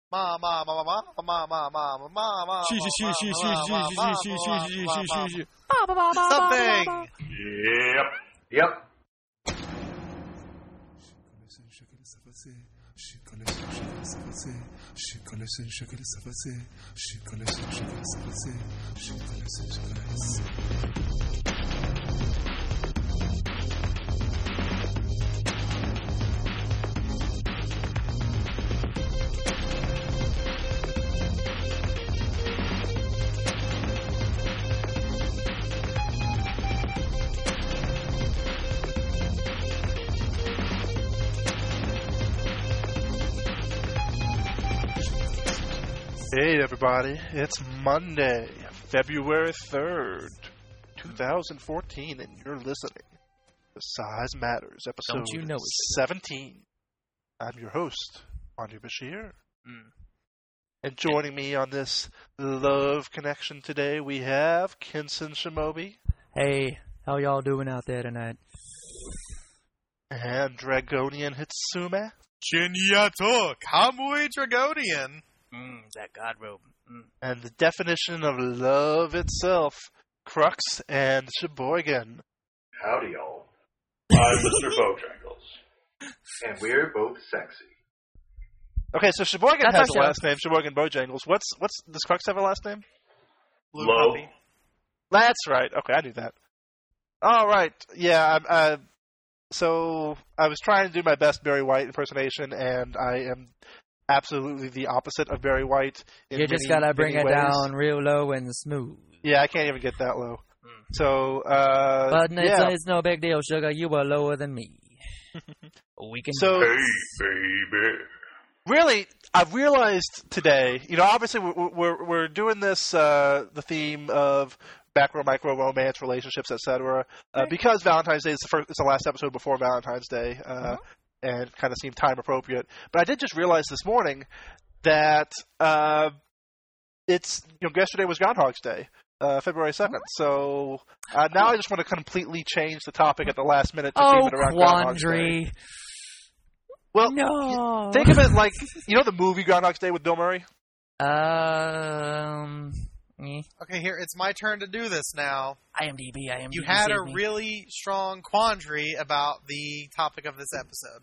Ma ma ma ma ma ma ma ma ma ma ma. Something. Yep. Hey everybody, it's Monday, February 3rd, 2014, and you're listening to Size Matters, episode 17. I'm your host, Andre Bashir. And joining me on this love connection today, we have Kenson Shimobi. Hey, how y'all doing out there tonight? And Dragonian Hitsume. Shinyato Kamui Dragonian. That god robe. And the definition of love itself, Crux and Sheboygan. Howdy, y'all. I'm Mr. Bojangles. And we're both sexy. Okay, so Sheboygan That's has a our last name, Sheboygan Bojangles. Does Crux have a last name? Blue Low. puppy. That's right. Okay, I knew that. All right. Yeah, so I was trying to do my best Barry White impersonation, and I am absolutely the opposite of Barry White. You just gotta bring it down real low and smooth. Yeah, I can't even get that low. So, But yeah. it's no big deal, sugar. You were lower than me. We can. So, Hey, baby. really, I've realized today, obviously we're doing this, the theme of macro, micro, romance, relationships, etc. Because Valentine's Day is the last episode before Valentine's Day, and kind of seemed time appropriate. But I did just realize this morning that it's yesterday was Groundhog's Day, February 2nd. So now I just want to completely change the topic at the last minute to theme it around Groundhog's Day. Quandary. Well, No. think of it like the movie Groundhog's Day with Bill Murray. Okay, here it's my turn to do this now. IMDb. You had a saved me. really strong quandary about the topic of this episode.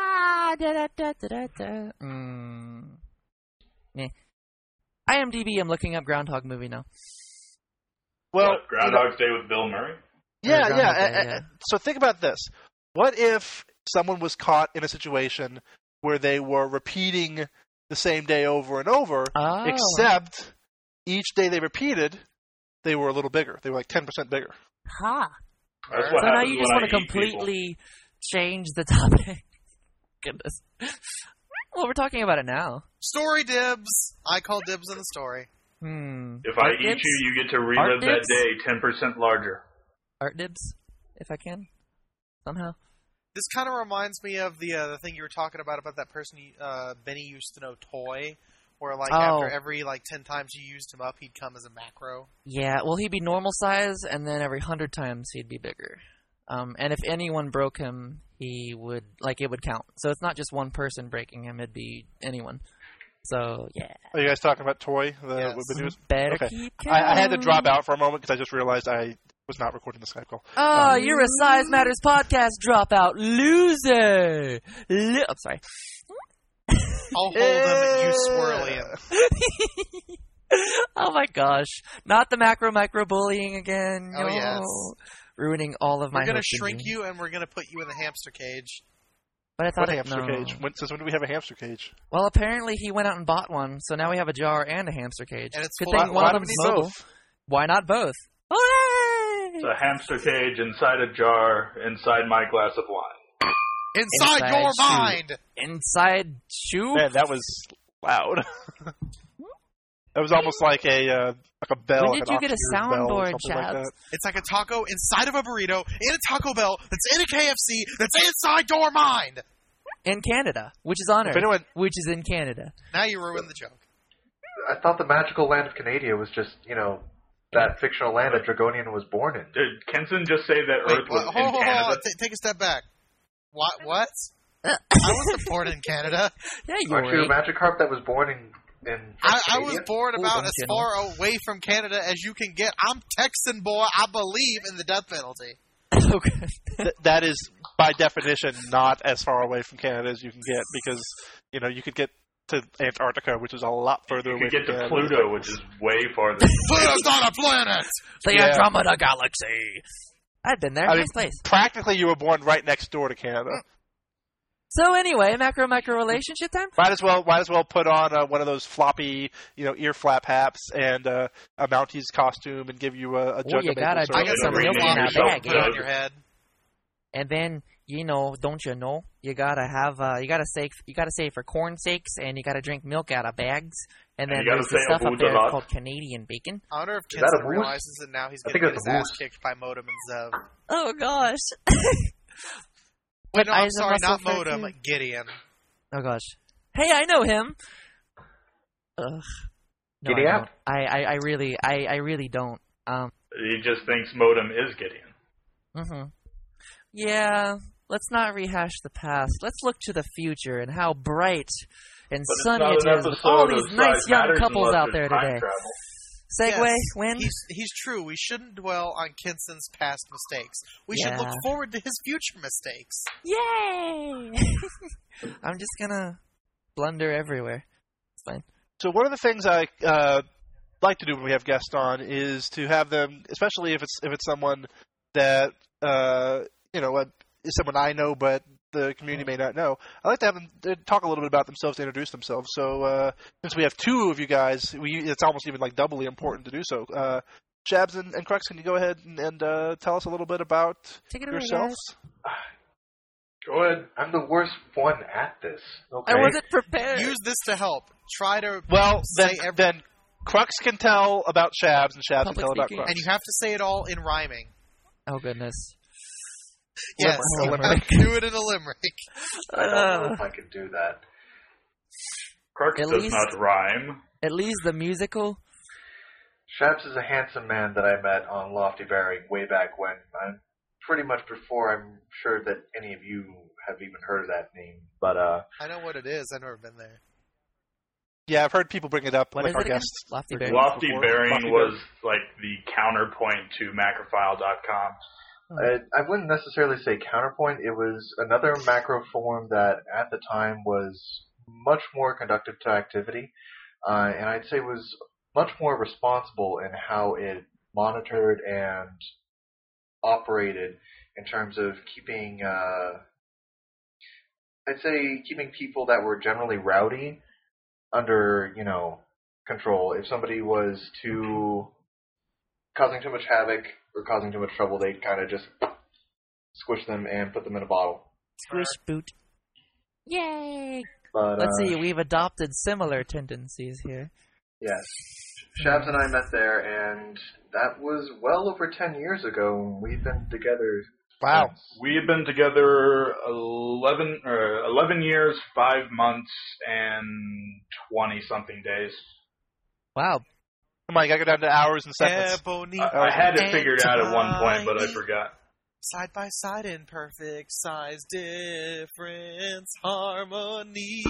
IMDb. I'm looking up Groundhog movie now. Well, What, Groundhog's Day with Bill Murray? Yeah, Groundhog Day, yeah. So think about this. What if someone was caught in a situation where they were repeating the same day over and over, Oh. except each day they repeated, they were a little bigger. They were like 10% bigger. Ha. That's what So now happens you just when want to I eat people. completely change the topic. Goodness. Well, we're talking about it now. Story dibs. I call dibs on the story. If I Art eat dibs? you, you get to Art relive that dibs? day 10% larger. Art dibs, if I can, somehow. This kind of reminds me of the thing you were talking about that person Benny used to know, Toy, where after every 10 times you used him up, he'd come as a macro. Yeah, well, he'd be normal size, and then every 100 times he'd be bigger. And if anyone broke him, he would it would count. So it's not just one person breaking him; it'd be anyone. So yeah. Are you guys talking about Toy? Yes. The news? Better Okay. keep I had to count. drop out for a moment because I just realized I was not recording the Skype call. Oh, you're a Size Matters podcast dropout loser. I'm sorry. I'll hold him and you swirl him. Oh my gosh. Not the micro bullying again. Oh, No. yes. Ruining all of my We're going to hopes and shrink dreams. you, and we're going to put you in the hamster cage. But I thought What hamster cage? Since when do we have a hamster cage? Well, apparently he went out and bought one, so now we have a jar and a hamster cage. And it's Good full thing of- one Why of do them's we need mobile. both? Why not both? Hooray! It's a hamster cage inside a jar inside my glass of wine. Inside your Inside shoe. mind! Inside shoe? Man, that was loud. That was almost like a bell. When did you get a soundboard, Chaps? Like It's like a taco inside of a burrito, in a Taco Bell, that's in a KFC, that's inside your mind! In Canada, which is on If Earth, anyone- which is in Canada. Now you ruined the joke. I thought the magical land of Canada was just, that fictional land that Dragonian was born in. Did Kenson just say that Wait, Earth was hold in on. Canada? Take a step back. What? I wasn't born in Canada. Yeah, you Aren't were. you a Magikarp that was born in I was born about as far away from Canada as you can get. I'm Texan boy. I believe in the death penalty. Okay. That is, by definition, not as far away from Canada as you can get, because, you could get to Antarctica, which is a lot further away. You could get from to Canada. Pluto, which is way farther. Pluto's not a planet! The Andromeda Galaxy. I've been there. Nice place. Practically, you were born right next door to Canada. So anyway, macro relationship time? Might as well put on one of those floppy, ear flap hats and a Mounties costume and give you a jug of maple syrup. I got some milk in a bag on your head. And then, don't you know, you gotta have, you gotta say for corn sakes, and you gotta drink milk out of bags. And then there's the stuff up there called Canadian bacon. I wonder if Kenson realizes that now he's going to get his ass kicked by Modem and Zev. Oh gosh. Wait, no, I'm sorry, not Modem, Gideon. Oh gosh. Hey, I know him. Ugh. No, Gideon? I really don't. He just thinks Modem is Gideon. Mm-hmm. Yeah, let's not rehash the past. Let's look to the future and how bright and sunny it is with all these nice young couples out there today. Segue, Win? He's true. We shouldn't dwell on Kinson's past mistakes. We should look forward to his future mistakes. Yay! I'm just gonna blunder everywhere. It's fine. So one of the things I like to do when we have guests on is to have them, especially if it's someone that is someone I know but the community may not know. I like to have them talk a little bit about themselves, to introduce themselves. So since we have two of you guys, it's almost even like doubly important to do so. Shabs and Crux, can you go ahead and tell us a little bit about yourselves? Go ahead. I'm the worst one at this. Okay. I wasn't prepared. Use this to help. Try to then Crux can tell about Shabs, and Shabs can tell about Crux. And you have to say it all in rhyming. Oh, goodness. Yes, do it in a limerick. I don't know if I could do that. Crux does not rhyme. At least the musical. Shabs is a handsome man that I met on Lofty Bearing way back when. I'm pretty much before I'm sure that any of you have even heard of that name. But I know what it is. I've never been there. Yeah, I've heard people bring it up. What is our it again? guests. Lofty Bearing. Lofty Bearing was like the counterpoint to macrophile.com. I wouldn't necessarily say counterpoint. It was another macro forum that at the time was much more conducive to activity, and I'd say was much more responsible in how it monitored and operated in terms of keeping, I'd say keeping people that were generally rowdy under, control. If somebody was causing too much havoc or causing too much trouble, they'd kind of just squish them and put them in a bottle. Squish boot. Yay! But, let's see, we've adopted similar tendencies here. Yes. Shabs and I met there, and that was well over 10 years ago. We've been together. Wow. We have been together 11 years, 5 months, and 20-something days. Wow. Mike, I go down to hours and seconds. I had it figured out at one point, but I forgot. Side by side in perfect size difference, harmony.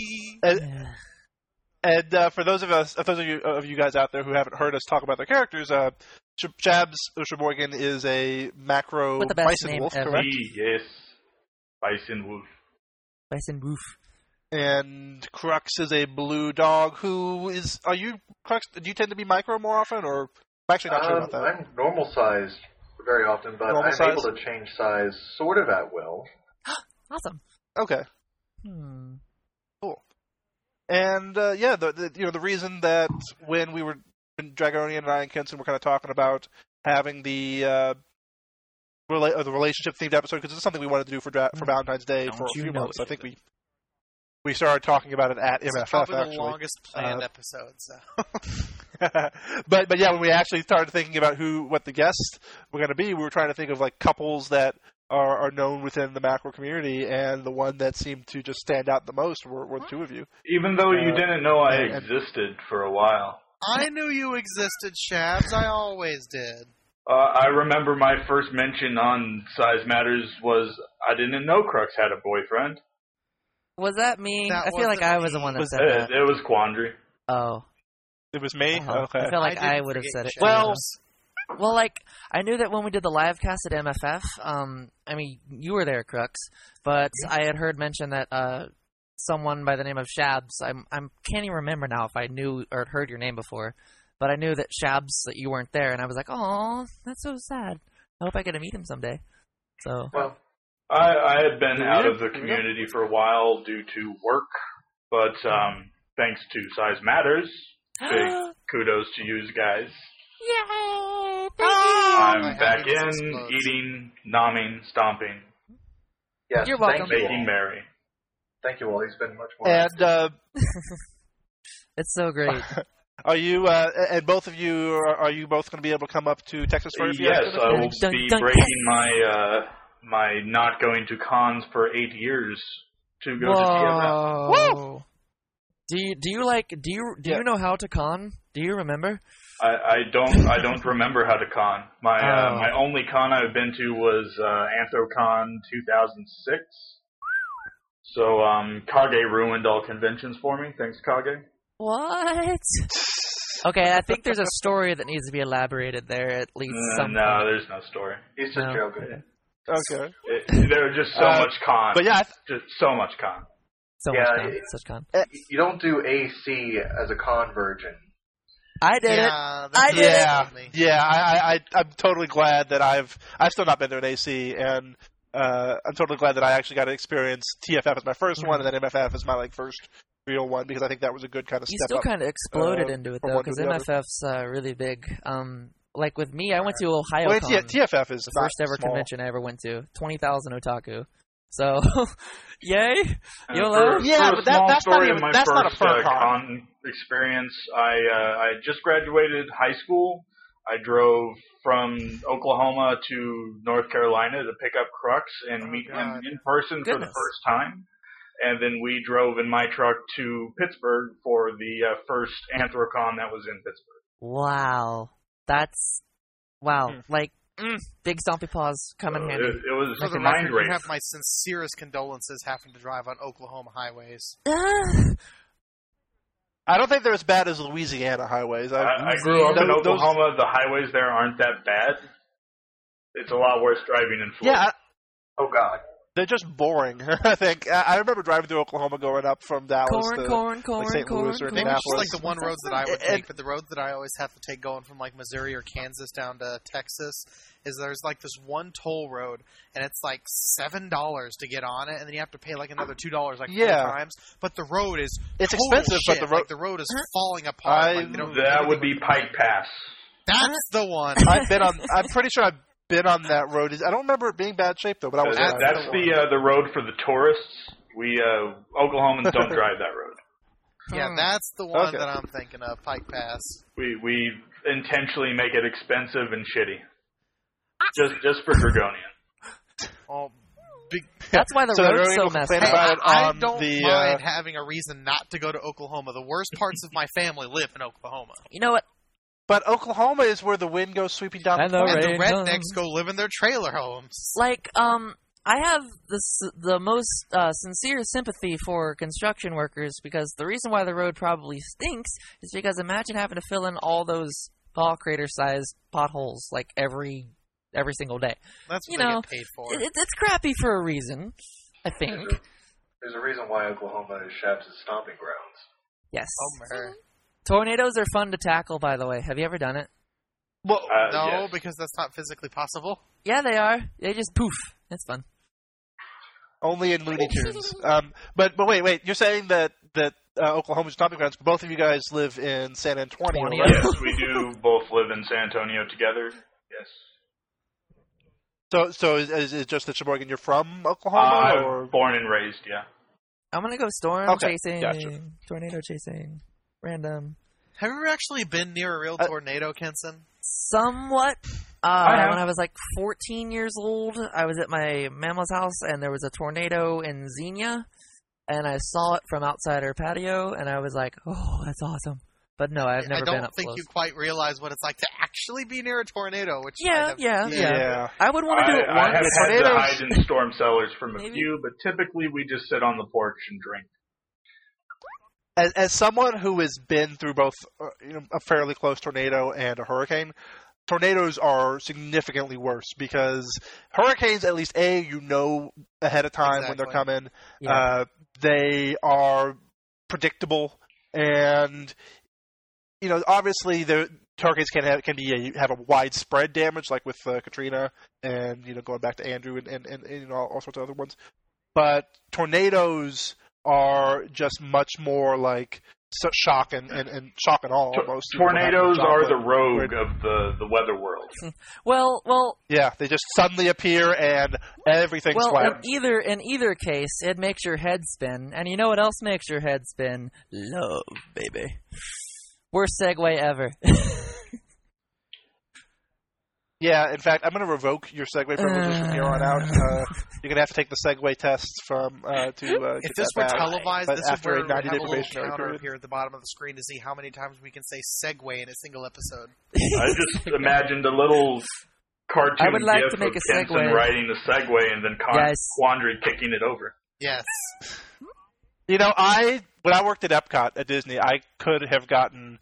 And for those of you guys out there who haven't heard us talk about their characters, Shabs Sheboygan is a macro bison wolf, correct? Yes, bison wolf. Bison wolf. And Crux is a blue dog. Are you, Crux, do you tend to be micro more often, or I'm actually not sure about that? I'm normal size very often, but I'm able to change size sort of at will. Awesome. Okay. Cool. And the reason that when Dragonian and I and Kenson were kind of talking about having the relationship themed episode, because it's something we wanted to do for Valentine's Day for a few months. I think we started talking about it at MFF. It's probably actually. The longest planned episode. So. but yeah, when we actually started thinking about what the guests were going to be, we were trying to think of like couples that are known within the macro community, and the one that seemed to just stand out the most were the two of you. Even though you didn't know I existed for a while. I knew you existed, Shabs. I always did. I remember my first mention on Size Matters was I didn't know Crux had a boyfriend. Was that me? That I feel like I was the one that said that. It was Quandary. Oh. It was me? Uh-huh. Okay. I feel like I would have said it. Well, like, I knew that when we did the live cast at MFF, I mean, you were there, Crux, but I had heard mention that someone by the name of Shabs, I can't even remember now if I knew or heard your name before, but I knew that Shabs, that you weren't there, and I was like, oh, that's so sad. I hope I get to meet him someday. So. Well, I had been out of the community for a while due to work, but thanks to Size Matters, big kudos to you guys. Yay! I'm back in, eating, nomming, stomping. Yes, You're welcome. Making merry. Thank you all. He's been much more. And it's so great. are you and both of you are you both going to be able to come up to Texas for a Yes, fiesta? I will be breaking my not going to cons for 8 years to go to TFF. Woo! Do you know how to con? Do you remember? I don't remember how to con. My only con I've been to was Anthrocon 2006. So Kage ruined all conventions for me. Thanks, Kage. What? Okay, I think there's a story that needs to be elaborated there at least. No, there's no story. He's just joking. Okay. There was just so much con. But yeah, just so much con. Such con. You don't do AC as a con virgin. I did it. I did it. Yeah. I'm totally glad that I've still not been to an AC, and I'm totally glad that I actually got to experience TFF as my first one, and then MFF as my first real one, because I think that was a good kind of step up. You still kind of exploded into it though, because MFF's really big. Like with me, I went to Ohio. Well, TFF is the first ever convention I ever went to. 20,000 otaku. So, yay! YOLO. But that's not even that's not a fun con experience. I just graduated high school. I drove from Oklahoma to North Carolina to pick up Crux and meet him in person for the first time. And then we drove in my truck to Pittsburgh for the first Anthrocon that was in Pittsburgh. Wow. Big stompy paws come in handy. It was for the mind record, race. you have my sincerest condolences having to drive on Oklahoma highways. I don't think they're as bad as Louisiana highways. I grew up in Oklahoma. The highways there aren't that bad. It's a lot worse driving in Florida. Yeah. Oh, God. They're just boring, I think. I remember driving through Oklahoma going up from Dallas to St. Louis or Maybe Indianapolis. just the one roads that I would take, but the roads that I always have to take going from Missouri or Kansas down to Texas is there's this one toll road, and it's $7 to get on it, and then you have to pay another $2 4 times. But the road is expensive, shit. but the road is falling apart. That would be Pike Pass. That's the one. I'm pretty sure I've been on that road. I don't remember it being bad shape though, but I was. That's the road for the tourists. We Oklahomans don't drive that road. Yeah, that's the one that I'm thinking of. Pike Pass. We intentionally make it expensive and shitty, just for Dragonian. That's why the road's so messed up. I don't mind having a reason not to go to Oklahoma. The worst parts of my family live in Oklahoma. You know what? But Oklahoma is where the wind goes sweeping down and the rednecks go live in their trailer homes. I have the most sincere sympathy for construction workers, because the reason why the road probably stinks is because imagine having to fill in all those ball crater-sized potholes every single day. That's what they get paid for. It's crappy for a reason, I think. There's a reason why Oklahoma is Shabs' stomping grounds. Yes. Homer. Tornadoes are fun to tackle, by the way. Have you ever done it? Well, no, yes. Because that's not physically possible. Yeah, they are. They just poof. It's fun. Only in Looney Tunes. But wait. You're saying that Oklahoma's stomping grounds, both of you guys live in San Antonio, right? Yes, we do both live in San Antonio together. Yes. So is it just that Sheboygan, you're from Oklahoma? Or? Born and raised, yeah. I'm going to go storm chasing, gotcha. tornado chasing, random. Have you ever actually been near a real tornado, Kenson? Somewhat. When I was 14 years old, I was at my mama's house, and there was a tornado in Xenia, and I saw it from outside her patio, and I was like, oh, that's awesome. But no, I've never been up close. I don't think you quite realize what it's like to actually be near a tornado. Which yeah. I would want to do it I once. have had to hide in storm cellars from a few, but typically we just sit on the porch and drink. As someone who has been through both a fairly close tornado and a hurricane, tornadoes are significantly worse because hurricanes, at least you know ahead of time when they're coming. Yeah. They are predictable, and obviously the hurricanes can have a widespread damage, like with Katrina, and going back to Andrew and all sorts of other ones. But tornadoes are just much more like shock and shock and awe almost. Tornadoes are the rogue of the weather world. Well. Yeah, they just suddenly appear and everything's flat. In either case, it makes your head spin, and you know what else makes your head spin? Love, baby. Worst segue ever. Yeah, in fact, I'm going to revoke your segue privileges from here on out. You're going to have to take the segue tests if this were televised, this is where we have a little counter here at the bottom of the screen to see how many times we can say segue in a single episode. I just imagined a little cartoon I would like gif to make of a Kenson segue. riding the Segway and then Quandary kicking it over. Yes. When I worked at Epcot at Disney, I could have gotten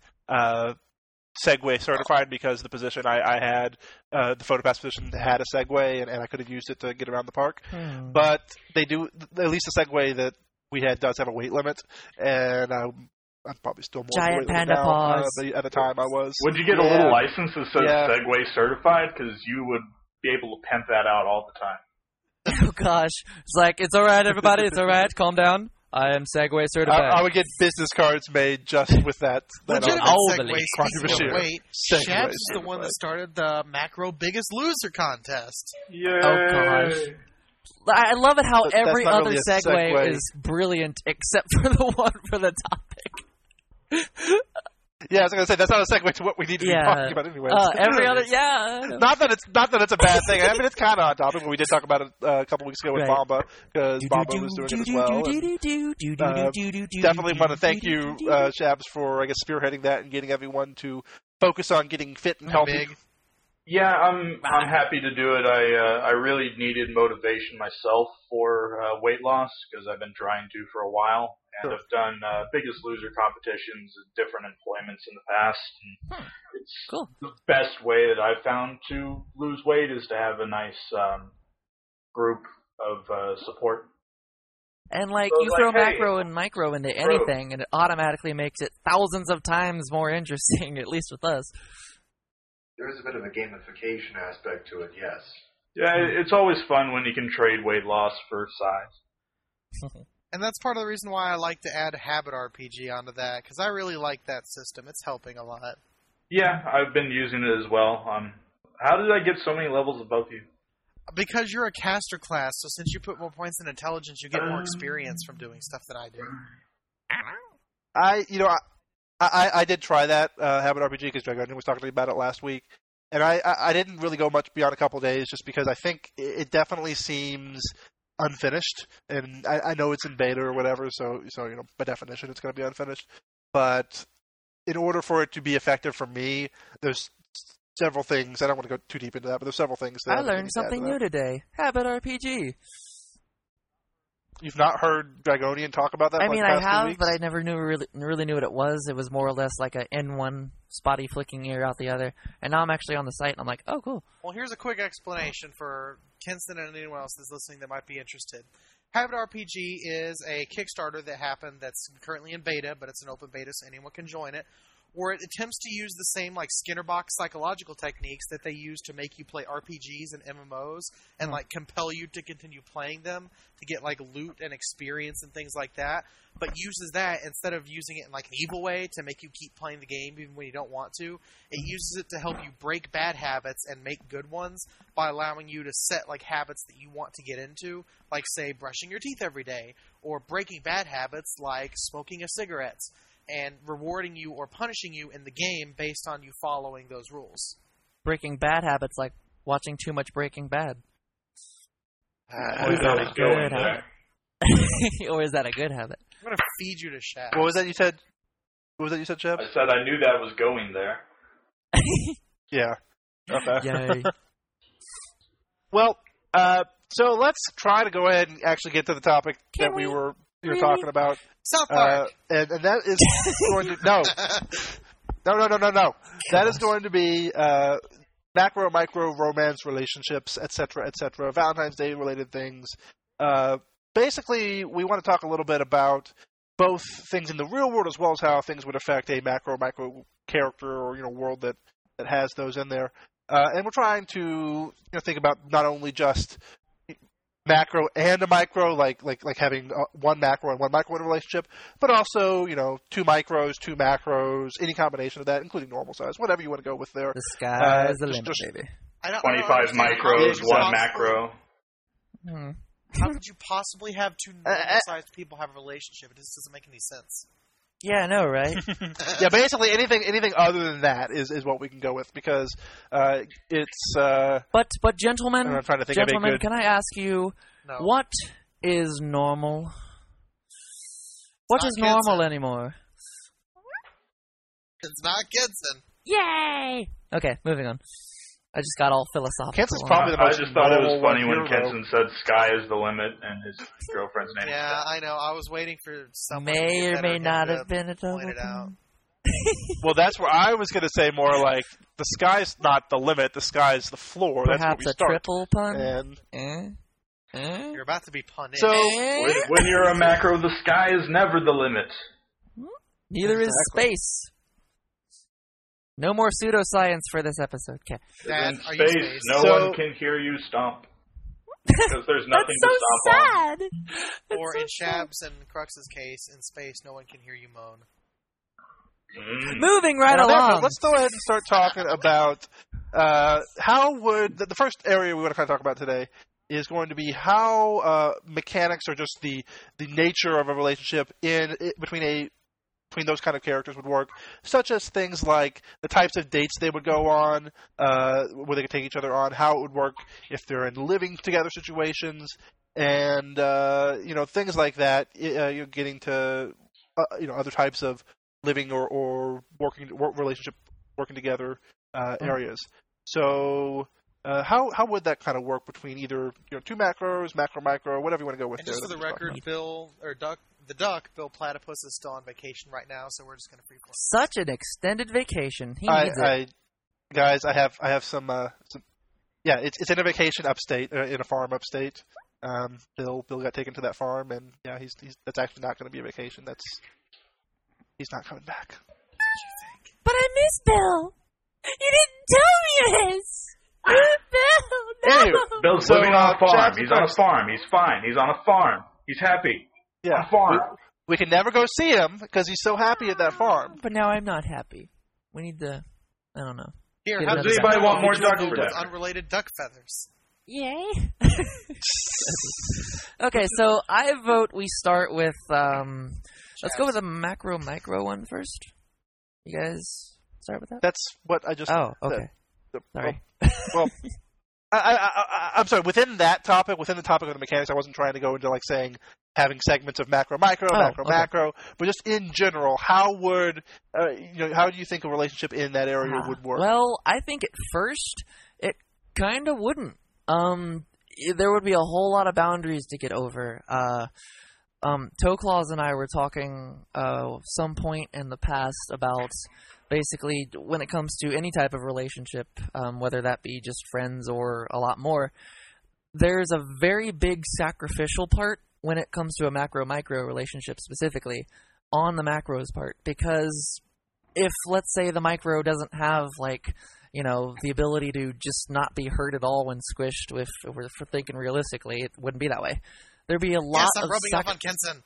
Segway certified because the position I had, the PhotoPass position, had a Segway, and I could have used it to get around the park. But they do, at least the Segway that we had does have a weight limit, and I'm probably still more giant panda now, paws. At the time I was. Would you get a little license that says Segway certified? Because you would be able to pimp that out all the time. Oh gosh, it's like, it's all right, everybody, it's all right, calm down. I am Segway certified. I would get business cards made just with that. Legitimate Segway. Speaking of weight, Shabs is the one that started the Macro Biggest Loser contest. Yay. Oh gosh. I love it how every other really segue is brilliant except for the one for the topic. Yeah, I was going to say, that's not a segue to what we need to be talking about anyway. Every other, Not that it's a bad thing. I mean, it's kind of on topic, but we did talk about it a couple weeks ago with Bamba, because Bamba was doing it as well. Definitely want to thank you, Shabs, for, spearheading that and getting everyone to focus on getting fit and healthy. Yeah, I'm happy to do it. I really needed motivation myself for weight loss, because I've been trying to for a while. And I've done Biggest Loser competitions at different employments in the past. And it's cool. The best way that I've found to lose weight is to have a nice group of support. And you throw macro and micro into anything, and it automatically makes it thousands of times more interesting, at least with us. There is a bit of a gamification aspect to it, yes. Yeah, it's always fun when you can trade weight loss for size. And that's part of the reason why I like to add Habit RPG onto that, because I really like that system. It's helping a lot. Yeah, I've been using it as well. How did I get so many levels above you? Because you're a caster class, so since you put more points in intelligence, you get more experience from doing stuff that I do. I did try that Habit RPG because Dragon was talking to me about it last week, and I didn't really go much beyond a couple of days just because I think it definitely seems unfinished, and I know it's in beta or whatever, so by definition it's going to be unfinished. But in order for it to be effective for me, there's several things. I don't want to go too deep into that, but there's several things that I learned something new today. Habit RPG. You've not heard Dragonian talk about that? I mean, I have, but I never really knew what it was. It was more or less like a N1 spotty flicking ear out the other. And now I'm actually on the site, and I'm like, oh, cool. Well, here's a quick explanation for Kenson and anyone else that's listening that might be interested. Habit RPG is a Kickstarter that happened that's currently in beta, but it's an open beta, so anyone can join it, where it attempts to use the same Skinner box psychological techniques that they use to make you play RPGs and MMOs and compel you to continue playing them to get loot and experience and things like that, but uses that instead of using it in an evil way to make you keep playing the game even when you don't want to. It uses it to help you break bad habits and make good ones by allowing you to set habits that you want to get into, like say brushing your teeth every day, or breaking bad habits like smoking a cigarette, and rewarding you or punishing you in the game based on you following those rules. Breaking bad habits like watching too much Breaking Bad. Or is that a good habit? Or is that a good habit? I'm going to feed you to Shaq. What was that you said? What was that you said, Jeb? I said I knew that was going there. Yeah. Okay. Yay. Well, so let's try to go ahead and actually get to the topic that we were talking about. South Park. And that is going to no. That is going to be macro, micro, romance, relationships, etc., Valentine's Day related things. Basically, we want to talk a little bit about both things in the real world as well as how things would affect a macro, micro character or world that has those in there. And we're trying to think about not only just macro and a micro, like having one macro and one micro in a relationship, but also, two micros, two macros, any combination of that, including normal size, whatever you want to go with there. The sky is the limit, baby. 25 micros, one macro. How could you possibly have two normal-sized people have a relationship? It just doesn't make any sense. Yeah, I know, right? Yeah, basically anything other than that is what we can go with because it's. But gentlemen, I'm trying to think of a good... can I ask you what is normal? What is normal anymore? It's not Kenson. Yay! Okay, moving on. I just got all philosophical. Kenson's probably the most I just thought it was funny when Kenson said "sky is the limit" and his girlfriend's name. Yeah, I know. I was waiting for someone. May or may not have been a point it out. Well, that's where I was going to say more like the sky's not the limit; the sky's the floor. Perhaps that's where we a start. Triple pun. And you're about to be punned. So when you're a macro, the sky is never the limit. Neither is space. No more pseudoscience for this episode. Okay. In space, no one can hear you stomp. Because there's nothing to stomp sad. on. Or in Shabs and Crux's case, in space, no one can hear you moan. Moving right along. Let's go ahead and start talking about how would... The first area we want to kind of talk about today is going to be how mechanics or just the nature of a relationship between those kind of characters would work, such as things like the types of dates they would go on, where they could take each other on, how it would work if they're in living together situations, and things like that. You're getting to other types of living or working together areas. So how would that kind of work between either two macros, macro, micro, whatever you want to go with? And just for the record, Bill Platypus is still on vacation right now, so we're just going to freeform. Such an extended vacation. He needs it. Guys, I have some. Yeah, it's in a vacation upstate, in a farm upstate. Bill got taken to that farm, and yeah, he's that's actually not going to be a vacation. He's not coming back. But I miss Bill. You didn't tell me this. Bill, no. Anyway, Bill's living on a farm. He's on a farm. He's fine. He's on a farm. He's happy. Yeah, on a farm. We can never go see him because he's so happy at that farm. But now I'm not happy. We need to. I don't know. Here, how does anybody want more ducks for that? Unrelated duck feathers. Yay. Okay, so I vote we start with. Let's go with the macro micro one first. You guys start with that? That's what I just. Oh, okay. Sorry. Well, I'm sorry. Within that topic, within the topic of the mechanics, I wasn't trying to go into like saying having segments of macro, micro, macro, but just in general, how would how do you think a relationship in that area would work? Well, I think at first it kind of wouldn't. There would be a whole lot of boundaries to get over. Toe Claws and I were talking some point in the past about basically when it comes to any type of relationship, whether that be just friends or a lot more, there's a very big sacrificial part when it comes to a macro-micro relationship specifically on the macros part. Because if, let's say, the micro doesn't have, like, the ability to just not be hurt at all when squished, if we're thinking realistically, it wouldn't be that way. There'd be a lot of... Yes, I'm rubbing off on Kenson.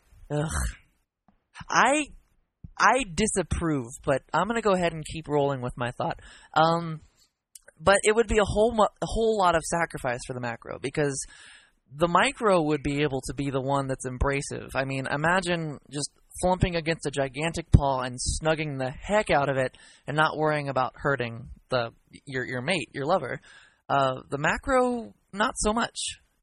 Ugh. I disapprove, but I'm going to go ahead and keep rolling with my thought. But it would be a whole lot of sacrifice for the macro, because the micro would be able to be the one that's embracive. I mean, imagine just flumping against a gigantic paw and snugging the heck out of it and not worrying about hurting your mate, your lover. The macro, not so much.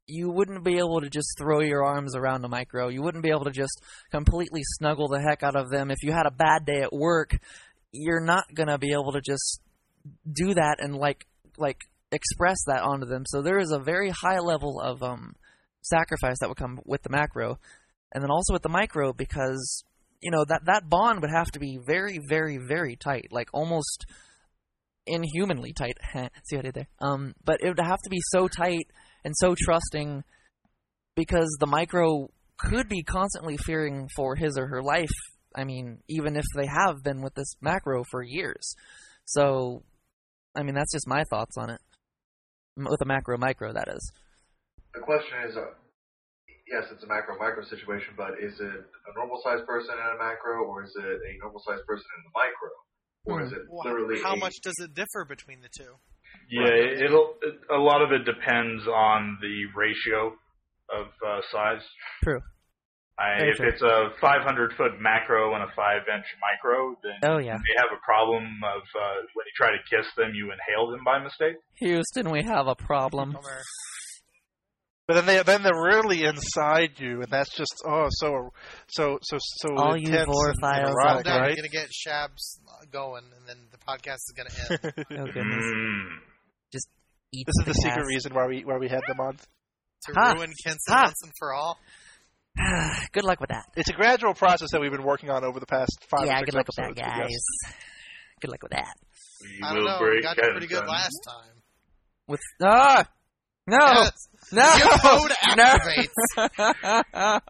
you wouldn't be able to just throw your arms around a micro. You wouldn't be able to just completely snuggle the heck out of them. If you had a bad day at work, you're not going to be able to just do that and like express that onto them. So there is a very high level of sacrifice that would come with the macro. And then also with the micro, because that bond would have to be very, very, very tight, like almost inhumanly tight. See what I did there? But it would have to be so tight and so trusting, because the micro could be constantly fearing for his or her life. I mean, even if they have been with this macro for years. So, I mean, that's just my thoughts on it. With a macro-micro, that is. The question is, yes, it's a macro-micro situation, but is it a normal-sized person in a macro, or is it a normal-sized person in the micro? Or is it literally how much does it differ between the two? Yeah, a lot of it depends on the ratio of size. True. If it's a 500-foot macro and a 5-inch micro, then they have a problem of when you try to kiss them, you inhale them by mistake. Houston, we have a problem. But then they're really inside you, and that's just so all you vorophiles out there. Right? You're gonna get Shabs going, and then the podcast is gonna end. Oh goodness! Just eat. This is the secret reason why we had them on. To ruin Kenson once and for all. Good luck with that. It's a gradual process that we've been working on over the past 5 or 6 good luck episodes, with that, guys. Good luck with that. I don't know. We got pretty good last time. With no. Yes. No! Your code activates.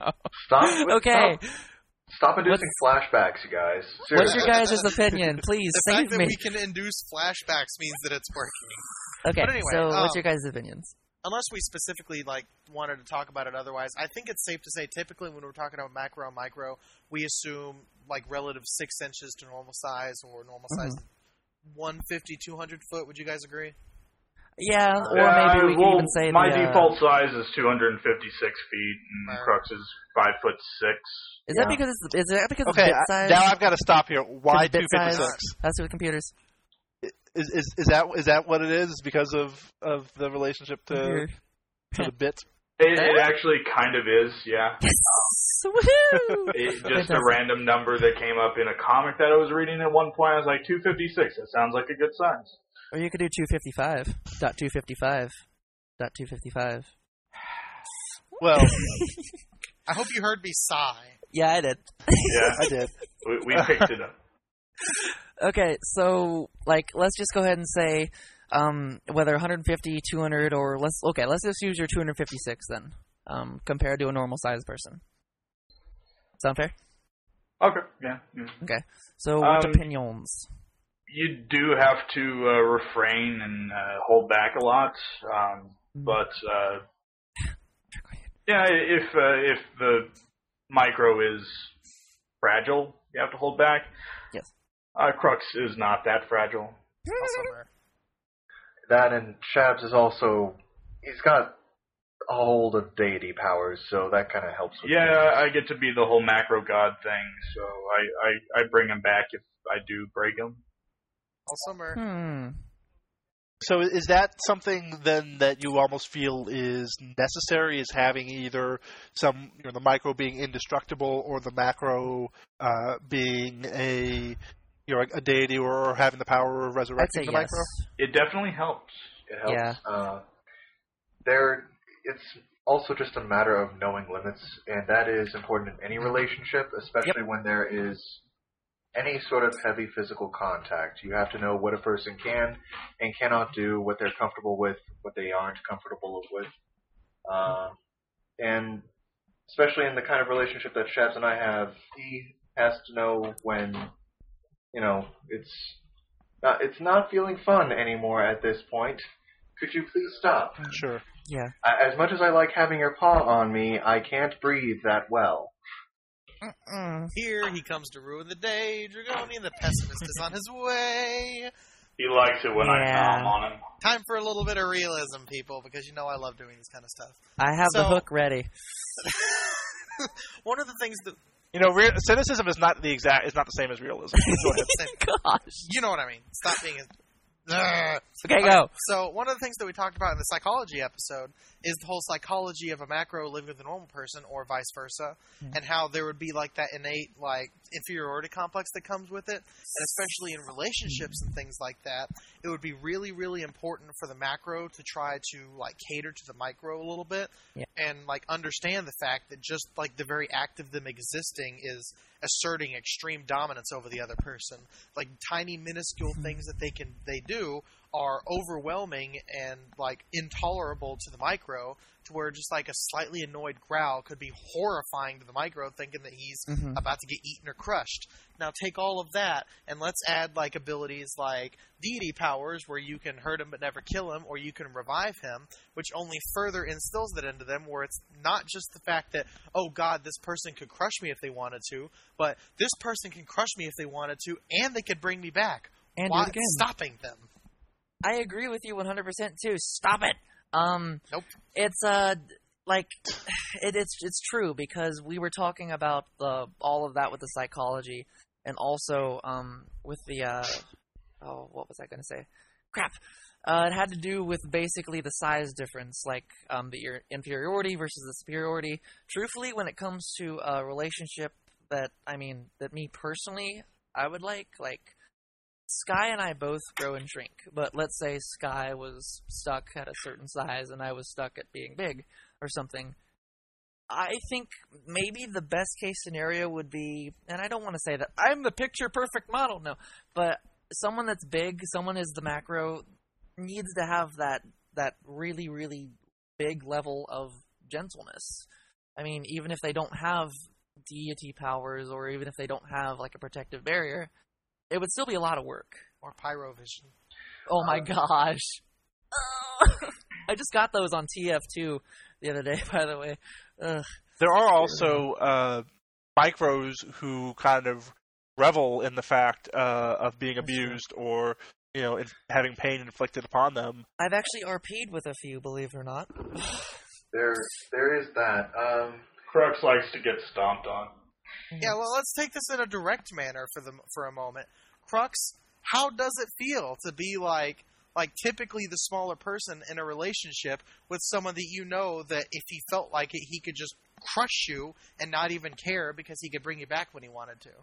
Stop inducing flashbacks, you guys. Seriously. What's your guys' opinion? Please save me. The fact that me. we can induce flashbacks means that it's working. Okay, but anyway, so what's your guys' opinions? Unless we specifically wanted to talk about it otherwise, I think it's safe to say typically when we're talking about macro and micro, we assume relative 6 inches to normal size or normal size 150, 200 foot. Would you guys agree? Yeah, or maybe we can even say my default size is 256 feet, and Crux is 5'6". Is that because it's bit size? Now I've got to stop here. Why 256? That's with computers. Is that what it is? Is because of the relationship to the bit? It actually kind of is, yeah. Yes! Woohoo! Just a random number that came up in a comic that I was reading at one point. I was like, 256. That sounds like a good size. Or you could do 255.255.255. Well, I hope you heard me sigh. Yeah, I did. Yeah, I did. We picked it up. Okay, so let's just go ahead and say whether 150, 200, or let's just use your 256 then, compared to a normal sized person. Sound fair? Okay. Yeah. Okay. So what opinions? You do have to refrain and hold back a lot, but if the micro is fragile, you have to hold back. Yes. Crux is not that fragile. That and Shabs is also, he's got a hold of deity powers, so that kind of helps with things. I get to be the whole macro god thing, so I bring him back if I do break him. So is that something then that you almost feel is necessary, is having either the micro being indestructible or the macro being a deity or having the power of resurrecting the micro? It definitely helps. It helps. Yeah. It's also just a matter of knowing limits, and that is important in any relationship, especially when there is any sort of heavy physical contact. You have to know what a person can and cannot do, what they're comfortable with, what they aren't comfortable with. And especially in the kind of relationship that Shabs and I have, he has to know when, it's not feeling fun anymore at this point. Could you please stop? Sure. Yeah. As much as I like having your paw on me, I can't breathe that well. Here he comes to ruin the day. Dragonian, the pessimist, is on his way. He likes it when I nom on him. Time for a little bit of realism, people, because I love doing this kind of stuff. I have the hook ready. One of the things that cynicism is not the same as realism. Gosh, you know what I mean. Stop being. Okay, go. So one of the things that we talked about in the psychology episode is the whole psychology of a macro living with a normal person, or vice versa, and how there would be like that innate like inferiority complex that comes with it, and especially in relationships and things like that, it would be really, really important for the macro to try to like cater to the micro a little bit, and like understand the fact that just like the very act of them existing is asserting extreme dominance over the other person. Like tiny, minuscule things that they do are overwhelming and like intolerable to the micro, to where just like a slightly annoyed growl could be horrifying to the micro, thinking that he's about to get eaten or crushed. Now take all of that and let's add like abilities like deity powers, where you can hurt him but never kill him, or you can revive him, which only further instills that into them, where it's not just the fact that, oh god, this person could crush me if they wanted to, but this person can crush me if they wanted to, and they could bring me back. And Why do it again. stopping them? I agree with you 100% too. Stop it. Nope. It's like it's true, because we were talking about all of that with the psychology, and also with the what was I going to say? Crap. It had to do with basically the size difference, like the inferiority versus the superiority. Truthfully, when it comes to a relationship that me personally I would like Sky and I both grow and shrink, but let's say Sky was stuck at a certain size and I was stuck at being big or something. I think maybe the best case scenario would be, and I don't want to say that I'm the picture perfect model, no, but someone that's big, someone is the macro, needs to have that really, really big level of gentleness. I mean, even if they don't have deity powers, or even if they don't have like a protective barrier, it would still be a lot of work. Or pyrovision. Oh my gosh. I just got those on TF2 the other day, by the way. Ugh. There are also micros who kind of revel in the fact of being abused, or having pain inflicted upon them. I've actually RP'd with a few, believe it or not. There is that. Crux likes to get stomped on. Yeah, well, let's take this in a direct manner for a moment. Crux, how does it feel to be like typically the smaller person in a relationship with someone that you know that if he felt like it, he could just crush you and not even care because he could bring you back when he wanted to?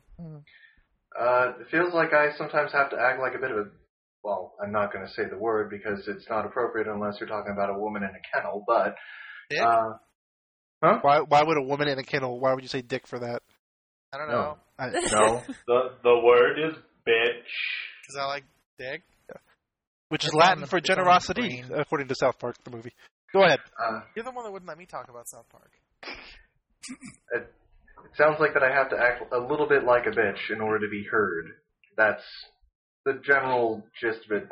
It feels like I sometimes have to act like a bit of a... Well, I'm not going to say the word because it's not appropriate unless you're talking about a woman in a kennel, but... Dick? Huh? Why would a woman in a kennel, why would you say dick for that? I don't know. No. The word is bitch. Because I like dick. Which is Latin for generosity, according to South Park, the movie. Go ahead. You're the one that wouldn't let me talk about South Park. It sounds like that I have to act a little bit like a bitch in order to be heard. That's the general gist of it.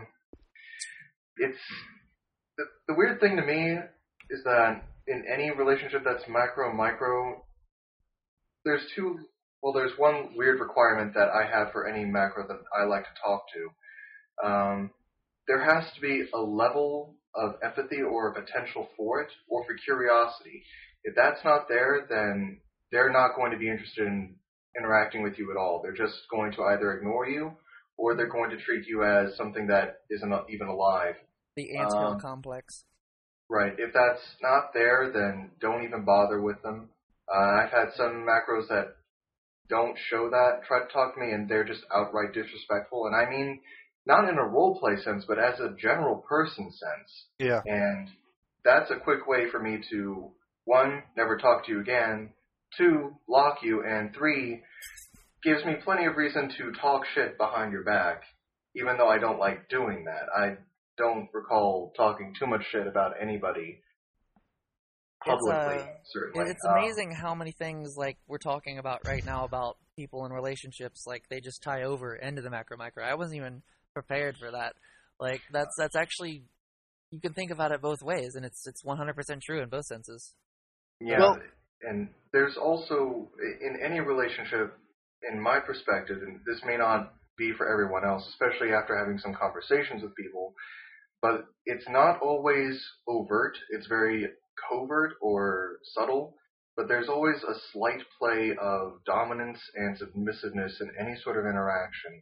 It's the weird thing to me is that in any relationship that's macro-micro, there's one weird requirement that I have for any macro that I like to talk to. There has to be a level of empathy or a potential for it, or for curiosity. If that's not there, then they're not going to be interested in interacting with you at all. They're just going to either ignore you, or they're going to treat you as something that isn't even alive. The anthill complex. Right. If that's not there, then don't even bother with them. I've had some macros that don't show that, try to talk to me, and they're just outright disrespectful. And I mean, not in a roleplay sense, but as a general person sense. Yeah. And that's a quick way for me to, 1, never talk to you again, 2, block you, and 3, gives me plenty of reason to talk shit behind your back, even though I don't like doing that. I don't recall talking too much shit about anybody publicly, certainly. It's amazing how many things, like, we're talking about right now about people in relationships, like, they just tie over into the macro-micro. I wasn't even prepared for that. Like, that's actually, you can think about it both ways, and it's 100% true in both senses. Yeah, well, and there's also, in any relationship, in my perspective, and this may not be for everyone else, especially after having some conversations with people, but it's not always overt. It's very covert or subtle, but there's always a slight play of dominance and submissiveness in any sort of interaction.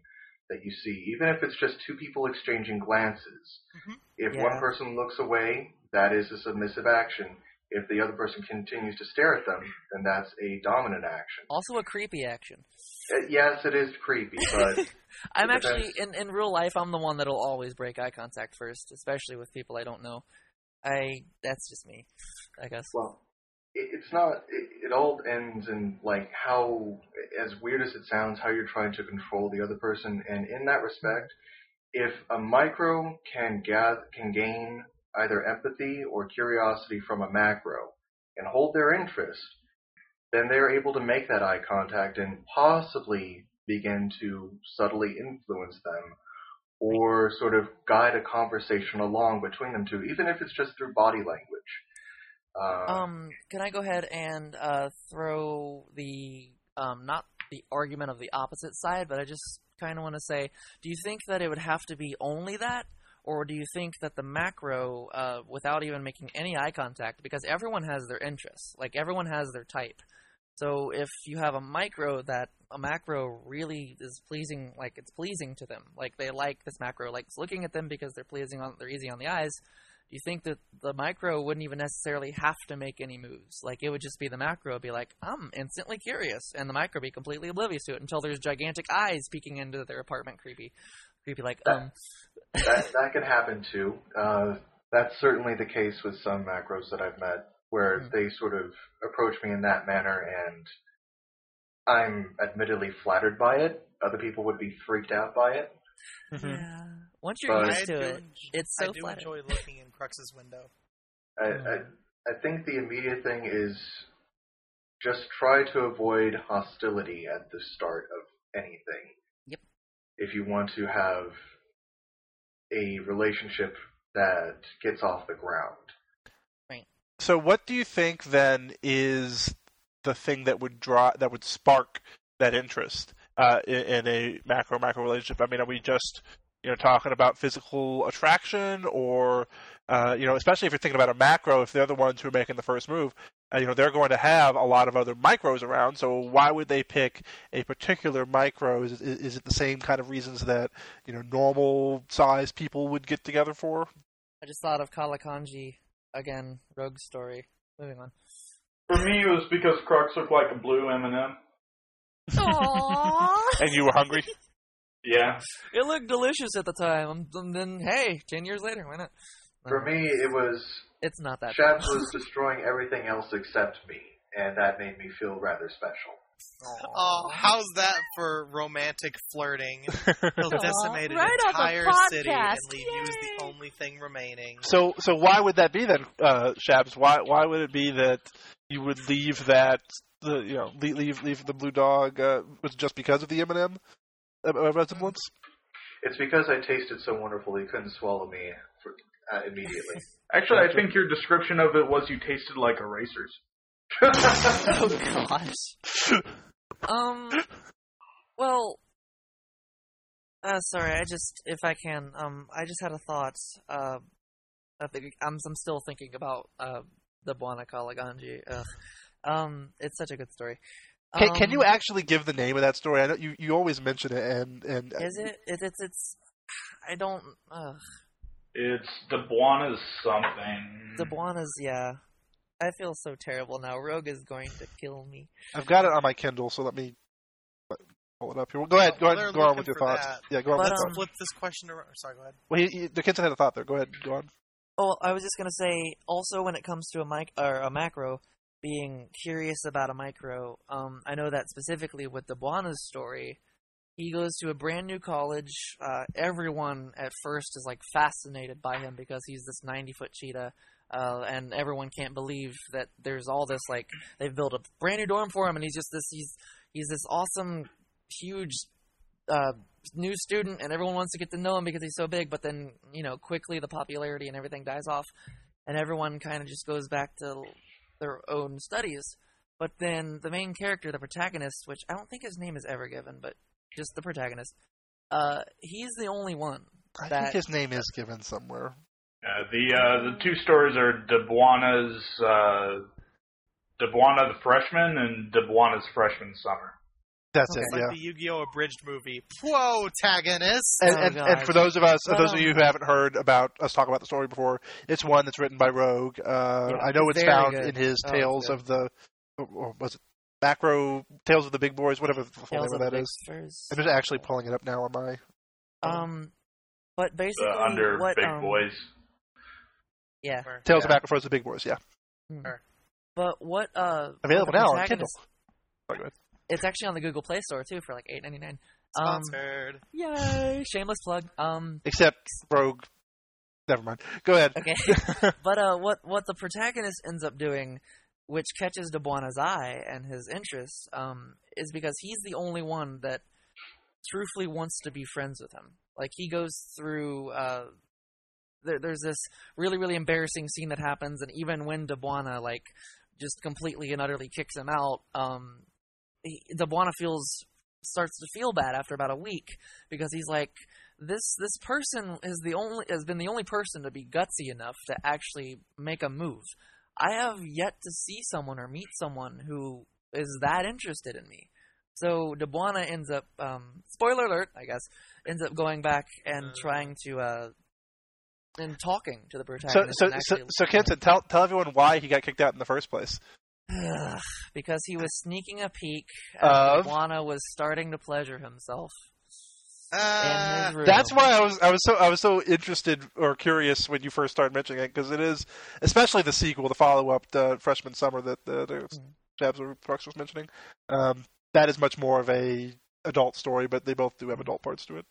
that you see, even if it's just two people exchanging glances. Mm-hmm. If one person looks away, that is a submissive action. If the other person continues to stare at them, then that's a dominant action. Also a creepy action. Yes, it is creepy, but... I'm actually, in real life, I'm the one that'll always break eye contact first, especially with people I don't know. That's just me, I guess. Well, it's not... It all ends in, like, how, as weird as it sounds, how you're trying to control the other person. And in that respect, if a micro can gain either empathy or curiosity from a macro and hold their interest, then they're able to make that eye contact and possibly begin to subtly influence them or sort of guide a conversation along between them two, even if it's just through body language. Can I go ahead and throw the, not the argument of the opposite side, but I just kind of want to say, do you think that it would have to be only that? Or do you think that the macro, without even making any eye contact, because everyone has their interests, like everyone has their type. So if you have a macro really is pleasing, like it's pleasing to them, like they like this macro, like looking at them because they're easy on the eyes. Do you think that the micro wouldn't even necessarily have to make any moves? Like it would just be the macro be like, I'm instantly curious, and the micro be completely oblivious to it until there's gigantic eyes peeking into their apartment, creepy like That can happen too. That's certainly the case with some macros that I've met, where they sort of approach me in that manner, and I'm admittedly flattered by it. Other people would be freaked out by it. Yeah. Once you're used to it, it's so flattering. I do enjoy looking in Crux's window. I think the immediate thing is just try to avoid hostility at the start of anything. Yep. If you want to have a relationship that gets off the ground. Right. So what do you think then is the thing that would spark that interest in a macro relationship? I mean, are we just talking about physical attraction, or especially if you're thinking about a macro, if they're the ones who are making the first move, they're going to have a lot of other micros around. So why would they pick a particular micro? Is it the same kind of reasons that normal size people would get together for? I just thought of Kalakanji again. Rogue's story. Moving on. For me, it was because Crux looked like a blue M&M. Aww. And you were hungry? Yeah. It looked delicious at the time. And then, hey, 10 years later, why not? For me, it was... It's not that Shabs was destroying everything else except me, and that made me feel rather special. Oh, how's that for romantic flirting? He'll decimate an entire city and leave you as the only thing remaining. So why would that be then, Shabs? Why would it be that you would leave that leave the blue dog? Was it just because of the M&M resemblance? It's because I tasted so wonderful he couldn't swallow me immediately. Actually, I think your description of it was you tasted like erasers. Oh gosh. Well, sorry. If I can, I just had a thought. I'm still thinking about the Buona Kalaganji. It's such a good story. Can you actually give the name of that story? I know you always mention it, and is it? It's. I don't. It's the Buona's something. The Buona's, yeah. I feel so terrible now. Rogue is going to kill me. I've got it on my Kindle, so let me pull it up here. Well, go ahead. Go on with your thoughts. Yeah, go on. Let's flip this question around. Sorry, go ahead. Well, the kids had a thought there. Go ahead. Go on. Oh, I was just going to say, also when it comes to a macro, being curious about a micro, I know that specifically with the Buona's story, he goes to a brand new college. Everyone at first is like fascinated by him because he's this 90-foot cheetah. And everyone can't believe that there's all this, like, they've built a brand new dorm for him, and he's this awesome, huge, new student, and everyone wants to get to know him because he's so big, but then, quickly the popularity and everything dies off, and everyone kind of just goes back to their own studies. But then the main character, the protagonist, which I don't think his name is ever given, but just the protagonist, he's the only one. I think his name is given somewhere. The two stories are De Buona's De Buona the freshman and De Buona's freshman summer. That's It's it, like yeah. the Yu-Gi-Oh! Abridged movie. Protagonist! And for those of you who haven't heard about us talk about the story before, it's one that's written by Rogue. I know it's found in his Tales of the... was it Macro... Tales of the Big Boys, whatever the full name of that is. I'm just actually pulling it up now on my... But basically... Under Big Boys. Yeah. Tales of Macro the Big Boys, yeah. But what... available now on Kindle. Oh, go ahead. It's actually on the Google Play Store, too, for like $8.99. Sponsored. Yay! Shameless plug. Except Rogue. Never mind. Go ahead. Okay. But what the protagonist ends up doing, which catches Dubuana's eye and his interest, is because he's the only one that truthfully wants to be friends with him. Like, he goes through... there's this really, really embarrassing scene that happens, and even when Dubuana, like, just completely and utterly kicks him out... Dubuana starts to feel bad after about a week because he's like, this person has been the only person to be gutsy enough to actually make a move. I have yet to see someone or meet someone who is that interested in me. So Dubuana ends up, spoiler alert, I guess, ends up going back and trying to and talking to the protagonist. So Kenton, tell everyone why he got kicked out in the first place. Because he was sneaking a peek as Dubuana was starting to pleasure himself in his room. That's why I was so interested or curious when you first started mentioning it, because it is, especially the sequel, the follow-up, the Freshman Summer that Jabs Brooks was mentioning. That is much more of a adult story, but they both do have adult parts to it.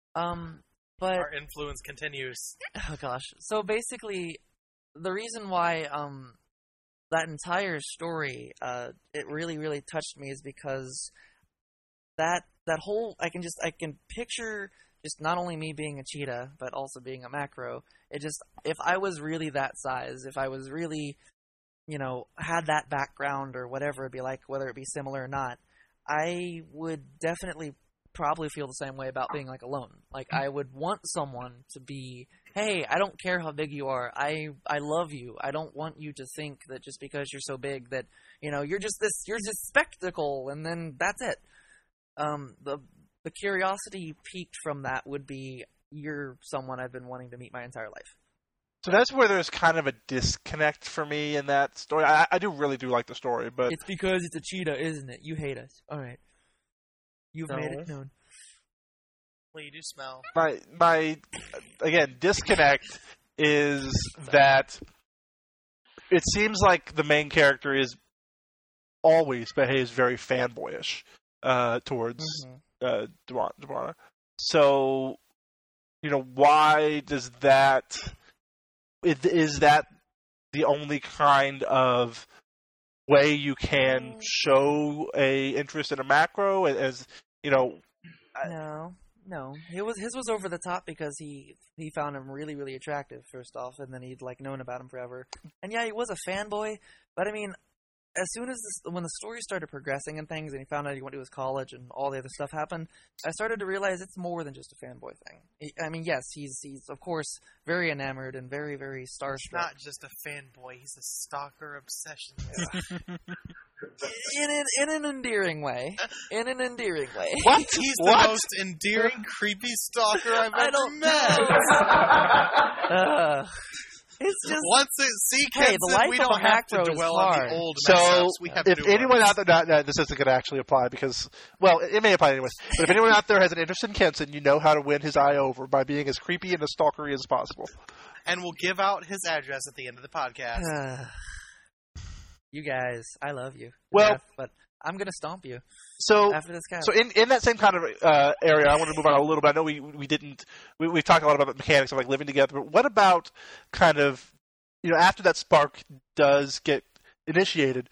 But our influence continues. Oh gosh! So basically, the reason why that entire story, it really, really touched me is because that whole, I can picture just not only me being a cheetah, but also being a macro. It just, if I was really that size, if I was really, had that background or whatever it'd be like, whether it be similar or not, I would definitely probably feel the same way about being like alone. Like, I would want someone to be, hey, I don't care how big you are. I love you. I don't want you to think that just because you're so big that, you're just this spectacle and then that's it. The curiosity peaked from that would be, you're someone I've been wanting to meet my entire life. So that's where there's kind of a disconnect for me in that story. I really do like the story, but... It's because it's a cheetah, isn't it? You hate us. All right. You've made it known. Well, you do smell. My again, disconnect is that it seems like the main character always behaves very fanboyish towards Dubuana. So, why does that... Is that the only kind of way you can show a interest in a macro? As No. His was over the top because he found him really, really attractive, first off, and then he'd known about him forever. And yeah, he was a fanboy, but I mean, as soon as when the story started progressing and things, and he found out he went to his college and all the other stuff happened, I started to realize it's more than just a fanboy thing. I mean, yes, he's of course very enamored and very, very starstruck. He's not just a fanboy; he's a stalker obsession. in an endearing way. In an endearing way. What? He's the most endearing, creepy stalker I've ever met. It's just the life we don't of a macro have to dwell is on hard. the old So, mess-ups. if anyone out there, this isn't going to actually apply because, well, it may apply anyways, but if anyone out there has an interest in Kenton, you know how to win his eye over by being as creepy and as stalkery as possible. And we'll give out his address at the end of the podcast. You guys, I love you. Well, but I'm going to stomp you. So after this cast. So in that same kind of area, I want to move on a little bit. I know we've talked a lot about the mechanics of living together, but what about kind of, after that spark does get initiated,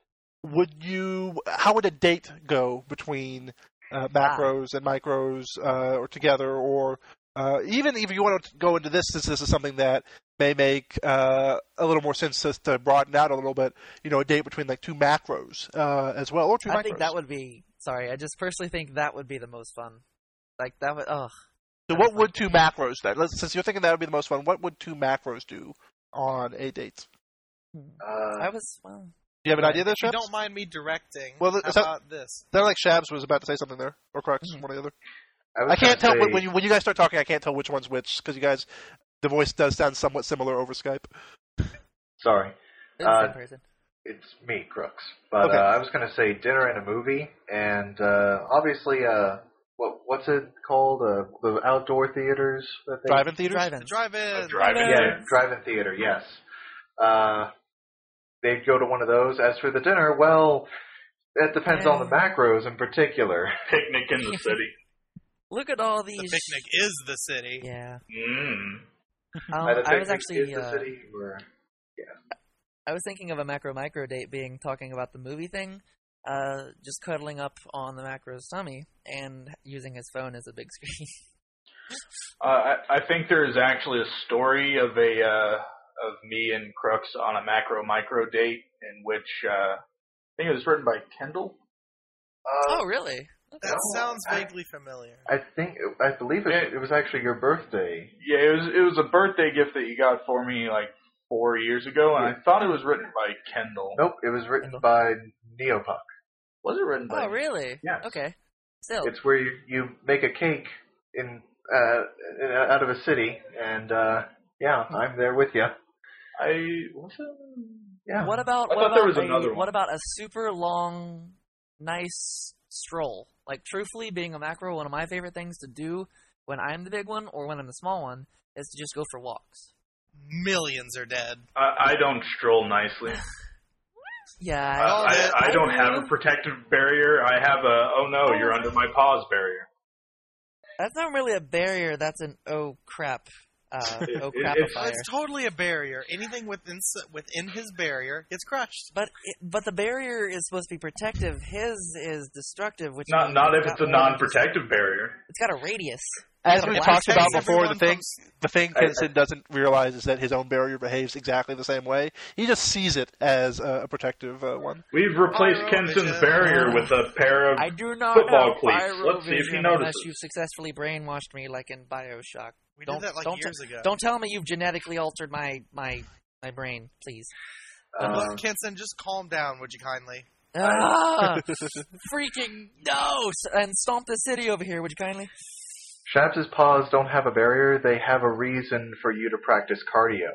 how would a date go between macros and micros or together, or even if you want to go into this, since this is something that may make a little more sense to broaden out a little bit, a date between two macros as well, or two micros. I think that would be, I just personally think that would be the most fun. That would, So what would two macros then? Since you're thinking that would be the most fun, what would two macros do on a date? You have an idea there, Shabs? If you don't mind me directing, how about this? They're like Shabs was about to say something there, or Crux, one or the other. I can't tell when you guys start talking. I can't tell which one's which because you guys, the voice does sound somewhat similar over Skype. Sorry, it's me, Crux. But okay. I was going to say dinner and a movie, and obviously, what's it called? The outdoor theaters that they drive-in theaters. Drive-in. Yeah, drive-in theater. Yes. They'd go to one of those. As for the dinner, well, it depends on the macros in particular. Picnic in the city. Look at all these. The picnic is the city. Yeah. I was actually. The city or, yeah. I was thinking of a macro-micro date being talking about the movie thing, just cuddling up on the macro's tummy and using his phone as a big screen. I think there's actually a story of me and Crux on a macro-micro date in which I think it was written by Kendall. Oh, really? Okay. That sounds vaguely familiar. I believe it was actually your birthday. Yeah, it was a birthday gift that you got for me like 4 years ago, and I thought it was written by Kendall. Nope, it was written by Neopunk. Was it written by? Oh, really? Yeah. Okay. Still. It's where you make a cake out of a city, and I'm there with you. Yeah. What about a super long, nice stroll? Like, truthfully, being a macro, one of my favorite things to do when I'm the big one or when I'm the small one is to just go for walks. Millions are dead. I don't stroll nicely. Yeah. I don't have a protective barrier. I have you're under my paws barrier. That's not really a barrier. That's an oh crap. It's totally a barrier. Anything within his barrier gets crushed. But the barrier is supposed to be protective. His is destructive. Which not if it's a non-protective barrier. It's got a radius. As we talked about before, the thing Kenson doesn't realize is that his own barrier behaves exactly the same way. He just sees it as a protective one. We've replaced Kenson's barrier with a pair of football cleats. Let's see if he notices. Unless you've successfully brainwashed me like in BioShock. We did that years ago. Don't tell me you've genetically altered my brain, please. Look, Kenson, just calm down, would you kindly? Freaking no! And stomp the city over here, would you kindly? Shabs' paws don't have a barrier. They have a reason for you to practice cardio.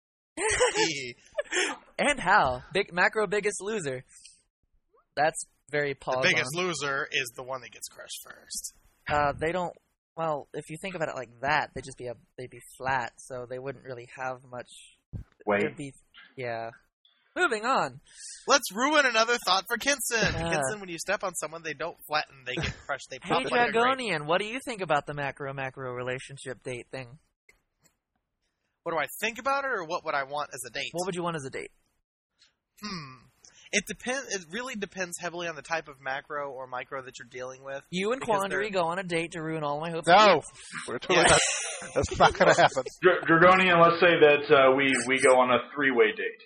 And how? Macro biggest loser. That's very paws. The biggest loser is the one that gets crushed first. They don't. Well, if you think about it like that, they'd be flat, so they wouldn't really have much. Weight. Yeah. Moving on. Let's ruin another thought for Kenson. Kenson, when you step on someone, they don't flatten, they get crushed. They pop. Hey, Dragonian, what do you think about the macro relationship date thing? What do I think about it, or what would I want as a date? What would you want as a date? It depends. It really depends heavily on the type of macro or micro that you're dealing with. You and Quandary go on a date to ruin all my hopes. No, we're totally not. That's not going to happen. Dragonian, let's say that we go on a 3-way date.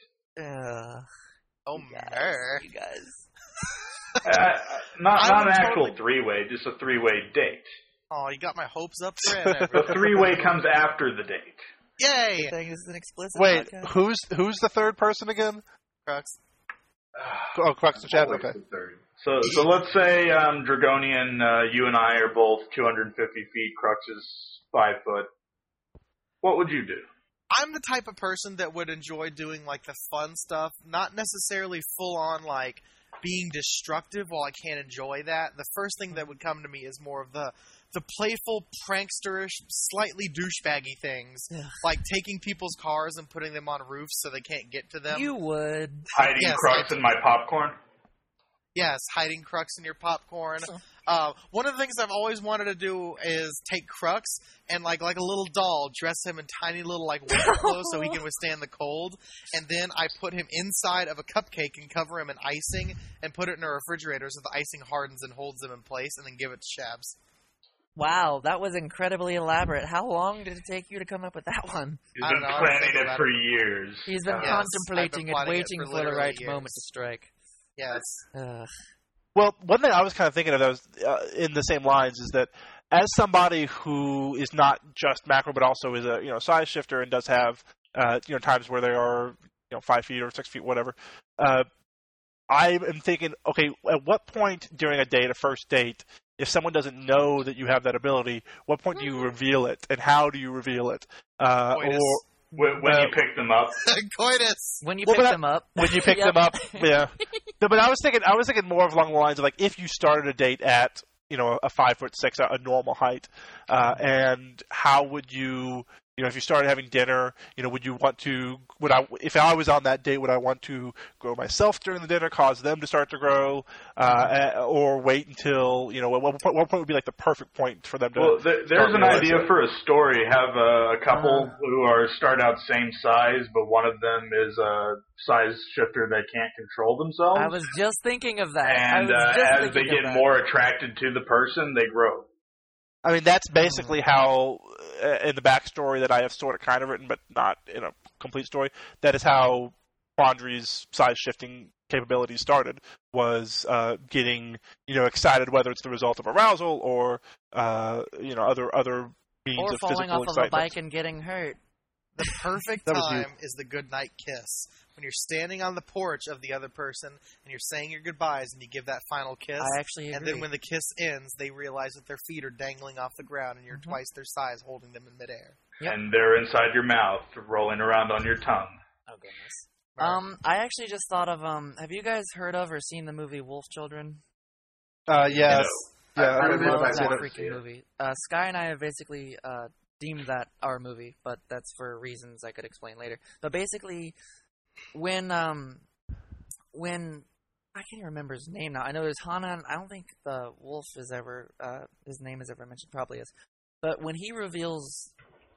You guys. Not an actual 3-way, just a 3-way date. Oh, you got my hopes up, Fred. The 3-way comes after the date. Yay! This is an explicit Wait, podcast. who's the third person again? Crux. Crux and Chad. Okay. So let's say Dragonian, you and I are both 250 feet. Crux is 5 foot. What would you do? I'm the type of person that would enjoy doing like the fun stuff, not necessarily full on like being destructive. While I can't enjoy that, the first thing that would come to me is more of the playful, pranksterish, slightly douchebaggy things, like taking people's cars and putting them on roofs so they can't get to them. You would hiding Crux in my popcorn. Yes, hiding Crux in your popcorn. One of the things I've always wanted to do is take Crux and like a little doll, dress him in tiny little like winter clothes so he can withstand the cold, and then I put him inside of a cupcake and cover him in icing and put it in a refrigerator so the icing hardens and holds him in place, and then give it to Shabs. Wow, that was incredibly elaborate. How long did it take you to come up with that one? He's been planning it for years. He's been contemplating it, waiting for the right moment to strike. Yes. Well, one thing I was kind of thinking of that was in the same lines is that as somebody who is not just macro but also is a size shifter and does have times where they are 5 feet or 6 feet, whatever. I am thinking, okay, at what point during a first date, if someone doesn't know that you have that ability, what point do you reveal it, and how do you reveal it? When you pick them up. Coitus. When you pick them up. When you pick them up, yeah. No, but I was thinking more along the lines of like if you started a date at a 5'6", a normal height, and how would you? If you started having dinner, would you want to? If I was on that date, would I want to grow myself during the dinner, cause them to start to grow, or wait until what point would be like the perfect point for them to? Well, there's an idea for a story. Have a couple who start out same size, but one of them is a size shifter that can't control themselves. I was just thinking of that. And as they get more attracted to the person, they grow. I mean, that's basically how, in the backstory that I have sort of kind of written, but not in a complete story, that is how Quandary's size-shifting capabilities started, was getting, excited, whether it's the result of arousal or, other means of physical excitement. Or falling off of a bike and getting hurt. The perfect time is the goodnight kiss. When you're standing on the porch of the other person and you're saying your goodbyes and you give that final kiss. I actually agree. And then when the kiss ends, they realize that their feet are dangling off the ground and you're twice their size holding them in midair. Yep. And they're inside your mouth, rolling around on your tongue. Oh, goodness. I actually just thought of, have you guys heard of or seen the movie Wolf Children? Yes. Yeah, I love that freaking movie. Sky and I have basically deemed that our movie, but that's for reasons I could explain later. But basically, when I can't even remember his name now. I know there's Hana. I don't think the wolf is ever his name is ever mentioned. Probably is. But when he reveals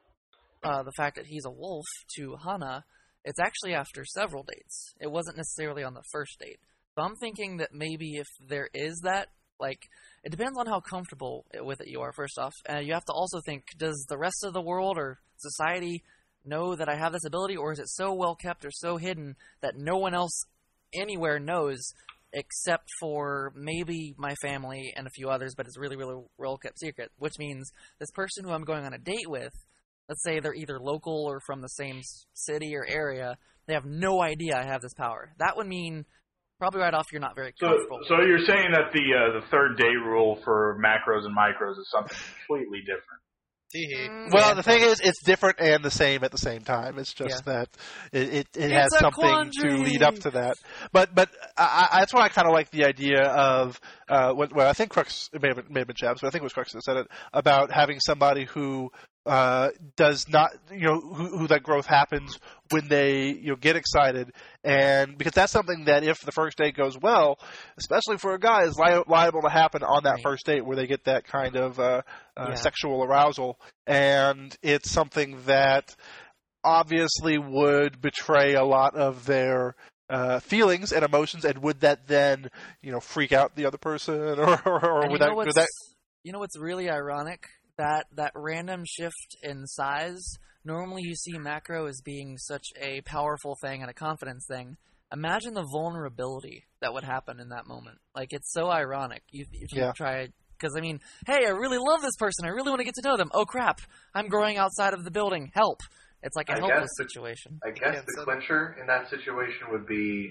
the fact that he's a wolf to Hana, it's actually after several dates. It wasn't necessarily on the first date. So I'm thinking that maybe if there is that, like, it depends on how comfortable with it you are, first off. And you have to also think, does the rest of the world or society know that I have this ability, or is it so well kept or so hidden that no one else anywhere knows except for maybe my family and a few others, but it's really, really well kept secret, which means this person who I'm going on a date with, let's say they're either local or from the same city or area, they have no idea I have this power. That would mean probably right off you're not very comfortable. So you're saying that the third date rule for macros and micros is something completely different. Well, the thing is, it's different and the same at the same time. It's just that it has something to lead up to that. But that's why I kind of like the idea of well, I think Crux, it may have been Jabs, but I think it was Crux that said it, about having somebody who does not, who that growth happens when they, get excited, and because that's something that if the first date goes well, especially for a guy, is liable to happen on that first date where they get that kind of sexual arousal, and it's something that obviously would betray a lot of their feelings and emotions, and would that then, freak out the other person, or would that? You know what's really ironic? That random shift in size, normally you see macro as being such a powerful thing and a confidence thing. Imagine the vulnerability that would happen in that moment. Like, it's so ironic. If you try, because, I mean, hey, I really love this person. I really want to get to know them. Oh, crap. I'm growing outside of the building. Help. It's like a helpless situation. I guess the clincher in that situation would be,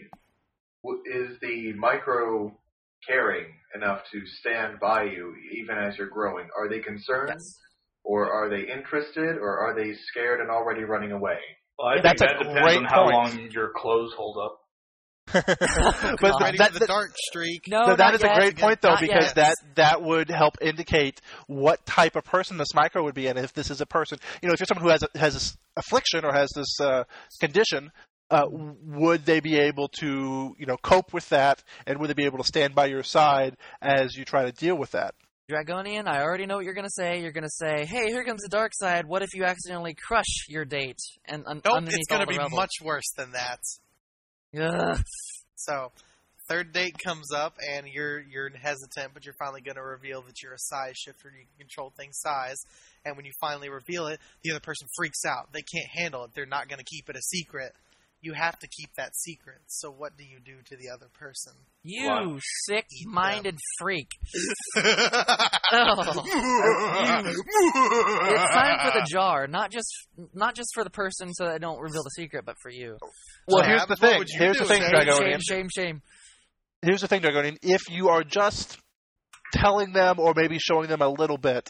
is the micro caring enough to stand by you even as you're growing? Are they concerned, or are they interested, or are they scared and already running away? Well, I think that depends on how long your clothes hold up. But ready for the dark streak. No, that is a great point, though, because that would help indicate what type of person this micro would be, and if this is a person, if you're someone who has this affliction or has this condition, would they be able to, cope with that, and would they be able to stand by your side as you try to deal with that? Dragonian, I already know what you're going to say. You're going to say, hey, here comes the dark side. What if you accidentally crush your date? And it's going to be much worse than that. Ugh. So, third date comes up, and you're hesitant, but you're finally going to reveal that you're a size shifter. You can control things size. And when you finally reveal it, the other person freaks out. They can't handle it. They're not going to keep it a secret. You have to keep that secret. So what do you do to the other person? You sick-minded freak. It's time for the jar, not just for the person so they don't reveal the secret, but for you. Well, here's the thing. Dragonian. Shame. here's the thing, Dragon. If you are just telling them or maybe showing them a little bit,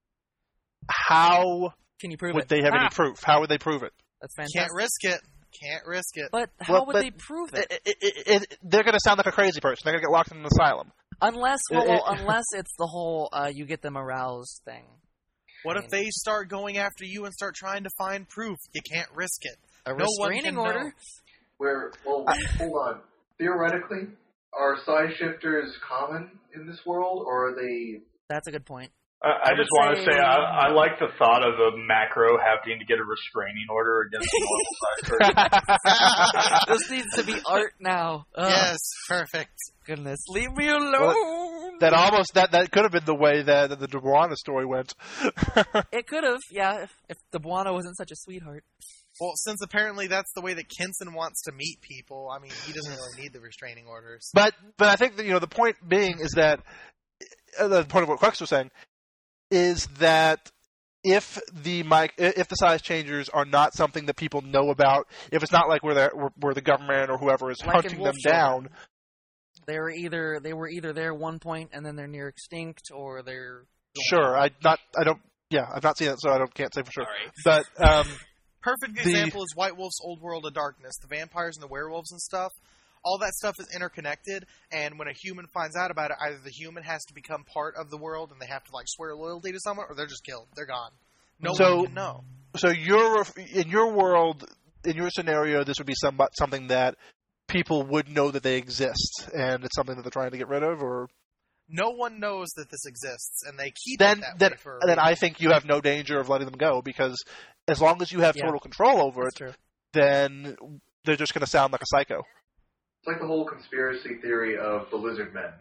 how can you prove would they have any proof? How would they prove it? That's fantastic. Can't risk it. But how would they prove it? They're going to sound like a crazy person. They're going to get locked in an asylum. Unless it's the whole you get them aroused thing. What if they start going after you and start trying to find proof? You can't risk it. A restraining order? Hold on. Theoretically, are size shifters common in this world, or are they... That's a good point. I just want to say I like the thought of a macro having to get a restraining order against a normal size person. This needs to be art now. Yes, perfect. Goodness, leave me alone. That could have been the way that the Dubuana story went. It could have, yeah, if Dubuana wasn't such a sweetheart. Well, since apparently that's the way that Kinson wants to meet people, I mean, he doesn't really need the restraining orders. But I think that, the point being is that the point of what Crux was saying is that if the size changers are not something that people know about, if it's not like where the government or whoever is hunting them down, they were either there at one point and then they're near extinct, or they're sure. I've not seen it, so I can't say for sure. Right. But perfect example is White Wolf's Old World of Darkness. The vampires and the werewolves and stuff. All that stuff is interconnected, and when a human finds out about it, either the human has to become part of the world and they have to swear loyalty to someone, or they're just killed. They're gone. No one can know. So in your world, in your scenario, this would be something that people would know that they exist, and it's something that they're trying to get rid of, or no one knows that this exists, and they keep it that way for a reason. Then I think you have no danger of letting them go, because as long as you have total control over it, then they're just going to sound like a psycho. It's like the whole conspiracy theory of the lizard men.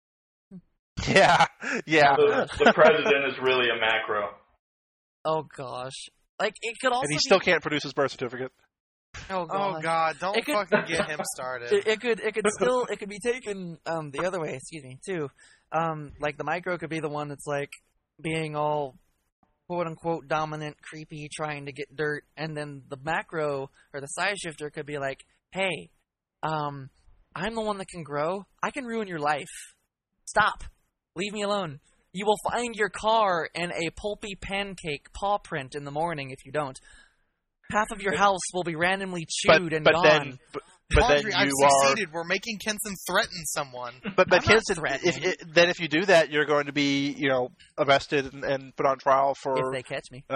Yeah. The president is really a macro. Oh gosh, it could also. And he still can't produce his birth certificate. Oh god! Don't fucking get him started. It could be taken the other way. Excuse me, too. The micro could be the one that's being all quote unquote dominant, creepy, trying to get dirt, and then the macro or the size shifter could be like, hey. I'm the one that can grow. I can ruin your life. Stop. Leave me alone. You will find your car in a pulpy pancake paw print in the morning if you don't. Half of your house will be randomly chewed and gone. Laundry, I've succeeded. We're making Kinson threaten someone. But Kinson, if you do that, you're going to be, arrested and put on trial for... If they catch me.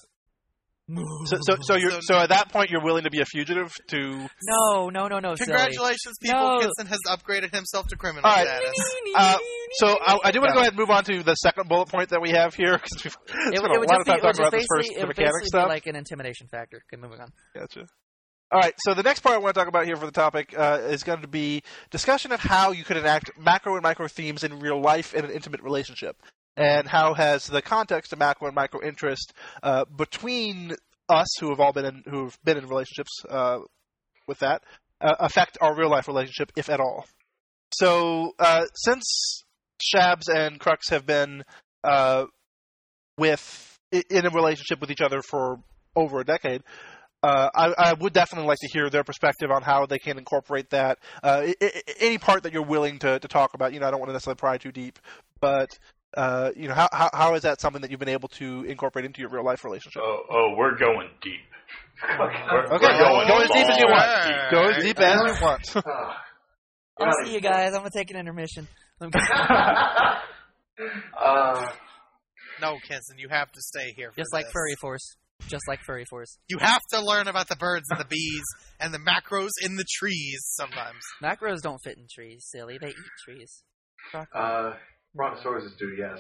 So at that point you're willing to be a fugitive to... No. Congratulations, people. No. Kinson has upgraded himself to criminal status. So I do want to go ahead and move on to the second bullet point that we have here, because we've spent a lot of time talking about this first, the mechanics stuff. Like an intimidation factor. Okay, moving on. Gotcha. All right, so the next part I want to talk about here for the topic is going to be discussion of how you could enact macro and micro themes in real life in an intimate relationship. And how has the context of macro and micro interest between us, who have been in relationships with that, affect our real life relationship, if at all? So since Shabs and Crux have been in a relationship with each other for over a decade, I would definitely like to hear their perspective on how they can incorporate that. Any part that you're willing to talk about. I don't want to necessarily pry too deep, but. How is that something that you've been able to incorporate into your real life relationship? We're going deep. We're go as deep as you want. Go as deep as you want. I'll see you guys. I'm gonna take an intermission. No, Kinson, you have to stay here. Just like Furry Force. You have to learn about the birds and the bees and the macros in the trees sometimes. Macros don't fit in trees, silly. They eat trees. Brontosauruses do, yes.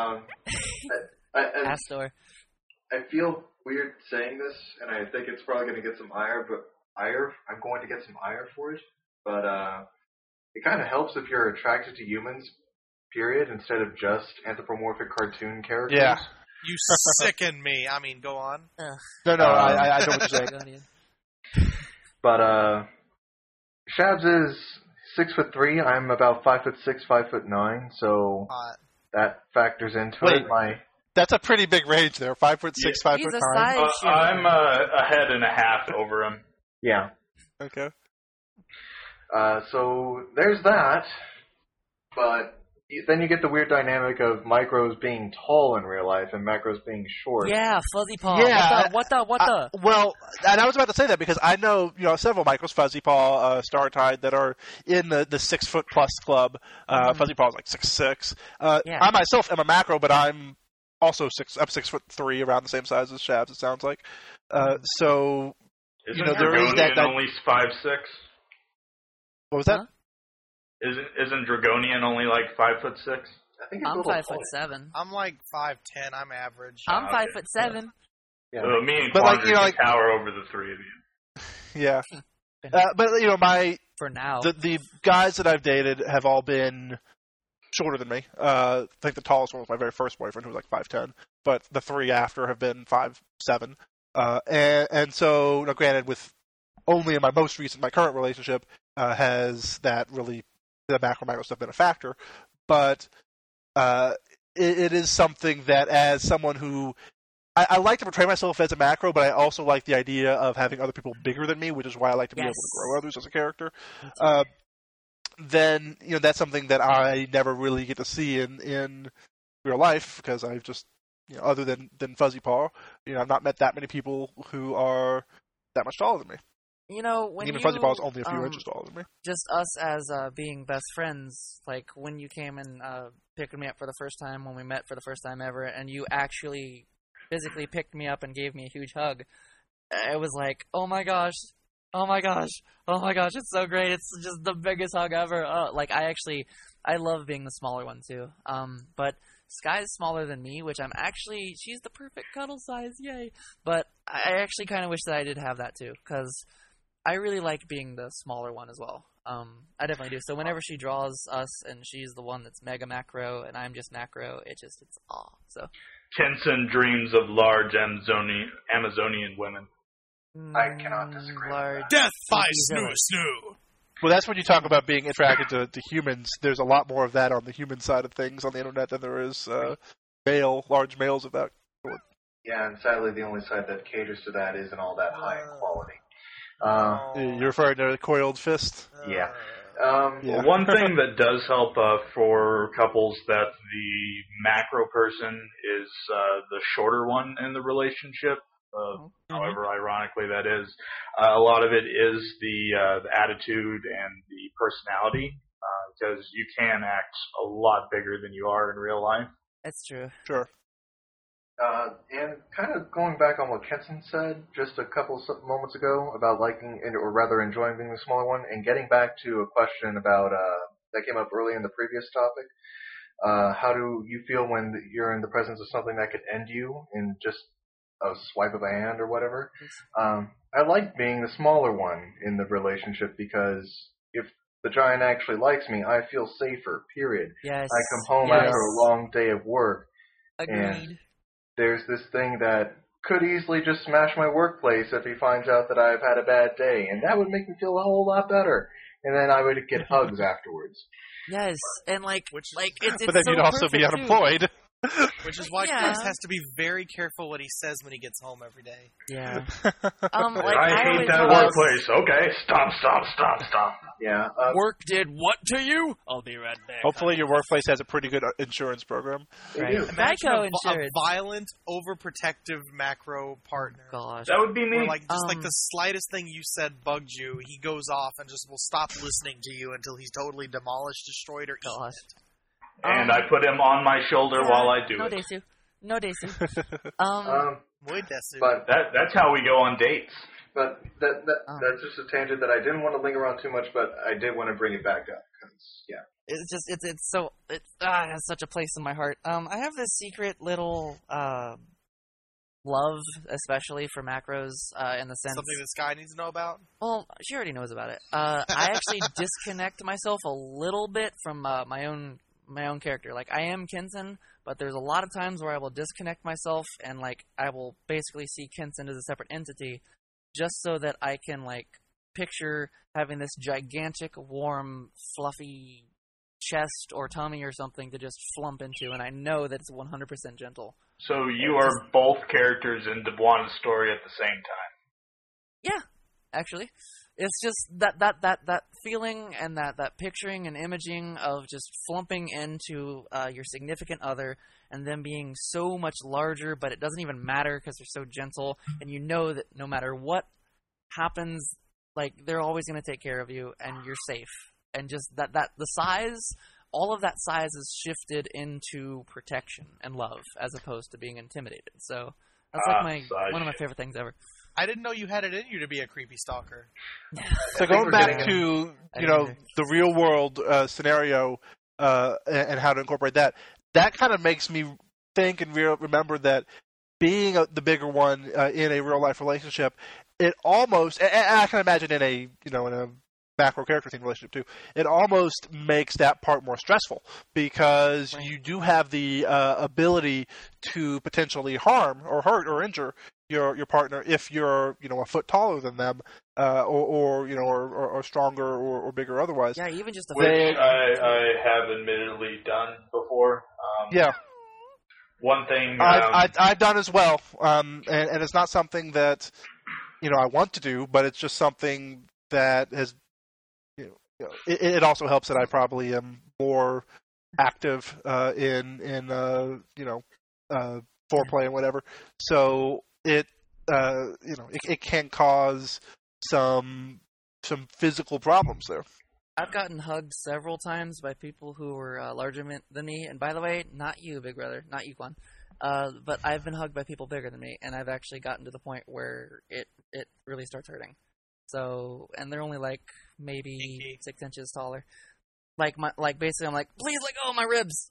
Astor. I feel weird saying this, and I think it's probably going to get some ire. I'm going to get some ire for it. But it kind of helps if you're attracted to humans, period, instead of just anthropomorphic cartoon characters. Yeah. You sicken me. I mean, go on. No, I know what you're saying. But Shabs is 6'3". I'm about 5'6", 5'9". So that factors into it. That's a pretty big range there. 5'6", 5'9". I'm a head and a half over him. Yeah. Okay. So there's that, but then you get the weird dynamic of Micros being tall in real life and Macros being short. Yeah, Fuzzy Paw. Yeah, what the? Well, and I was about to say that because I know several Micros, Fuzzy Paw, Startide, that are in the 6 foot plus club. Fuzzy Paw is like 6'6". I myself am a Macro, but I'm also 6'3", around the same size as Shabs. It sounds like. So Isn't there is that only 5'6"? What was that? Huh? Isn't Dragonian only like 5'6"? I think I'm 5'7". I'm like 5'10". I'm average. I'm 5'7". Yeah. So me and Quandary tower over the three of you. Yeah. But for now, the guys that I've dated have all been shorter than me. I think the tallest one was my very first boyfriend, who was like 5'10", but the three after have been 5'7". And so, granted, with only in my most recent, my current relationship, has that really the macro stuff been a factor, but it is something that, as someone who I like to portray myself as a macro, but I also like the idea of having other people bigger than me, which is why I like to be able to grow others as a character. Then that's something that I never really get to see in real life, because I've just other than Fuzzy Paw, I've not met that many people who are that much taller than me. When even Fuzzy Paw is only a few inches taller than me. Just us as being best friends, like when you came and picked me up for the first time, when we met for the first time ever, and you actually physically picked me up and gave me a huge hug, it was like, oh my gosh, it's so great. It's just the biggest hug ever. I love being the smaller one too. But Sky's smaller than me, which she's the perfect cuddle size, yay. But I actually kind of wish that I did have that too, because I really like being the smaller one as well. I definitely do. So whenever she draws us and she's the one that's mega macro and I'm just macro, it's aw. So Kensen dreams of large Amazonian women. I cannot disagree. Death by Snoo. Well, that's when you talk about being attracted to humans. There's a lot more of that on the human side of things on the internet than there is large males of that sort. Yeah, and sadly the only side that caters to that isn't all that high in quality. You're referring to Coiled Fist? Yeah. One thing that does help for couples that the macro person is the shorter one in the relationship, however ironically that is, a lot of it is the attitude and the personality, because you can act a lot bigger than you are in real life. That's true. Sure. And kind of going back on what Kensen said just a couple moments ago about liking, or rather enjoying being the smaller one, and getting back to a question about that came up early in the previous topic. How do you feel when you're in the presence of something that could end you in just a swipe of a hand or whatever? I like being the smaller one in the relationship, because if the giant actually likes me, I feel safer, period. Yes. I come home after a long day of work. Agreed. And there's this thing that could easily just smash my workplace if he finds out that I've had a bad day, and that would make me feel a whole lot better. And then I would get hugs afterwards. Yes, and it's but then so you'd also be unemployed. Which is why Chris has to be very careful what he says when he gets home every day. Yeah. I hate that workplace. Okay, stop. Yeah. Work did what to you? I'll be right back. Hopefully your workplace has a pretty good insurance program. Right. Imagine Geico a insurance. violent, overprotective macro partner. Gosh. That would be me. Where, like the slightest thing you said bugged you, he goes off and just will stop listening to you until he's totally demolished, destroyed, or eaten it. And I put him on my shoulder while I do it. No desu. Muy desu. But that's how we go on dates. But that's just a tangent that I didn't want to linger on too much, but I did want to bring it back up. It has such a place in my heart. I have this secret little love, especially for macros, in the sense something this guy needs to know about. Well, she already knows about it. I actually disconnect myself a little bit from my own character. Like, I am Kensen, but there's a lot of times where I will disconnect myself and I will basically see Kensen as a separate entity, just so that I can picture having this gigantic, warm, fluffy chest or tummy or something to just flump into, and I know that it's 100% gentle. So you are both characters in Dubuana's story at the same time. Yeah, actually. It's just that feeling and that picturing and imaging of just flumping into your significant other and them being so much larger, but it doesn't even matter because they're so gentle, and you know that no matter what happens, like, they're always going to take care of you and you're safe. And just that the size, all of that size is shifted into protection and love as opposed to being intimidated. So that's like one of my favorite things ever. I didn't know you had it in you to be a creepy stalker. So going back to the real world scenario and how to incorporate that kind of makes me think and remember that being the bigger one in a real life relationship, it almost, and I can imagine in a macro character theme relationship too, it almost makes that part more stressful because you do have the ability to potentially harm or hurt or injure your partner if you're a foot taller than them or stronger or bigger otherwise. Yeah, even just which I have admittedly done before. Yeah. One thing I've done as well, and it's not something that I want to do, but it's just something that has. It also helps that I probably am more active in foreplay and whatever. So it can cause some physical problems there. I've gotten hugged several times by people who were larger than me, and by the way, not you, big brother, not you, Quan. But I've been hugged by people bigger than me, and I've actually gotten to the point where it really starts hurting. So, and they're only like maybe 6 inches taller. Basically, I'm like, please let go of my ribs.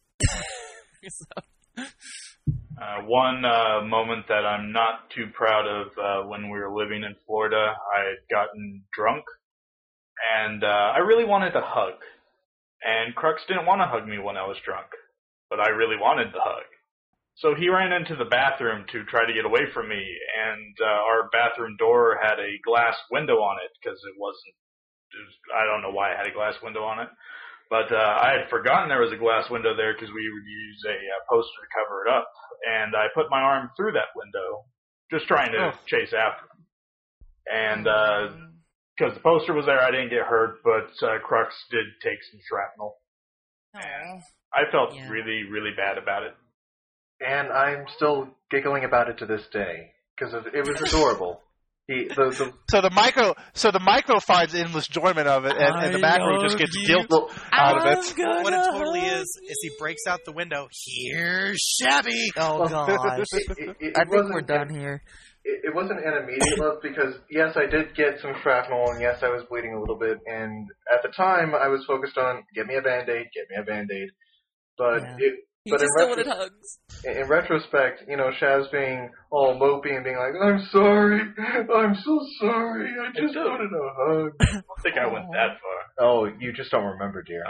One moment that I'm not too proud of when we were living in Florida, I had gotten drunk, and I really wanted to hug. And Crux didn't want to hug me when I was drunk, but I really wanted the hug. So he ran into the bathroom to try to get away from me, and our bathroom door had a glass window on it because I don't know why it had a glass window on it, but I had forgotten there was a glass window there because we would use a poster to cover it up, and I put my arm through that window, just trying to chase after him. And because the poster was there, I didn't get hurt, but Crux did take some shrapnel. And I felt really, really bad about it. And I'm still giggling about it to this day because it was adorable. So the micro finds endless enjoyment of it, and the macro just gets guilt out of it. What it totally is he breaks out the window. Here's Shabby. Oh gosh! I think we're done here. It wasn't an immediate love because yes, I did get some shrapnel, and yes, I was bleeding a little bit. And at the time, I was focused on get me a Band-Aid, but He just still wanted hugs. In retrospect, Shab's being all mopey and being like, I'm sorry. I'm so sorry. I just wanted a hug. I don't think I went that far. Oh, you just don't remember, dear.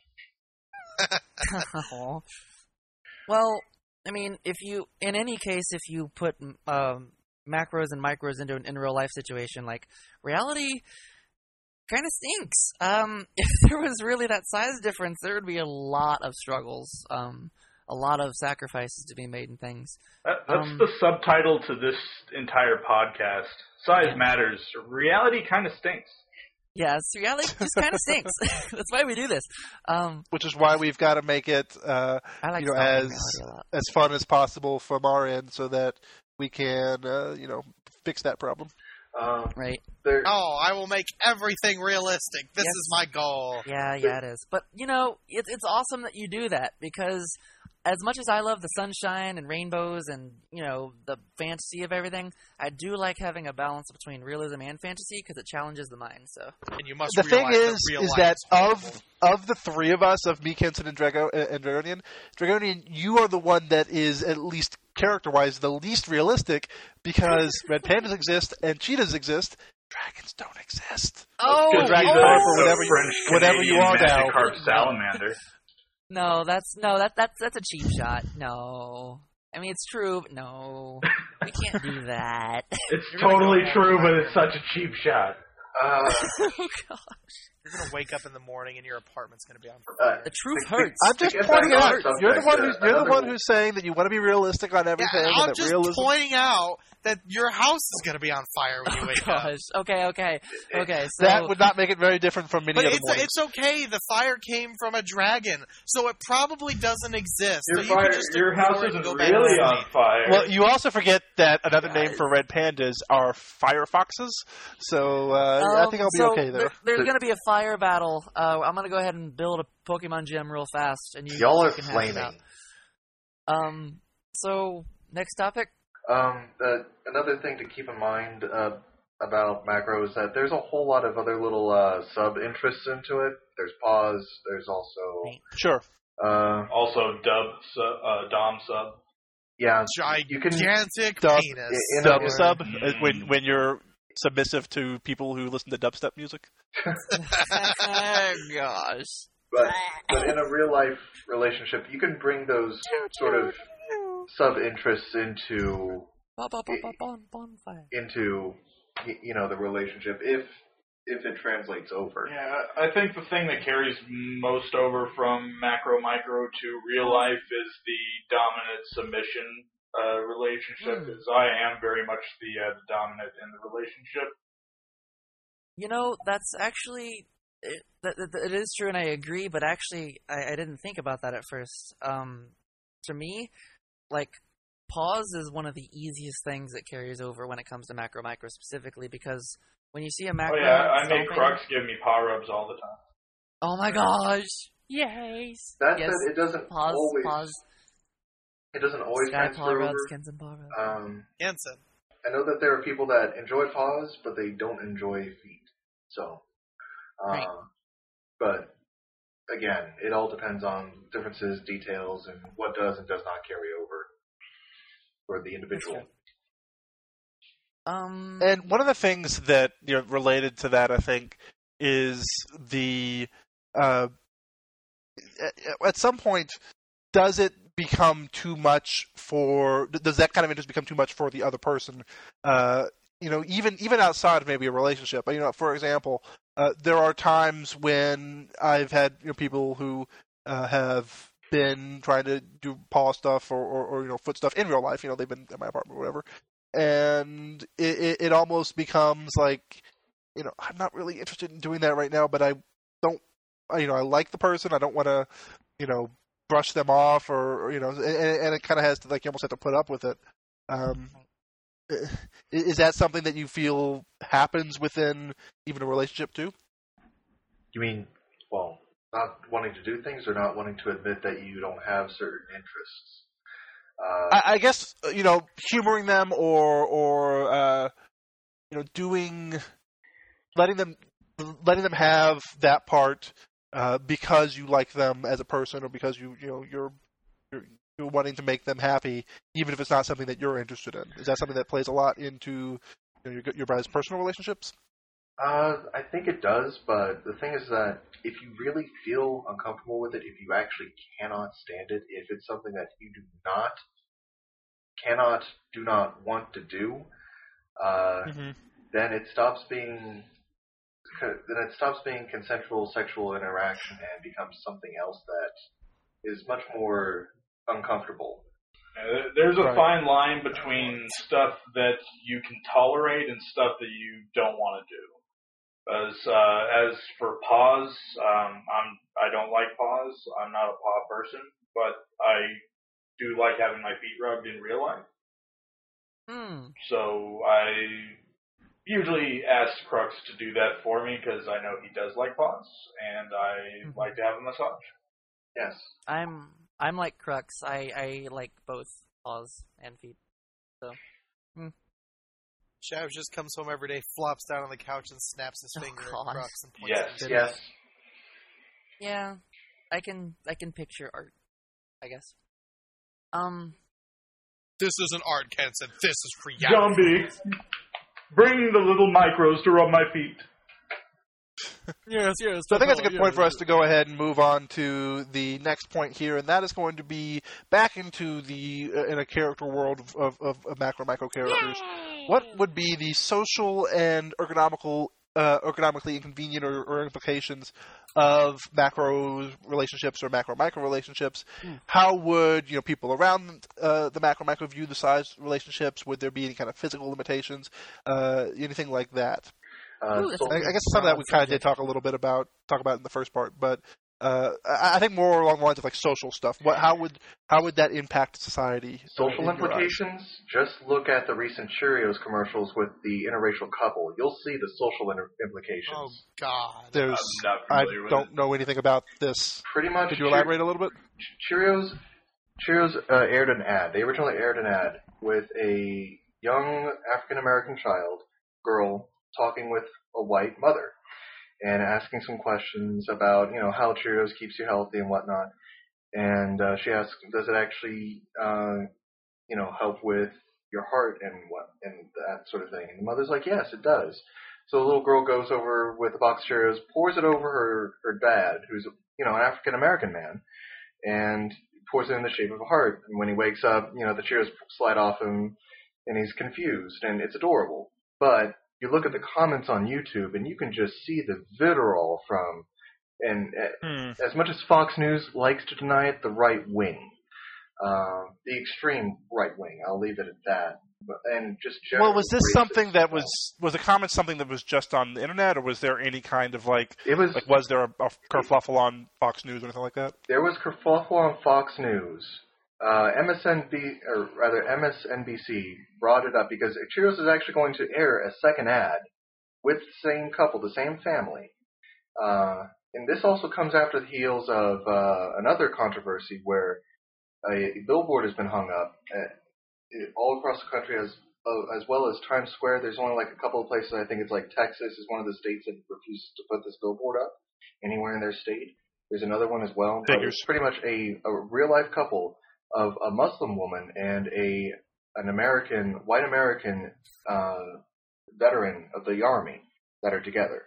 Okay. Well, I mean, if you put macros and micros into an in real life situation, like, reality kind of stinks. If there was really that size difference, there would be a lot of struggles, a lot of sacrifices to be made and things. That's the subtitle to this entire podcast. Size matters. Reality kind of stinks. Yes, reality just kind of stinks. That's why we do this. Which is why we've got to make it as fun as possible from our end so that we can fix that problem. Right. I will make everything realistic. This is my goal. Yeah, it is. But, it's awesome that you do that because as much as I love the sunshine and rainbows and, the fantasy of everything, I do like having a balance between realism and fantasy because it challenges the mind. So, and you must the thing is that of the three of us, of me, Kenton, and Dragonian, you are the one that is at least character-wise the least realistic because red pandas exist and cheetahs exist. Dragons don't exist. Dragons for whatever you are now. Magikarp salamander. No, that's a cheap shot. No. I mean, it's true, but no. We can't do that. It's totally true, but it's such a cheap shot. Oh, gosh. You're going to wake up in the morning and your apartment's going to be on fire. The truth hurts. I'm just pointing out. You're the one who's saying that you want to be realistic on everything. Yeah, I'm just pointing out that your house is going to be on fire when you wake up. Okay. So that would not make it very different from many other mornings. It's okay. The fire came from a dragon, so it probably doesn't exist. Your house isn't really on fire. Well, you also forget that another name for red pandas are fire foxes. So I think I'll be okay there. There's going to be a fire battle. I'm going to go ahead and build a Pokemon gym real fast, and y'all are can flaming. Hash it out. So next topic. Another thing to keep in mind about macro is that there's a whole lot of other little sub-interests into it. There's pause. There's also... Sure. Also Dom sub. Yeah. Gigantic penis. Sub when you're submissive to people who listen to dubstep music. Gosh. But in a real-life relationship, you can bring those sort of sub-interests into the relationship if it translates over. Yeah, I think the thing that carries most over from macro-micro to real life is the dominant submission relationship, because I am very much the dominant in the relationship. That's actually... It is true, and I agree, but actually, I didn't think about that at first. To me, pause is one of the easiest things that carries over when it comes to macro-micro specifically, because when you see a macro... Oh yeah, I make Crux give me paw rubs all the time. Oh my gosh! Yes! That said, it doesn't always... Pause. It doesn't always transfer over. Hansen. I know that there are people that enjoy paws, but they don't enjoy feet. So... Right. But again, it all depends on differences, details, and what does and does not carry over for the individual. And one of the things that related to that, I think, is the at some point, does it become too much does that kind of interest become too much for the other person? Even outside of maybe a relationship. For example, there are times when I've had people who have been trying to do paw stuff or foot stuff in real life. They've been at my apartment or whatever, and it almost becomes like, I'm not really interested in doing that right now, but I don't. I like the person. I don't want to, brush them off or and it kind of has to you almost have to put up with it. Is that something that you feel happens within even a relationship too? You mean, not wanting to do things or not wanting to admit that you don't have certain interests? I guess, humoring them or letting them have that part because you like them as a person or because you're wanting to make them happy, even if it's not something that you're interested in. Is that something that plays a lot into your guys' personal relationships? I think it does, but the thing is that if you really feel uncomfortable with it, if you actually cannot stand it, if it's something that you do not want to do, then it stops being consensual sexual interaction and becomes something else that is much more uncomfortable. There's a fine line between stuff that you can tolerate and stuff that you don't want to do. As for paws, I don't like paws. I'm not a paw person, but I do like having my feet rubbed in real life. So I usually ask Crux to do that for me because I know he does like paws, and I like to have a massage. Yes. I'm like Crux. I like both paws and feet. So. Shav just comes home every day, flops down on the couch, and snaps his finger at Crux and points at him. Yes. Yeah, I can picture art, I guess. This isn't art, Kenson. This is reality. Zombie, bring the little micros to rub my feet. Yes. So I think that's a good point for us to go ahead and move on to the next point here, and that is going to be back into in a character world of macro-micro characters. Yay! What would be the social and ergonomical ergonomically inconvenient or implications of macro relationships or macro-micro relationships. How would people around the macro-micro view the size relationships? Would there be any kind of physical limitations? Anything like that? I guess some of that we kind of did talk about in the first part, but I think more along the lines of like social stuff. How would that impact society? Social implications? Just look at the recent Cheerios commercials with the interracial couple. You'll see the social implications. Oh God! I don't know anything about this. Pretty much. Could you elaborate a little bit? Cheerios aired an ad. They originally aired an ad with a young African American girl, talking with a white mother, and asking some questions about, how Cheerios keeps you healthy and whatnot. And she asks, does it actually, help with your heart and that sort of thing? And the mother's like, yes, it does. So the little girl goes over with a box of Cheerios, pours it over her dad, who's, an African American man, and pours it in the shape of a heart. And when he wakes up, the Cheerios slide off him, and he's confused, and it's adorable. But you look at the comments on YouTube, and you can just see the vitriol from, and as much as Fox News likes to deny it, the right wing, the extreme right wing. I'll leave it at that. And just was this something that was a comment something that was just on the internet, or was there any kind of was there a kerfluffle on Fox News or anything like that? There was kerfluffle on Fox News. MSNBC brought it up because Cheerios is actually going to air a second ad with the same couple, the same family. And this also comes after the heels of another controversy where a billboard has been hung up all across the country, as well as Times Square. There's only a couple of places. I think it's Texas is one of the states that refuses to put this billboard up anywhere in their state. There's another one as well. But it's pretty much a real-life couple of a Muslim woman and an white American veteran of the Army that are together.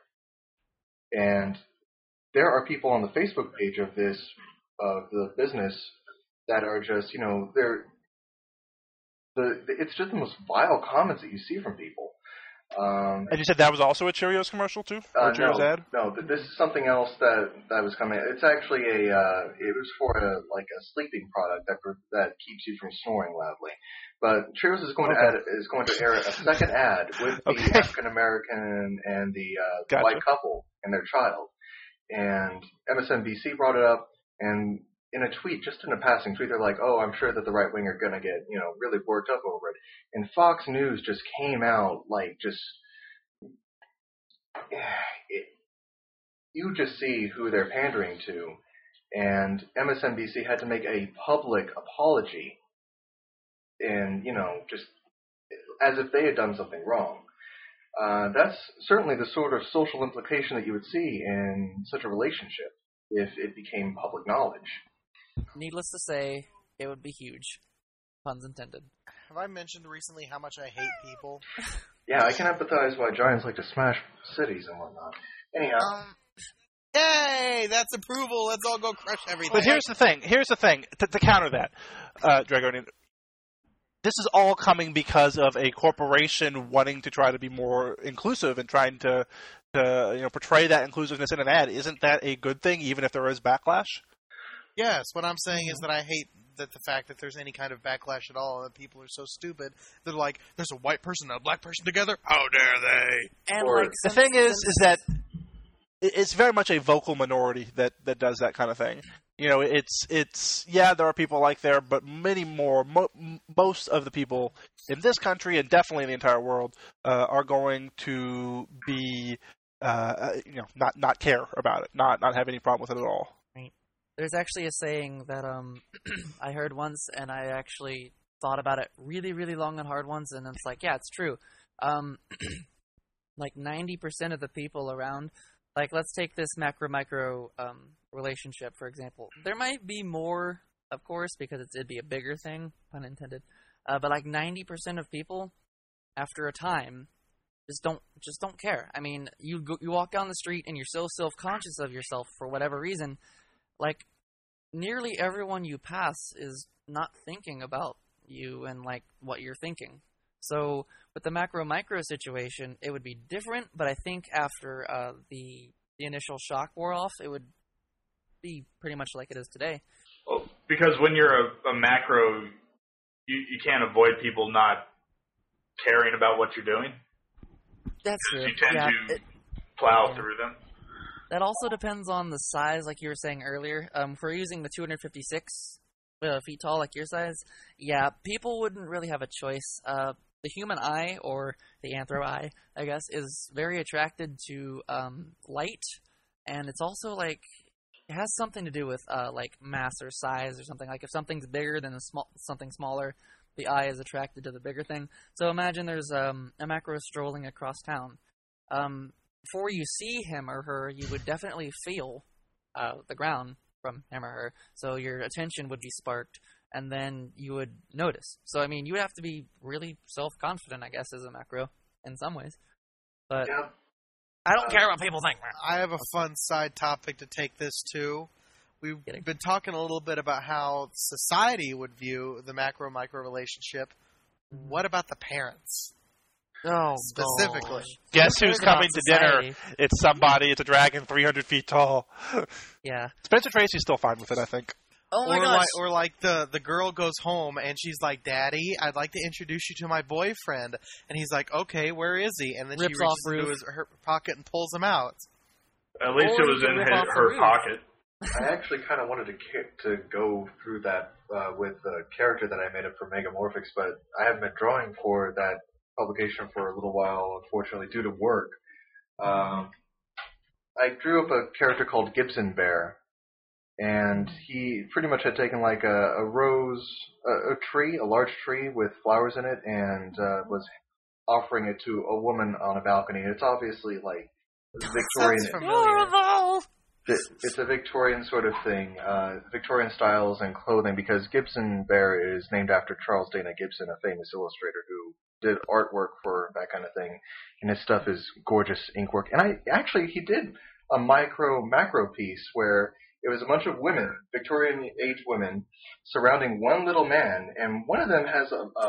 And there are people on the Facebook page of the business that are just, it's just the most vile comments that you see from people. And you said that was also a Cheerios commercial too? Or a Cheerios ad? No, this is something else that was coming. It's actually it was for a sleeping product that keeps you from snoring loudly. But Cheerios is going to air a second ad with the African American and the white couple and their child. And MSNBC brought it up, and in a tweet, just in a passing tweet, they're like, "Oh, I'm sure that the right wing are going to get, really worked up over it." And Fox News just came out you just see who they're pandering to, and MSNBC had to make a public apology, and just as if they had done something wrong. That's certainly the sort of social implication that you would see in such a relationship if it became public knowledge. Needless to say, it would be huge. Puns intended. Have I mentioned recently how much I hate people? Yeah, I can empathize why Giants like to smash cities and whatnot. Anyhow. Yay! That's approval. Let's all go crush everything. But here's the thing. To counter that, Drago, this is all coming because of a corporation wanting to try to be more inclusive and trying to portray that inclusiveness in an ad. Isn't that a good thing, even if there is backlash? Yes, what I'm saying is that I hate the fact that there's any kind of backlash at all, and that people are so stupid. They're like, there's a white person and a black person together? How dare they? And the thing is that it's very much a vocal minority that does that kind of thing. It's there are people like there, but many more. Most of the people in this country, and definitely in the entire world, are going to be, not care about it, not have any problem with it at all. There's actually a saying that I heard once, and I actually thought about it really, really long and hard once, and it's like, yeah, it's true. 90% of the people around, let's take this macro-micro relationship, for example. There might be more, of course, because it'd be a bigger thing, pun intended. But 90% of people, after a time, just don't care. I mean, you walk down the street and you're so self-conscious of yourself for whatever reason. Nearly everyone you pass is not thinking about you and what you're thinking. So with the macro-micro situation, it would be different, but I think after the initial shock wore off, it would be pretty much like it is today. Well, because when you're a macro, you can't avoid people not caring about what you're doing. That's true. You tend to plow through them. That also depends on the size, like you were saying earlier. If we're using the 256 feet tall, like your size, yeah, people wouldn't really have a choice. The human eye, or the anthro eye, I guess, is very attracted to light, and it's also like it has something to do with like mass or size or something. Like if something's bigger than something smaller, the eye is attracted to the bigger thing. So imagine there's a macro strolling across town. Before you see him or her, you would definitely feel the ground from him or her. So your attention would be sparked, and then you would notice. So, I mean, you would have to be really self-confident, I guess, as a macro in some ways. But Yeah. I don't care what people think. I have a fun side topic to take this to. We've been talking a little bit about how society would view the macro-micro relationship. What about the parents? Oh, specifically. gosh. Guess who's coming to dinner? It's somebody. It's a dragon 300 feet tall. Yeah. Spencer Tracy's still fine with it, I think. Oh my gosh. Or like the girl goes home and she's like, "Daddy, I'd like to introduce you to my boyfriend." And he's like, "Okay, where is he?" And then Rips she off reaches into her pocket and pulls him out. At least it was in her pocket. I actually kind of wanted to go through that with the character that I made up for Megamorphics, but I haven't been drawing for that publication for a little while, unfortunately, due to work. I drew up a character called Gibson Bear, and he pretty much had taken like a large tree with flowers in it, and was offering it to a woman on a balcony. It's obviously like Victorian. Horrible! It's a Victorian sort of thing, Victorian styles and clothing, because Gibson Bear is named after Charles Dana Gibson, a famous illustrator who did artwork for that kind of thing, and his stuff is gorgeous inkwork. And he did a macro piece where it was a bunch of women, Victorian age women, surrounding one little man, and one of them has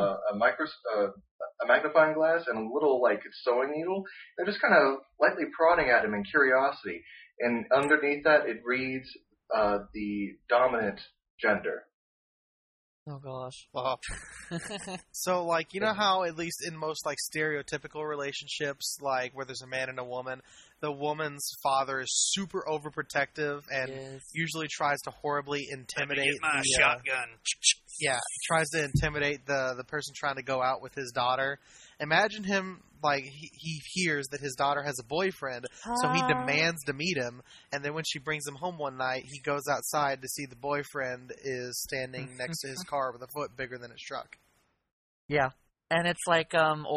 a magnifying glass and a little like sewing needle. They're just kind of lightly prodding at him in curiosity, and underneath that it reads the dominant gender. Oh gosh. Wow. So, like, you know how at least in most, like, stereotypical relationships, like, where there's a man and a woman, the woman's father is super overprotective and usually tries to horribly intimidate shotgun. Yeah, tries to intimidate the person trying to go out with his daughter. Imagine him, like, he hears that his daughter has a boyfriend, so he demands to meet him, and then when she brings him home one night, he goes outside to see the boyfriend is standing next to his car with a foot bigger than his truck. Yeah. And it's like,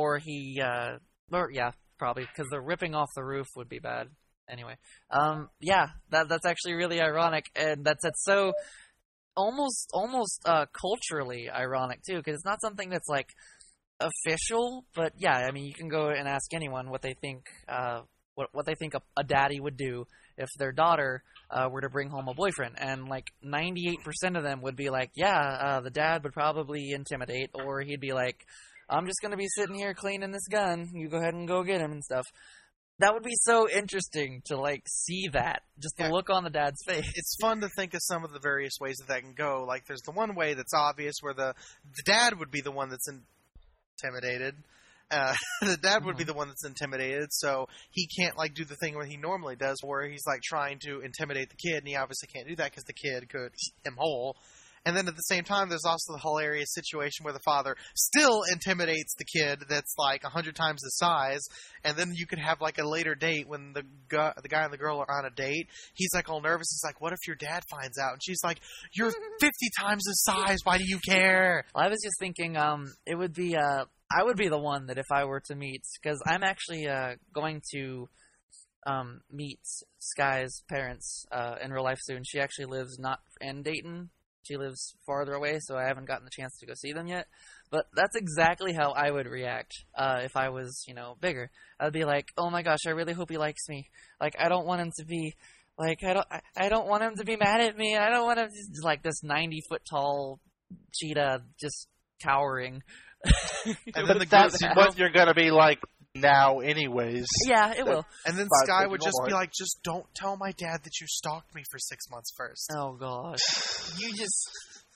probably, because the ripping off the roof would be bad. Anyway. That's actually really ironic, and that's so almost culturally ironic, too, because it's not something that's, like, official, but yeah, I mean, you can go and ask anyone what they think what they think a daddy would do if their daughter were to bring home a boyfriend, and like 98% of them would be like, the dad would probably intimidate, or he'd be like, I'm just gonna be sitting here cleaning this gun, you go ahead and go get him and stuff. That would be so interesting to like see that, just the look on the dad's face. It's fun to think of some of the various ways that can go. Like, there's the one way that's obvious, where the dad would be the one that's intimidated. The dad would be the one that's intimidated, so he can't like do the thing where he normally does, where he's like trying to intimidate the kid, and he obviously can't do that because the kid could eat him whole. And then at the same time, there's also the hilarious situation where the father still intimidates the kid that's like 100 times the size, and then you could have like a later date when the guy and the girl are on a date. He's like all nervous. He's like, "What if your dad finds out?" And she's like, "You're 50 times the size. Why do you care?" Well, I was just thinking, it would be I would be the one that if I were to meet, because I'm actually going to meet Sky's parents in real life soon. She actually lives not in Dayton. She lives farther away, so I haven't gotten the chance to go see them yet. But that's exactly how I would react if I was, bigger. I'd be like, "Oh my gosh, I really hope he likes me. Like, I don't want him to be, like, I don't want him to be mad at me. I don't want him to, like, this 90-foot tall cheetah just cowering." And then that's what you're going to be like now anyways. Yeah, it will. And then Sky would just be like, just don't tell my dad that you stalked me for 6 months first. Oh, gosh. You just...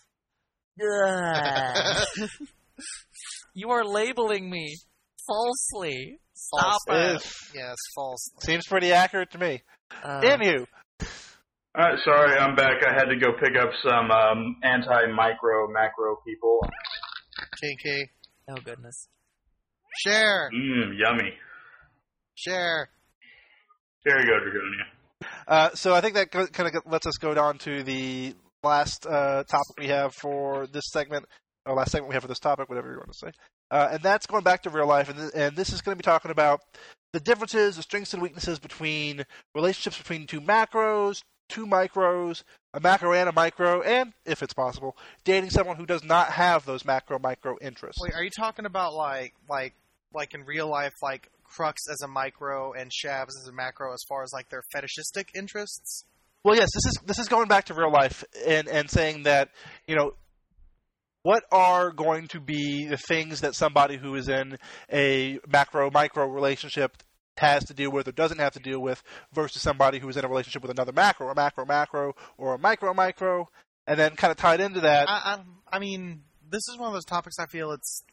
You are labeling me falsely. Stop it. Yes, falsely. Seems pretty accurate to me. Anywho. Alright, sorry, I'm back. I had to go pick up some anti-micro macro people. Kinky. Oh, goodness. Share. Yummy. Share. There you go, Dragonia. So I think that kind of lets us go down to the last topic we have for this segment, or last segment we have for this topic, whatever you want to say. And that's going back to real life, and this is going to be talking about the differences, the strengths and weaknesses between relationships between two macros, two micros, a macro and a micro, and, if it's possible, dating someone who does not have those macro-micro interests. Wait, are you talking about like in real life, like Crux as a micro and Shabs as a macro, as far as like their fetishistic interests? Well, yes, this is going back to real life and saying that, you know, what are going to be the things that somebody who is in a macro-micro relationship has to deal with or doesn't have to deal with versus somebody who is in a relationship with another macro, a macro-macro, or a micro-micro, and then kind of tied into that. I mean, this is one of those topics I feel it's...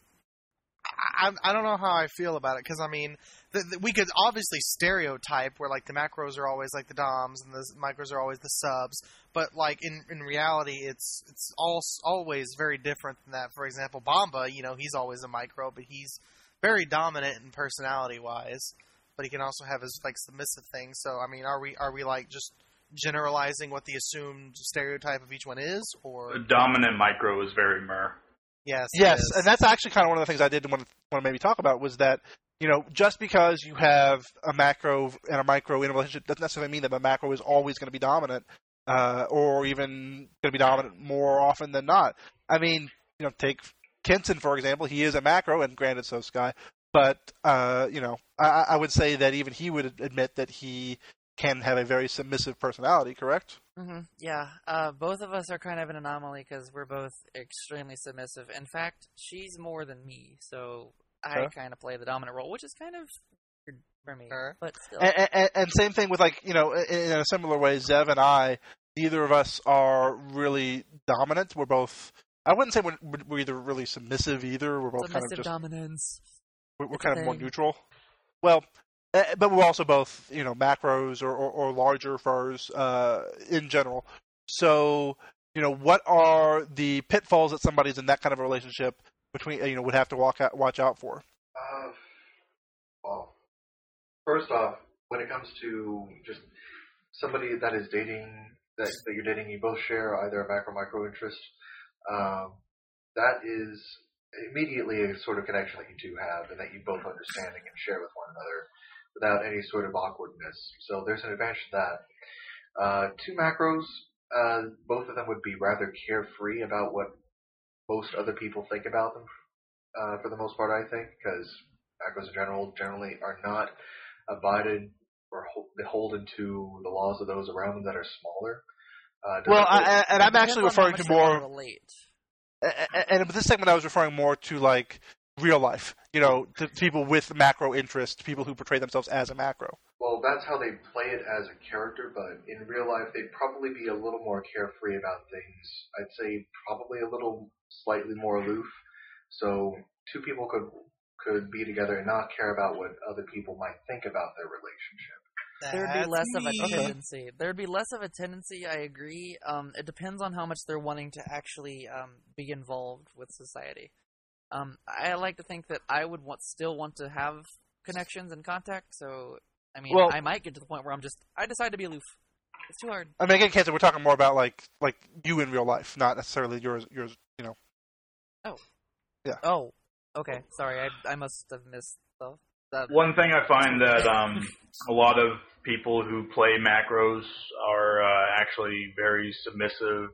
I don't know how I feel about it, because, I mean, we could obviously stereotype where, like, the macros are always, like, the doms and the micros are always the subs, but, like, in reality, it's always very different than that. For example, Bamba, you know, he's always a micro, but he's very dominant in personality-wise, but he can also have his, like, submissive thing. So, I mean, are we like, just generalizing what the assumed stereotype of each one is, or... The dominant micro is very mer. Yes, and that's actually kind of one of the things I did want to maybe talk about was that, you know, just because you have a macro and a micro in a relationship doesn't necessarily mean that the macro is always going to be dominant, or even going to be dominant more often than not. I mean, you know, take Kenson, for example. He is a macro, and granted, so Sky. But, you know, I would say that even he would admit that he can have a very submissive personality, correct? Mm-hmm. Yeah. Both of us are kind of an anomaly because we're both extremely submissive. In fact, she's more than me, so I kind of play the dominant role, which is kind of weird for me. But still. And same thing with, like, you know, in a similar way, Zev and I, neither of us are really dominant. We're both... I wouldn't say we're either really submissive either. We're both submissive kind of just... dominance. We're kind of more neutral. Well... But we're also both, you know, macros or larger furs in general. So, you know, what are the pitfalls that somebody's in that kind of a relationship between, you know, would have to watch out for? Well, first off, when it comes to just somebody that is dating, that you're dating, you both share either a macro-micro interest, that is immediately a sort of connection that you two have and that you both understand and can share with one another without any sort of awkwardness. So there's an advantage to that. Two macros, both of them would be rather carefree about what most other people think about them, for the most part, I think, because macros in general generally are not abided or beholden to the laws of those around them that are smaller. And I'm actually referring to more... And with this segment, I was referring more to, like, real life, you know, to people with macro interest, people who portray themselves as a macro. Well, that's how they play it as a character, but in real life, they'd probably be a little more carefree about things. I'd say probably a little slightly more aloof. So two people could be together and not care about what other people might think about their relationship. There'd be less of a tendency. There'd be less of a tendency, I agree. It depends on how much they're wanting to actually be involved with society. I like to think that I would still want to have connections and contact, so, I mean, I might get to the point where I decide to be aloof. It's too hard. I mean, again, Kenton, we're talking more about, like you in real life, not necessarily yours, you know. Oh. Yeah. Oh, okay. Sorry, I must have missed that. One thing I find that a lot of people who play macros are actually very submissive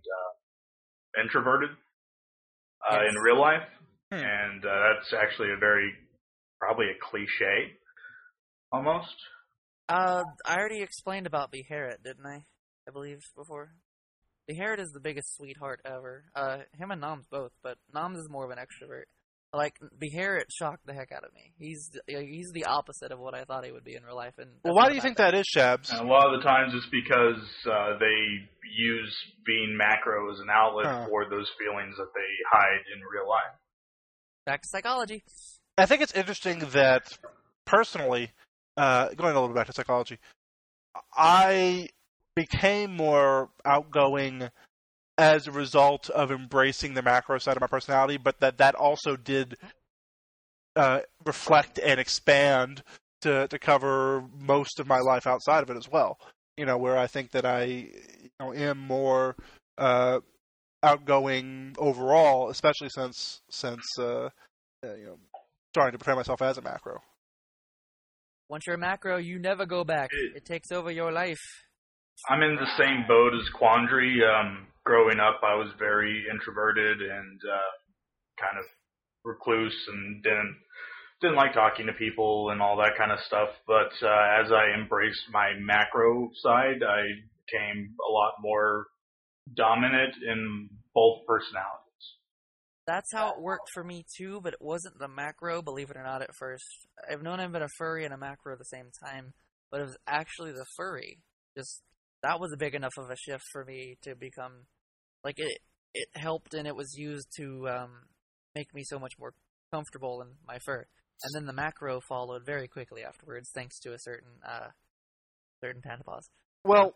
and introverted in real life. And that's actually probably a cliche, almost. I already explained about Beharit, didn't I? I believe, before. Beharit is the biggest sweetheart ever. Him and Noms both, but Noms is more of an extrovert. Like, Beharit shocked the heck out of me. He's the opposite of what I thought he would be in real life. And well, why do you think that is, Shabs? A lot of the times it's because they use being macro as an outlet for those feelings that they hide in real life. Back to psychology. I think it's interesting that, personally, going a little bit back to psychology, I became more outgoing as a result of embracing the macro side of my personality, but that also did reflect and expand to cover most of my life outside of it as well. Where I think that I am more outgoing overall, especially since starting to portray myself as a macro. Once you're a macro, you never go back. It takes over your life. I'm in the same boat as Quandary. Growing up, I was very introverted and kind of recluse and didn't like talking to people and all that kind of stuff. But as I embraced my macro side, I became a lot more dominant in both personalities. That's how it worked for me too, but it wasn't the macro, believe it or not, at first. I've known I've been a furry and a macro at the same time, but it was actually the furry. That was a big enough of a shift for me to become, like, it helped, and it was used to make me so much more comfortable in my fur. And then the macro followed very quickly afterwards, thanks to a certain Tanapause. Well,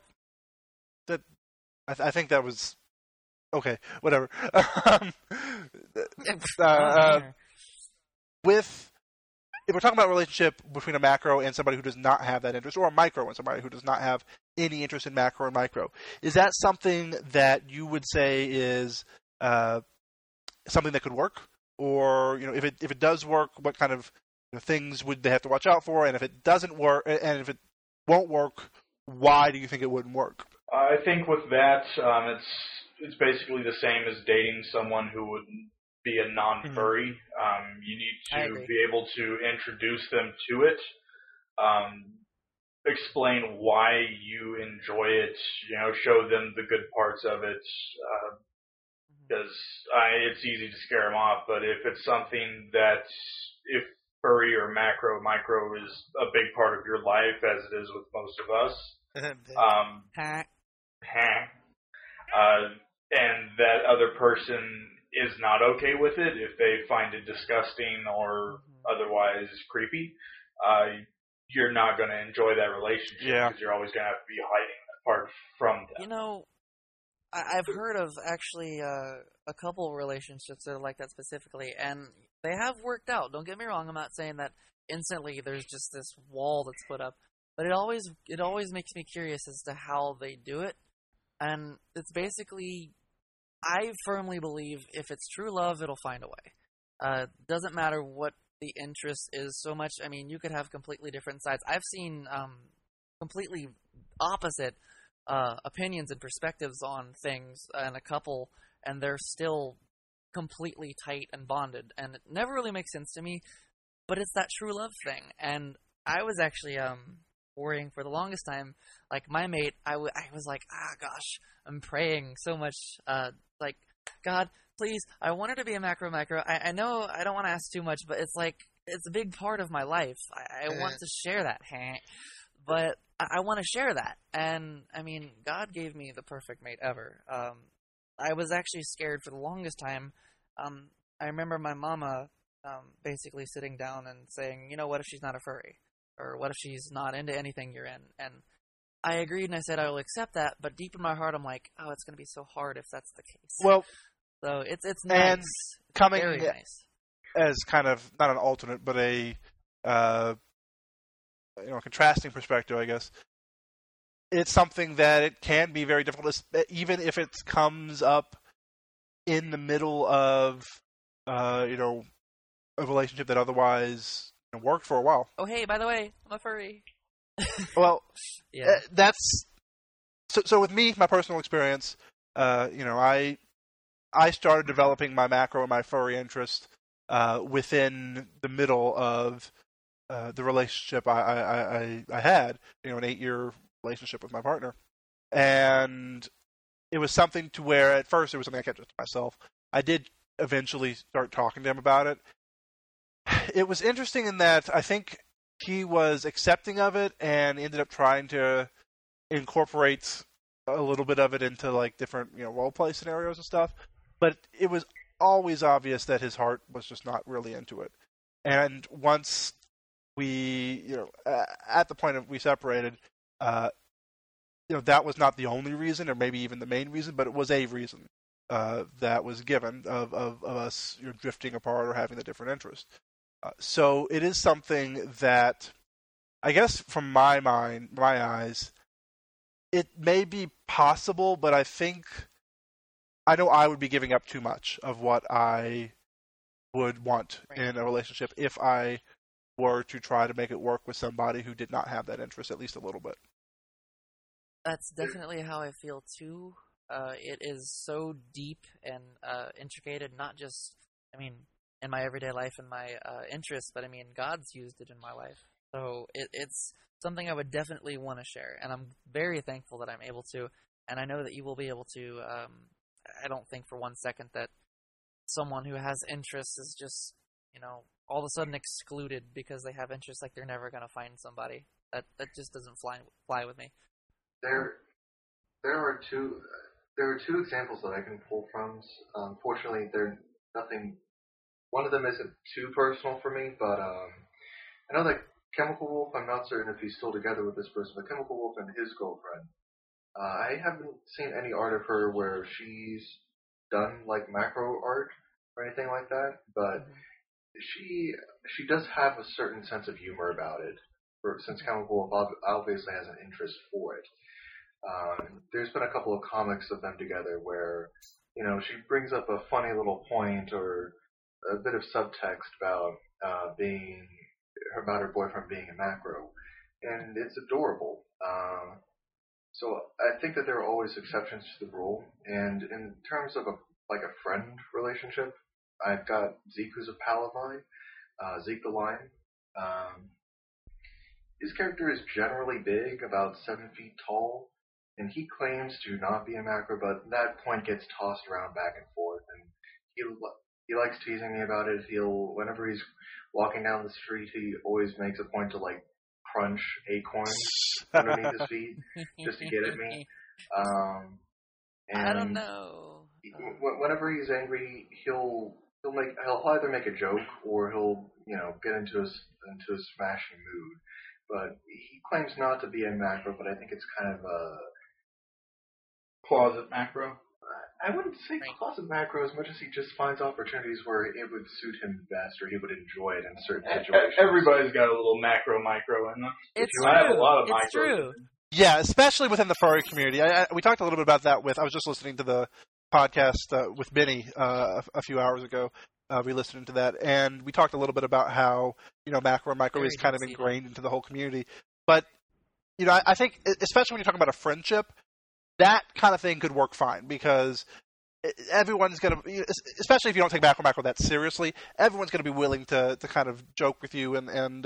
I think that was okay. Whatever. If we're talking about a relationship between a macro and somebody who does not have that interest, or a micro and somebody who does not have any interest in macro and micro, is that something that you would say is something that could work? Or if it does work, what kind of things would they have to watch out for? And if it doesn't work, and if it won't work, why do you think it wouldn't work? I think with that, it's basically the same as dating someone who would be a non-furry. Mm-hmm. You need to be able to introduce them to it, explain why you enjoy it, show them the good parts of it, because it's easy to scare them off. But if it's something that, if furry or micro is a big part of your life, as it is with most of us, and that other person is not okay with it, if they find it disgusting or otherwise creepy, you're not going to enjoy that relationship because you're always going to have to be hiding that part from them. I've heard of actually a couple relationships that are like that specifically, and they have worked out. Don't get me wrong. I'm not saying that instantly there's just this wall that's put up, but it always makes me curious as to how they do it. And it's basically, I firmly believe if it's true love, it'll find a way. Doesn't matter what the interest is so much. I mean, you could have completely different sides. I've seen completely opposite opinions and perspectives on things in a couple, and they're still completely tight and bonded. And it never really makes sense to me, but it's that true love thing. And I was actually worrying for the longest time. Like, my mate, I was like, gosh, I'm praying so much, like, God, please, I want her to be a macro. I know I don't want to ask too much, but it's like, it's a big part of my life. I want to share that, but I want to share that. And, I mean, God gave me the perfect mate ever. I was actually scared for the longest time. I remember my mama basically sitting down and saying, what if she's not a furry? Or what if she's not into anything you're in? And I agreed, and I said I will accept that, but deep in my heart I'm like, it's going to be so hard if that's the case. Well, so it's nice. And coming very nice. As kind of, not an alternate, but a contrasting perspective, I guess, it's something that it can be very difficult, even if it comes up in the middle of, a relationship that otherwise worked for a while. Oh, hey, by the way, I'm a furry. Well, that's so. With me, my personal experience, I started developing my macro and my furry interest within the middle of the relationship I had. An 8-year relationship with my partner, and it was something to where at first it was something I kept to myself. I did eventually start talking to him about it, it was interesting in that I think he was accepting of it and ended up trying to incorporate a little bit of it into like different role play scenarios and stuff. But it was always obvious that his heart was just not really into it. And once we, at the point of we separated, that was not the only reason, or maybe even the main reason, but it was a reason that was given of us drifting apart or having a different interest. So it is something that, I guess, from my eyes, it may be possible, but I know I would be giving up too much of what I would want in a relationship if I were to try to make it work with somebody who did not have that interest, at least a little bit. That's definitely how I feel too. It is so deep and intricated, not just, in my everyday life and my interests, but God's used it in my life. So it's something I would definitely want to share, and I'm very thankful that I'm able to, and I know that you will be able to. I don't think for one second that someone who has interests is just, all of a sudden excluded because they have interests, like they're never going to find somebody. That just doesn't fly with me. There are two examples that I can pull from. Unfortunately, they're nothing. One of them isn't too personal for me, but I know that Chemical Wolf. I'm not certain if he's still together with this person, but Chemical Wolf and his girlfriend. I haven't seen any art of her where she's done like macro art or anything like that, but she does have a certain sense of humor about it. Since Chemical Wolf obviously has an interest for it. There's been a couple of comics of them together where, she brings up a funny little point or a bit of subtext about about her boyfriend being a macro, and it's adorable. So I think that there are always exceptions to the rule, and in terms of a friend relationship, I've got Zeke, who's a pal of mine, Zeke the Lion. His character is generally big, about 7 feet tall, and he claims to not be a macro, but that point gets tossed around back and forth, and he likes teasing me about it. Whenever he's walking down the street, he always makes a point to crunch acorns underneath his feet just to get at me. And I don't know. Whenever he's angry, he'll either make a joke or he'll get into a smashing mood. But he claims not to be a macro, but I think it's kind of a closet macro. I wouldn't say closet macro as much as he just finds opportunities where it would suit him best or he would enjoy it in certain situations. Everybody's got a little micro in them. It's true. I have a lot of it's true. Yeah, especially within the furry community. We talked a little bit about that I was just listening to the podcast with Benny a few hours ago. We listened to that, and we talked a little bit about how macro and micro is kind of ingrained into the whole community. But I think, especially when you're talking about a friendship, that kind of thing could work fine because everyone's going to, especially if you don't take macro that seriously, everyone's going to be willing to kind of joke with you and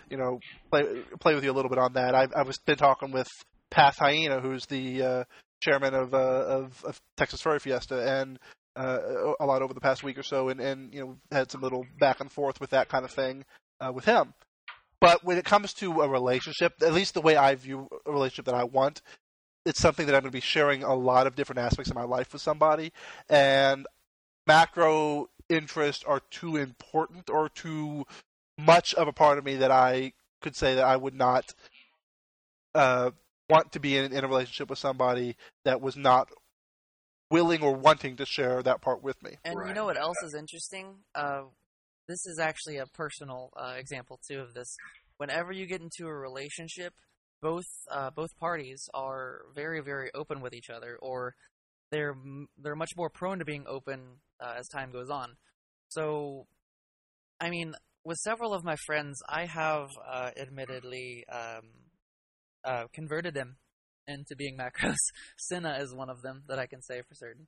play with you a little bit on that. I've been talking with Path Hyena, who's the chairman of Texas Furry Fiesta, and a lot over the past week or so, and had some little back and forth with that kind of thing with him. But when it comes to a relationship, at least the way I view a relationship that I want, it's something that I'm going to be sharing a lot of different aspects of my life with somebody, and macro interests are too important or too much of a part of me that I could say that I would not want to be in a relationship with somebody that was not willing or wanting to share that part with me. And you know what else is interesting? This is actually a personal example too of this. Whenever you get into a relationship, both parties are very, very open with each other, or they're much more prone to being open as time goes on. So, with several of my friends, I have admittedly converted them into being macros. Cinna is one of them that I can say for certain.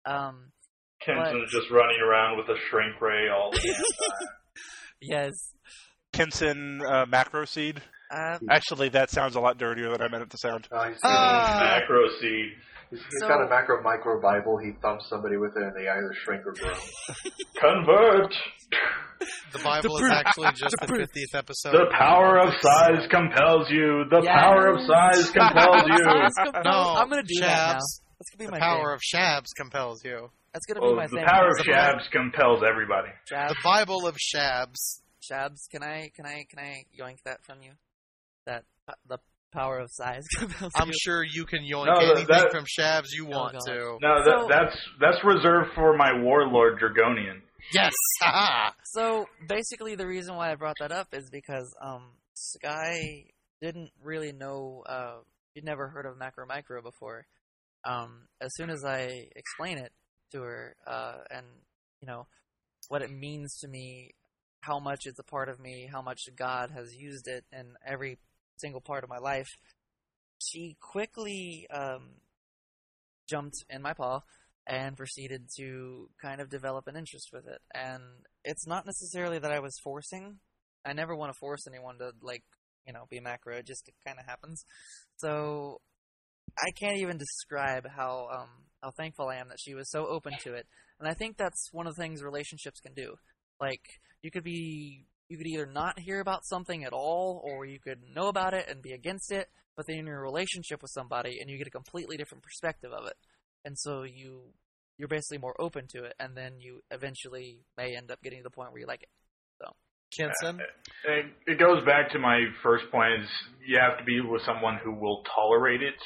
Kenson's just running around with a shrink ray all the time. Yes. Kenson macro seed? Actually, that sounds a lot dirtier than I meant it to sound. Macro seed. He's got a macro micro Bible. He thumps somebody with it, and they either shrink or grow. Convert! The Bible is actually just the 50th episode. The power of size compels you. The power of size compels you. No, I'm going to do that now. That's gonna be the my power thing. of Shabs compels you. That's going to be my The thing. power of Shabs compels everybody. Shabs. The Bible of Shabs. Shabs, can I yoink that from you? That the power of size compels you. I'm sure you can yoink anything from Shabs you want to. No, that's reserved for my warlord Dragonian. Yes! So, basically, the reason why I brought that up is because Sky didn't really know, she'd never heard of Macro Micro before. As soon as I explain it to her, and, you know, what it means to me, how much it's a part of me, how much God has used it in every single part of my life, she quickly jumped in my paw and proceeded to kind of develop an interest with it. And it's not necessarily that I was forcing. I never want to force anyone to, like, you know, be macro. It just kind of happens. So I can't even describe how thankful I am that she was so open to it. And I think that's one of the things relationships can do. Like, you could either not hear about something at all, or you could know about it and be against it, but then you're in a relationship with somebody and you get a completely different perspective of it. And so you're basically more open to it, and then you eventually may end up getting to the point where you like it. So, Kenson? It goes back to my first point, is you have to be with someone who will tolerate it.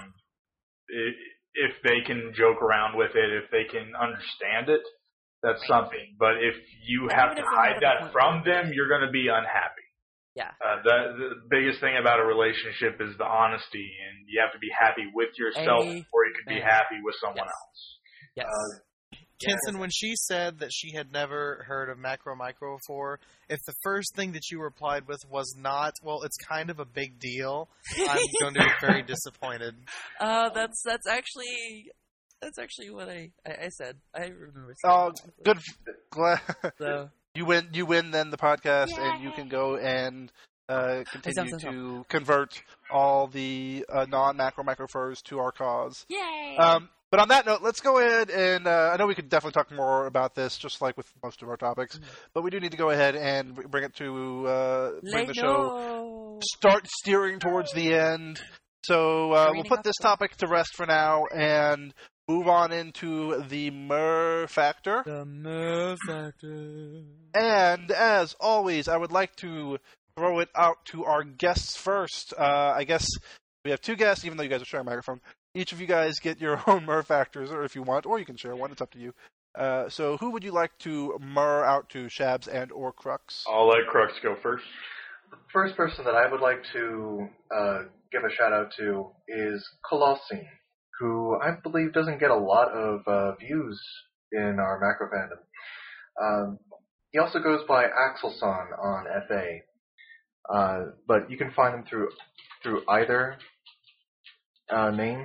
If they can joke around with it, if they can understand it, that's something. But if you have to hide that from them, you're going to be unhappy. Yeah. The biggest thing about a relationship is the honesty, and you have to be happy with yourself before you can be happy with someone else. Yes. Kenson, when she said that she had never heard of Macro Micro before, if the first thing that you replied with was not, well, it's kind of a big deal, I'm going to be very disappointed. That's actually what I said. I remember saying Oh, that. good. Glad. So, You win then the podcast, and you can go and continue to convert all the non-macro microfurs to our cause. yay! But on that note, let's go ahead and I know we could definitely talk more about this, just like with most of our topics, but we do need to go ahead and bring it to bring the show, start steering towards the end. So we'll put this topic to rest for now and move on into the Murr factor. The Murr factor. And as always, I would like to throw it out to our guests first. I guess we have two guests, even though you guys are sharing a microphone. Each of you guys get your own Murr factors, or if you want, or you can share one. It's up to you. So who would you like to Murr out to, Shabs and or Crux? I'll let Crux go first. The first person that I would like to give a shout out to is Colossine, who I believe doesn't get a lot of views in our macro fandom. He also goes by Axelson on FA, but you can find him through either name.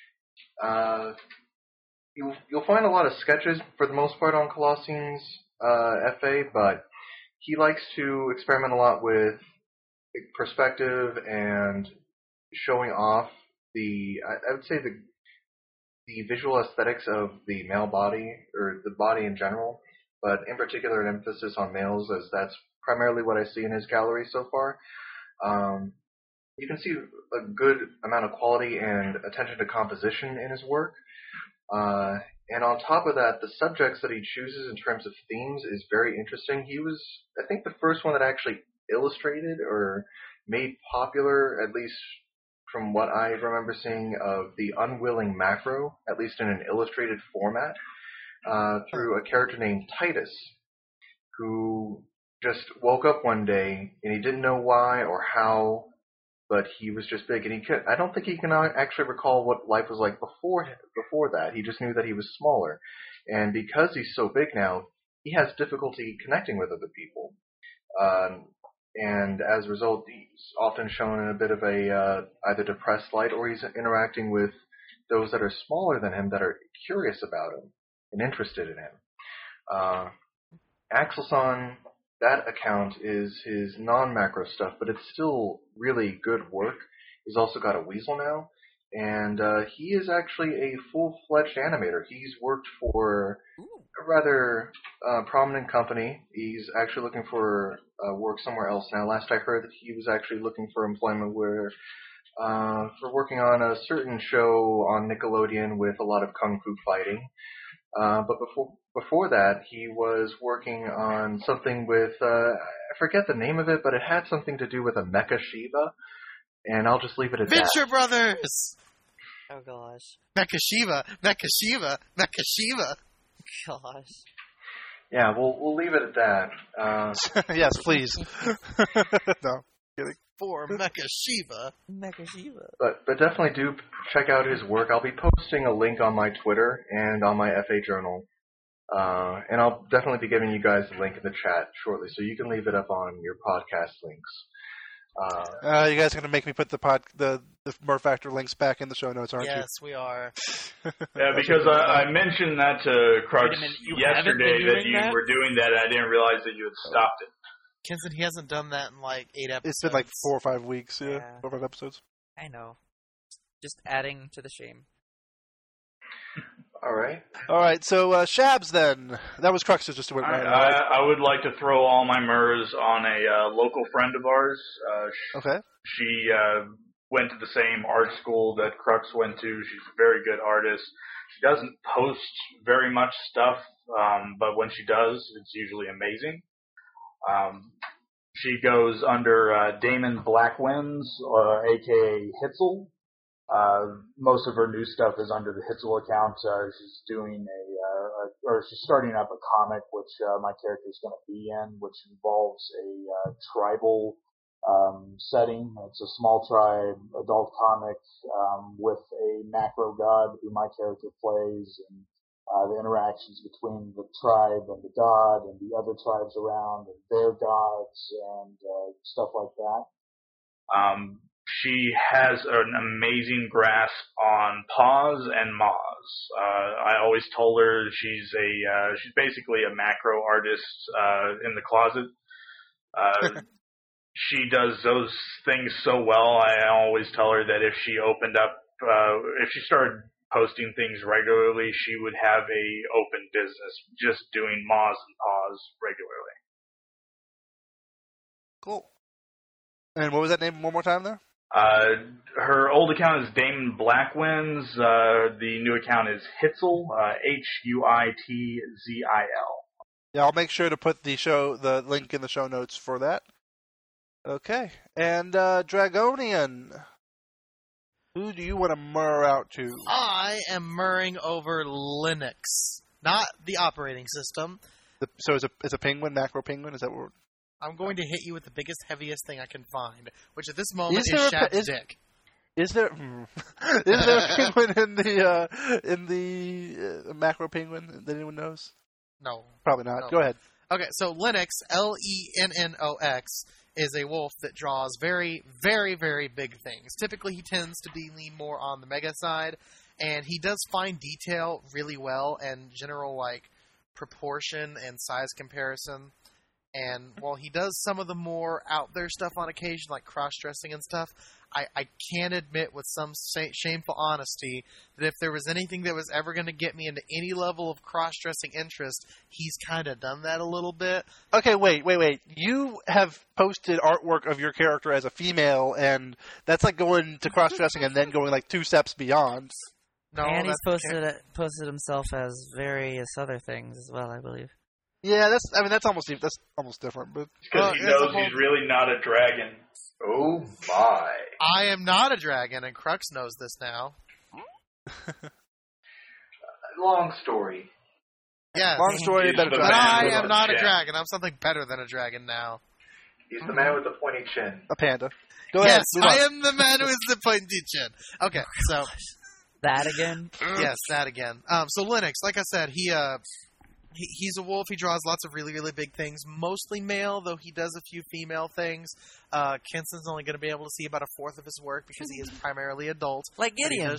You'll find a lot of sketches for the most part on Colossine's FA, but he likes to experiment a lot with perspective and showing off I would say the visual aesthetics of the male body, or the body in general, but in particular an emphasis on males, as that's primarily what I see in his gallery so far. You can see a good amount of quality and attention to composition in his work. And on top of that, the subjects that he chooses in terms of themes is very interesting. He was, I think, the first one that actually illustrated or made popular, at least from what I remember seeing, of the unwilling macro, at least in an illustrated format, through a character named Titus, who just woke up one day and he didn't know why or how, but he was just big, and I don't think he can actually recall what life was like before that. He just knew that he was smaller, and because he's so big now, he has difficulty connecting with other people, and as a result, he's often shown in a bit of a either depressed light, or he's interacting with those that are smaller than him that are curious about him and interested in him. Axelson, that account is his non-macro stuff, but it's still really good work. He's also got a weasel now. and he is actually a full-fledged animator. He's worked for a rather prominent company. He's actually looking for work somewhere else now. Last I heard that he was actually looking for employment for working on a certain show on Nickelodeon with a lot of kung fu fighting. But before that, he was working on something with, I forget the name of it, but it had something to do with a Mecha Shiva, and I'll just leave it at that. Venture Brothers! Oh gosh. Mecha Shiva, Mecha Shiva, Mecha Shiva. Gosh. Yeah, we'll leave it at that. Yes, please. No, kidding. For Mecha Shiva. Mecha Shiva. But definitely do check out his work. I'll be posting a link on my Twitter and on my FA Journal. And I'll definitely be giving you guys a link in the chat shortly, so you can leave it up on your podcast links. You guys are going to make me put the Murph Factor links back in the show notes, aren't you? Yes, we are. Yeah, because I mentioned that to Crux yesterday that you were doing that. I didn't realize that you had stopped it. Kenson, he hasn't done that in like 8 episodes. It's been like 4 or 5 weeks, 4 or 5 episodes. I know. Just adding to the shame. All right, so Shabs then. That was Crux's just went right. I would like to throw all my murs on a local friend of ours. Okay. She went to the same art school that Crux went to. She's a very good artist. She doesn't post very much stuff, but when she does, it's usually amazing. She goes under Damon Blackwinds, a.k.a. Hitzel. Most of her new stuff is under the Hitzel account. She's doing she's starting up a comic, which my character is going to be in, which involves a tribal setting. It's a small tribe adult comic with a macro god who my character plays, and the interactions between the tribe and the god and the other tribes around and their gods and stuff like that. She has an amazing grasp on Paws and Moz. I always told her she's basically a macro artist in the closet. She does those things so well. I always tell her that if she opened up, if she started posting things regularly, she would have a open business just doing Moz and Paws regularly. Cool. And what was that name one more time there? Her old account is Damon Blackwinds. The new account is Hitzel, Huitzil. Yeah, I'll make sure to put the link in the show notes for that. Okay. And Dragonian, who do you want to murr out to? I am murring over Linux, not the operating system. So it's a penguin, macro penguin? Is that what? I'm going to hit you with the biggest, heaviest thing I can find, which at this moment is Shab's dick. Is there a penguin in the macro penguin that anyone knows? No. Probably not. No. Go ahead. Okay, so Lennox, Lennox, is a wolf that draws very, very, very big things. Typically, he tends to lean more on the mega side, and he does fine detail really well and general proportion and size comparison. And while he does some of the more out there stuff on occasion, like cross-dressing and stuff, I can admit with some shameful honesty that if there was anything that was ever going to get me into any level of cross-dressing interest, he's kind of done that a little bit. Okay, wait. You have posted artwork of your character as a female, and that's like going to cross-dressing and then going 2 steps beyond. No, and he's posted himself as various other things as well, I believe. Yeah, that's almost different, but because he knows he's really not a dragon. Oh my! I am not a dragon, and Crux knows this now. Long story. Yeah, long story. But I am not a dragon. I'm something better than a dragon now. He's the man with the pointy chin. A panda. Go ahead. Yes, I am the man with the pointy chin. Okay, so that again. Yes, that again. So Linux, like I said, he's a wolf. He draws lots of really, really big things. Mostly male, though he does a few female things. Kenson's only going to be able to see about 1/4 of his work because he is primarily adult. Like Gideon.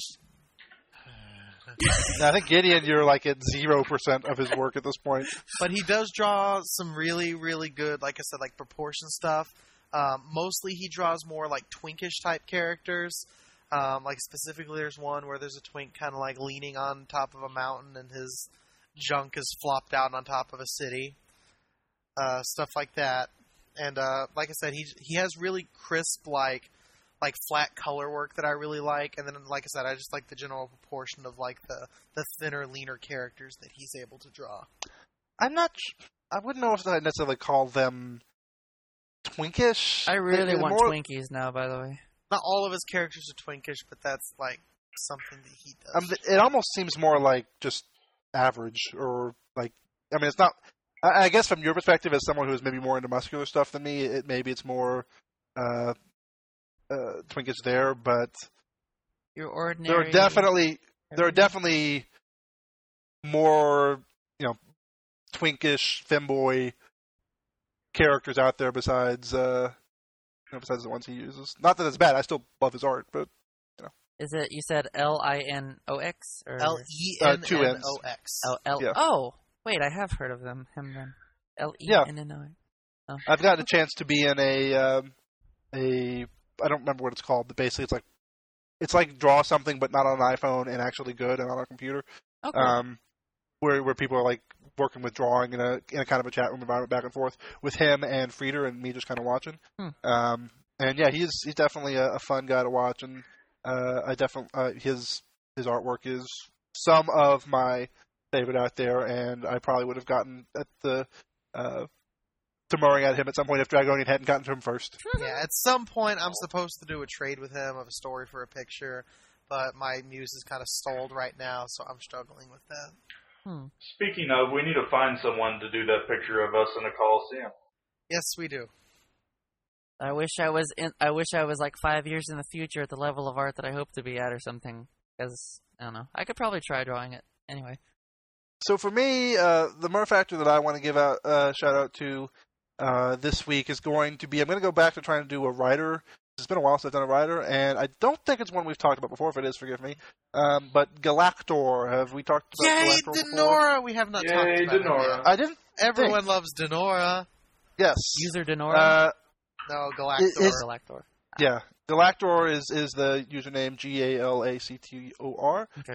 I think Gideon, you're at 0% of his work at this point. But he does draw some really, really good, like I said, proportion stuff. Mostly he draws more twinkish type characters. Like specifically, there's one where there's a twink kind of like leaning on top of a mountain, and his junk is flopped out on top of a city. Stuff like that. And like I said, he has really crisp, like flat color work that I really like. And then, like I said, I just like the general proportion of like the thinner, leaner characters that he's able to draw. I wouldn't know if I necessarily call them twinkish. I really want Twinkies now, by the way. Not all of his characters are twinkish, but that's like something that he does. It almost seems more like just average, or like, I mean, it's not. I guess from your perspective, as someone who is maybe more into muscular stuff than me, maybe it's more twinkish there. But your ordinary. There are definitely more, twinkish femboy characters out there besides besides the ones he uses. Not that it's bad. I still love his art, but Is it, you said Linox or Lennox? Yeah. Oh, wait, I have heard of him then. Lennox. Oh. I've gotten a chance to be in a I don't remember what it's called, but basically it's like draw something but not on an iPhone and actually good and on a computer. Okay. Where people are like working with drawing in a kind of a chat room environment back and forth with him and Frieder and me just kind of watching. And yeah, he's definitely a fun guy to watch, and I definitely his artwork is some of my favorite out there, and I probably would have gotten at the demurring at him at some point if Dragonian hadn't gotten to him first. Yeah, at some point I'm supposed to do a trade with him of a story for a picture, but my muse is kind of stalled right now, so I'm struggling with that. Speaking of, we need to find someone to do that picture of us in a Coliseum. Yes, we do. I wish I was like 5 years in the future at the level of art that I hope to be at or something. Because, I don't know. I could probably try drawing it. Anyway. So for me, the Murph factor that I want to give out shout out to this week is going to be, I'm going to go back to trying to do a writer. It's been a while since I've done a writer, and I don't think it's one we've talked about before. If it is, forgive me. But Galactor, have we talked about Galactor before? Denora! We have not talked about Denora. I didn't. Everyone loves Denora. Yes. User Denora? No, Galactor. Yeah. Galactor is the username, Galactor. Okay.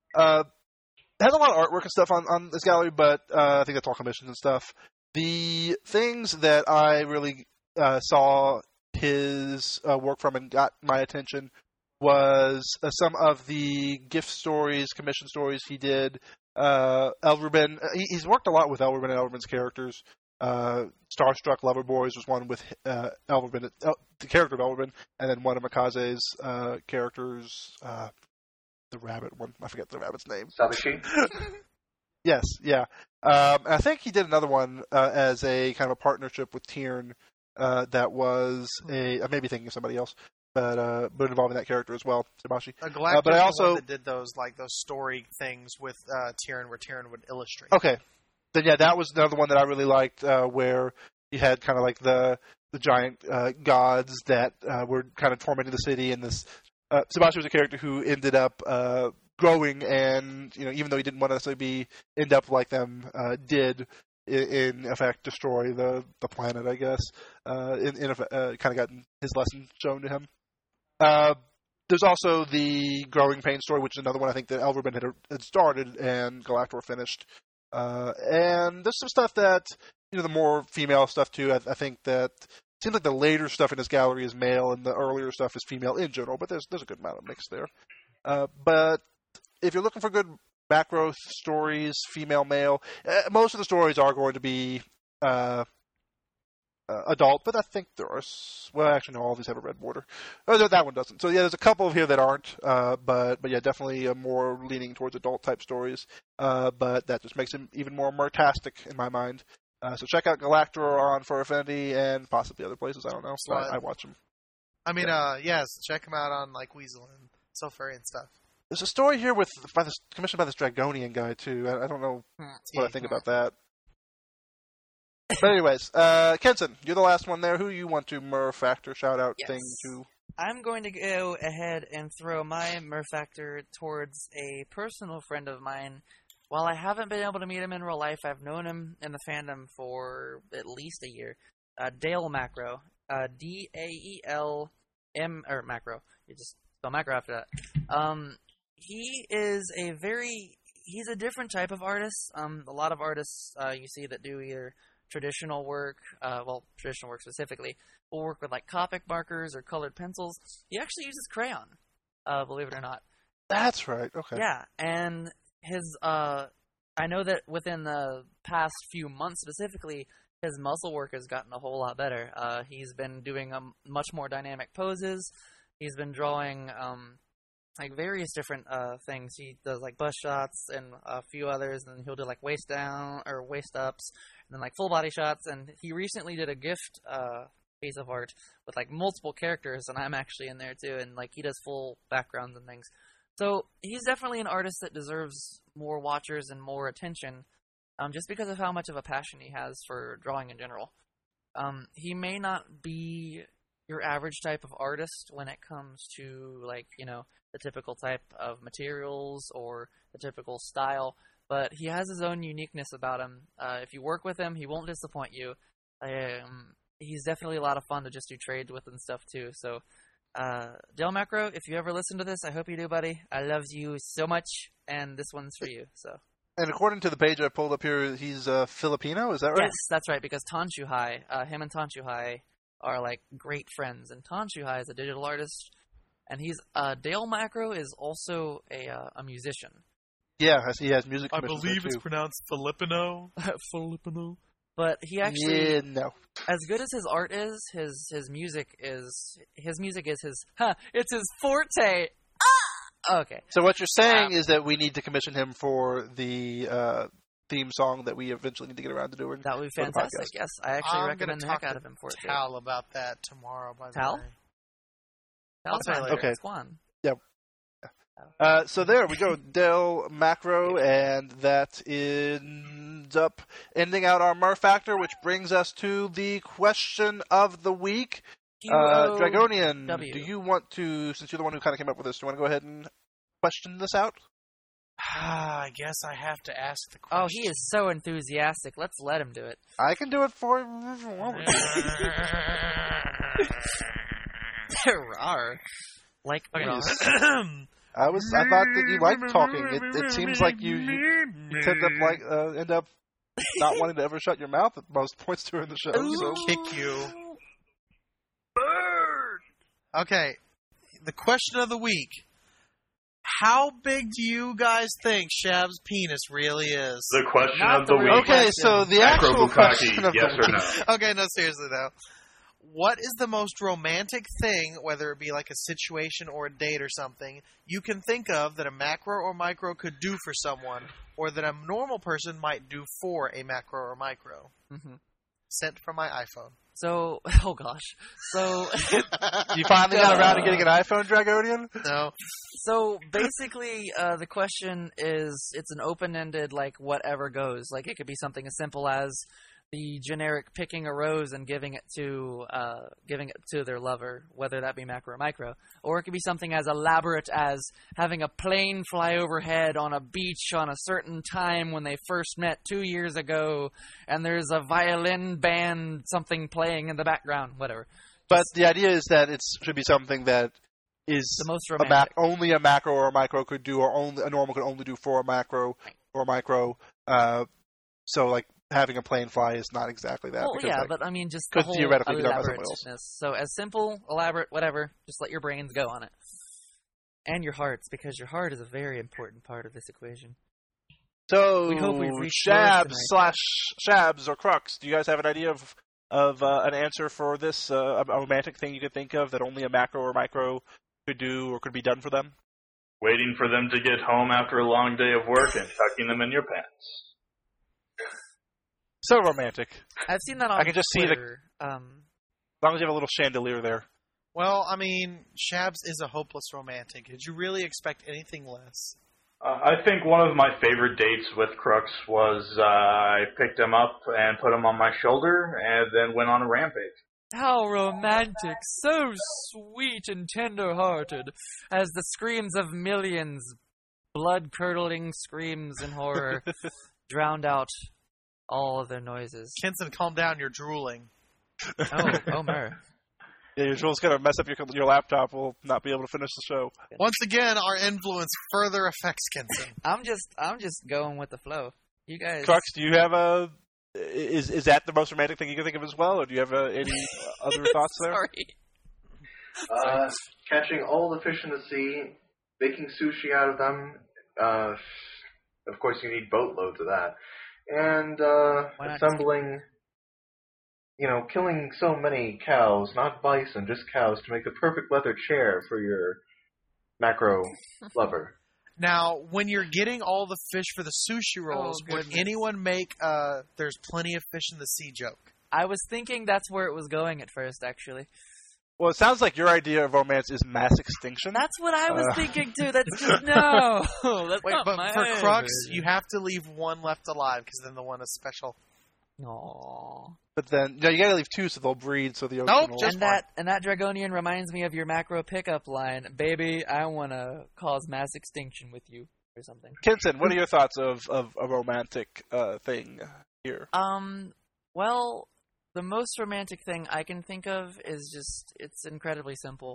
It has a lot of artwork and stuff on this gallery, but I think that's all commissions and stuff. The things that I really saw his work from and got my attention was some of the gift stories, commission stories he did. Elruben, he's worked a lot with Elruben and Elruben's characters. Starstruck Loverboys was one with Elruben, the character of Elruben, and then one of Mikaze's characters, the rabbit one. I forget the rabbit's name. Sabashi? Yes, yeah. I think he did another one as a kind of a partnership with Tyrn that was I may be thinking of somebody else, but involving that character as well, Sabashi. Galactor but I also also that did those story things with Tyrn, where Tyrn would illustrate. Okay, then yeah, that was another one that I really liked, where you had kind of like the giant gods that were kind of tormenting the city, and this Sabashi was a character who ended up growing, and even though he didn't want to necessarily end up like them, did in effect destroy the planet, I guess. In effect, kind of gotten his lesson shown to him. There's also the Growing Pain story, which is another one I think that Elruben had started and Galactor finished. And there's some stuff that the more female stuff too. I think that it seems like the later stuff in his gallery is male, and the earlier stuff is female in general. But there's a good amount of mix there. But if you're looking for good macro stories, female, male, most of the stories are going to be adult, but I think there are, actually no, all of these have a red border. Oh, that one doesn't. So yeah, there's a couple of here that aren't, but yeah, definitely more leaning towards adult type stories, but that just makes him even more Murtastic in my mind. So check out Galactor on Fur Affinity and possibly other places, I don't know, so I watch them. I mean, yes, check him out on like Weasel and Sulfuri and stuff. There's a story here commissioned by this Dragonian guy too. I don't know what I think about that. But anyways, Kenson, you're the last one there. Who do you want to Murfactor shout out thing to? I'm going to go ahead and throw my Murfactor towards a personal friend of mine. While I haven't been able to meet him in real life, I've known him in the fandom for at least a year. Dale Macro. Daelm, or Macro. You just Del Macro after that. He's a different type of artist. A lot of artists you see that do either traditional work, traditional work specifically, will work with like Copic markers or colored pencils. He actually uses crayon, believe it or not. That's right. Okay. Yeah, and his I know that within the past few months specifically, his muscle work has gotten a whole lot better. He's been doing much more dynamic poses. He's been drawing like various different things. He does like bust shots and a few others, and then he'll do like waist down or waist ups, and then like full body shots. And he recently did a gift piece of art with like multiple characters, and I'm actually in there too. And like he does full backgrounds and things. So he's definitely an artist that deserves more watchers and more attention, just because of how much of a passion he has for drawing in general. He may not be your average type of artist when it comes to, like, you know, the typical type of materials or the typical style, but he has his own uniqueness about him. If you work with him, he won't disappoint you. He's definitely a lot of fun to just do trades with and stuff too. So, Del Macro, if you ever listen to this, I hope you do, buddy. I love you so much, and this one's for you. So. And according to the page I pulled up here, he's Filipino. Is that right? Yes, that's right. Because Tanshu Hai, him and Tanshu Hai are like great friends, and Tanshu Hai is a digital artist, and he's Del Macro is also a musician. Yeah, he has music. I believe it's pronounced Filipino. Filipino. But he actually, no. As good as his art is, his music is it's his forte. Ah! Okay. So what you're saying is that we need to commission him for the theme song that we eventually need to get around to doing. That would be fantastic. Yes, I actually recommend the heck out of him for it. Tal about that tomorrow. By the Tal? way. Tal's fine. Okay. Squan. Yep. So there we go, Del Macro, and that ends up ending out our Murph Factor, which brings us to the question of the week. Dragonian, do you want to, since you're the one who kind of came up with this, do you want to go ahead and question this out? I guess I have to ask the question. Oh, he is so enthusiastic. Let's let him do it. I can do it for him if you want me to. Rawr. Like, I thought that you liked talking. It seems like you end up not wanting to ever shut your mouth at most points during the show. So kick you. Bird. Okay, the question of the week: how big do you guys think Shab's penis really is? The question of the week. Okay, so the actual question of yes the week. or no? Okay, no, seriously though. What is the most romantic thing, whether it be like a situation or a date or something, you can think of that a macro or micro could do for someone, or that a normal person might do for a macro or micro? Mm-hmm. Sent from my iPhone. So, oh gosh. So, you finally got around to getting an iPhone, Dragonian? No. So, basically, the question is, it's an open-ended, like, whatever goes. Like, it could be something as simple as the generic picking a rose and giving it to their lover, whether that be macro or micro, or it could be something as elaborate as having a plane fly overhead on a beach on a certain time when they first met 2 years ago, and there's a violin band something playing in the background, whatever. But the idea is that it should be something that is the most romantic. Only a macro or a micro could do, or only a normal could only do for a macro or micro. So like, having a plane fly is not exactly that. Well, yeah, but I mean, just the whole elaborateness. So as simple, elaborate, whatever, just let your brains go on it. And your hearts, because your heart is a very important part of this equation. So, we hope we've reached Shabs or Crux, do you guys have an idea of an answer for this, a romantic thing you could think of that only a macro or micro could do or could be done for them? Waiting for them to get home after a long day of work and tucking them in your pants. So romantic. I've seen that on I can just Twitter. See as long as you have a little chandelier there. Well, I mean, Shabs is a hopeless romantic. Did you really expect anything less? I think one of my favorite dates with Crux was I picked him up and put him on my shoulder and then went on a rampage. How romantic, so sweet and tender-hearted, as the screams of millions, blood-curdling screams in horror, drowned out all of their noises. Kenson, calm down, you're drooling. Oh, Mer. Yeah, your Jules gonna mess up your laptop. We'll not be able to finish the show. Once again, our influence further affects Kenson. I'm just going with the flow. You guys. Crux, do you have a? Is that the most romantic thing you can think of as well, or do you have any other thoughts there? Sorry. Catching all the fish in the sea, making sushi out of them. Of course, you need boatloads of that, and assembling. Killing so many cows, not bison, just cows, to make the perfect leather chair for your macro lover. Now, when you're getting all the fish for the sushi rolls, would anyone make there's plenty of fish in the sea joke? I was thinking that's where it was going at first, actually. Well, it sounds like your idea of romance is mass extinction. That's what I was thinking, too. That's just, no. That's Wait, not but my for Crux, version. you have to leave one left alive, because then the one is special. Aww. But then, you gotta leave two so they'll breed, so the ocean will... And that Dragonian reminds me of your macro pickup line. Baby, I want to cause mass extinction with you, or something. Kenson, what are your thoughts of a romantic thing here? Well, the most romantic thing I can think of is just, it's incredibly simple.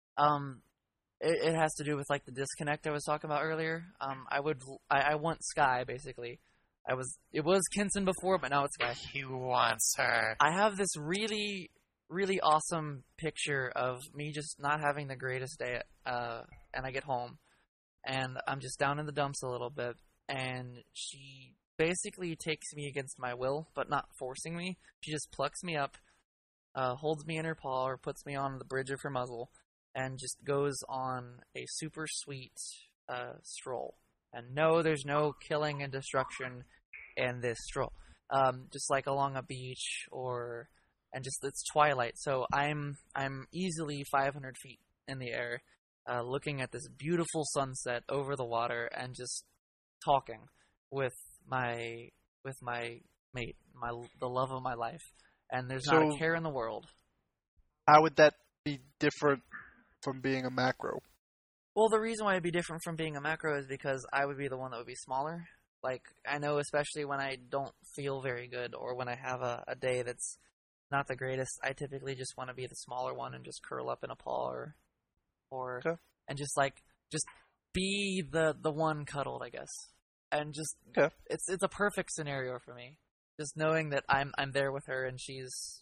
It has to do with, like, the disconnect I was talking about earlier. I want Sky, basically. It was Kenson before, but now it's Sky. He wants her. I have this really, really awesome picture of me just not having the greatest day, and I get home, and I'm just down in the dumps a little bit, and she basically takes me against my will, but not forcing me. She just plucks me up, holds me in her paw, or puts me on the bridge of her muzzle, and just goes on a super sweet stroll. And no, there's no killing and destruction in this stroll. Just like along a beach and just it's twilight. So I'm easily 500 feet in the air, looking at this beautiful sunset over the water and just talking with my mate, the love of my life. And there's not a care in the world. How would that be different from being a macro? Well, the reason why it'd be different from being a macro is because I would be the one that would be smaller. Like, I know especially when I don't feel very good or when I have a day that's not the greatest, I typically just want to be the smaller one and just curl up in a paw and just be the one cuddled, I guess. And just it's a perfect scenario for me. Just knowing that I'm there with her and she's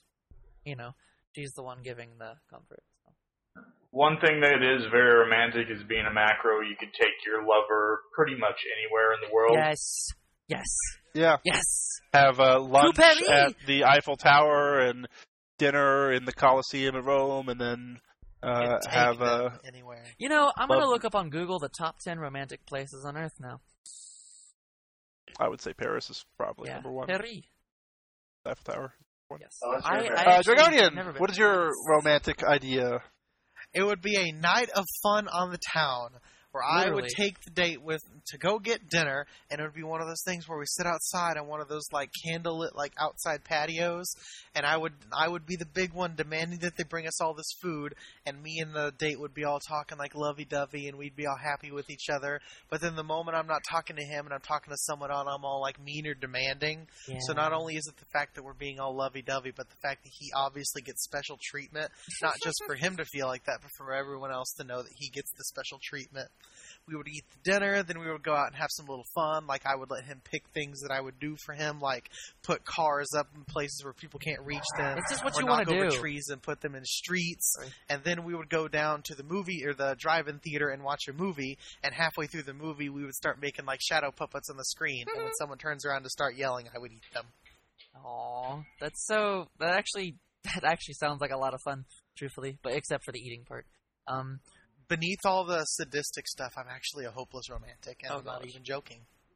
the one giving the comfort. One thing that is very romantic is being a macro. You can take your lover pretty much anywhere in the world. Yes. Yeah. Yes. Have lunch at the Eiffel Tower and dinner in the Colosseum at Rome, and then have anywhere. I'm going to look up on Google the top 10 romantic places on Earth now. I would say Paris is probably number one. Paris. Eiffel Tower. Yes. Dragonian, what is your romantic idea? It would be a night of fun on the town where I would take the date to go get dinner, and it would be one of those things where we sit outside on one of those like candlelit like outside patios, and I would be the big one demanding that they bring us all this food, and me and the date would be all talking like lovey-dovey, and we'd be all happy with each other. But then the moment I'm not talking to him and I'm talking to someone else, I'm all like mean or demanding. Yeah. So not only is it the fact that we're being all lovey-dovey, but the fact that he obviously gets special treatment, not just for him to feel like that, but for everyone else to know that he gets the special treatment. We would eat the dinner, then we would go out and have some little fun. Like, I would let him pick things that I would do for him, like put cars up in places where people can't reach them. It's just what you want to do. Knock over trees and put them in streets. Right. And then we would go down to the movie or the drive-in theater and watch a movie. And halfway through the movie, we would start making, like, shadow puppets on the screen. And when someone turns around to start yelling, I would eat them. Aww. That actually sounds like a lot of fun, truthfully. But except for the eating part. Beneath all the sadistic stuff, I'm actually a hopeless romantic, and I'm not even joking.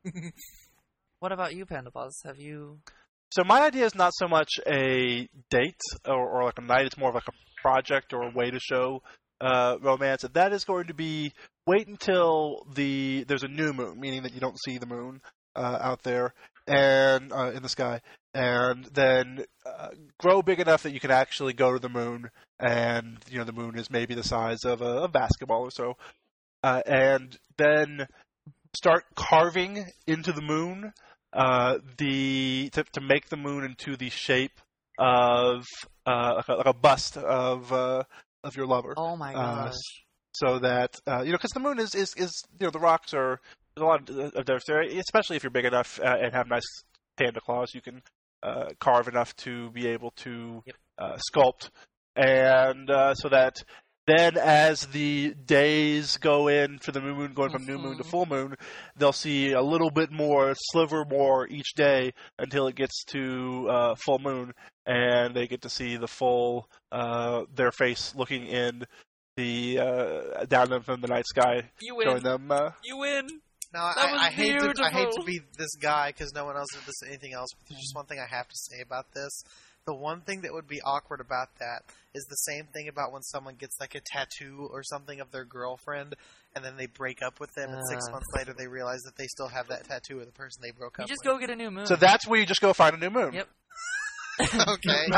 What about you, PandaPaws? Have you... So my idea is not so much a date or like a night. It's more of like a project or a way to show romance. And that is going to be wait until there's a new moon, meaning that you don't see the moon out there and in the sky, and then grow big enough that you can actually go to the moon, and the moon is maybe the size of a basketball or so, and then start carving into the moon to make the moon into the shape of like a bust of your lover. Oh my gosh! So that because the moon is the rocks are, there's a lot of diversity, especially if you're big enough and have nice panda claws, you can carve enough to be able to sculpt, and so that then as the days go in for the new moon, going from new moon to full moon, they'll see a little bit more, sliver more each day until it gets to full moon, and they get to see the full their face looking in the down from the night sky, showing them. You win. No, I hate to be this guy because no one else did this anything else. But there's just one thing I have to say about this. The one thing that would be awkward about that is the same thing about when someone gets like a tattoo or something of their girlfriend, and then they break up with them, and 6 months later they realize that they still have that tattoo of the person they broke up with. You just go get a new moon. So that's where you just go find a new moon. Yep. Okay.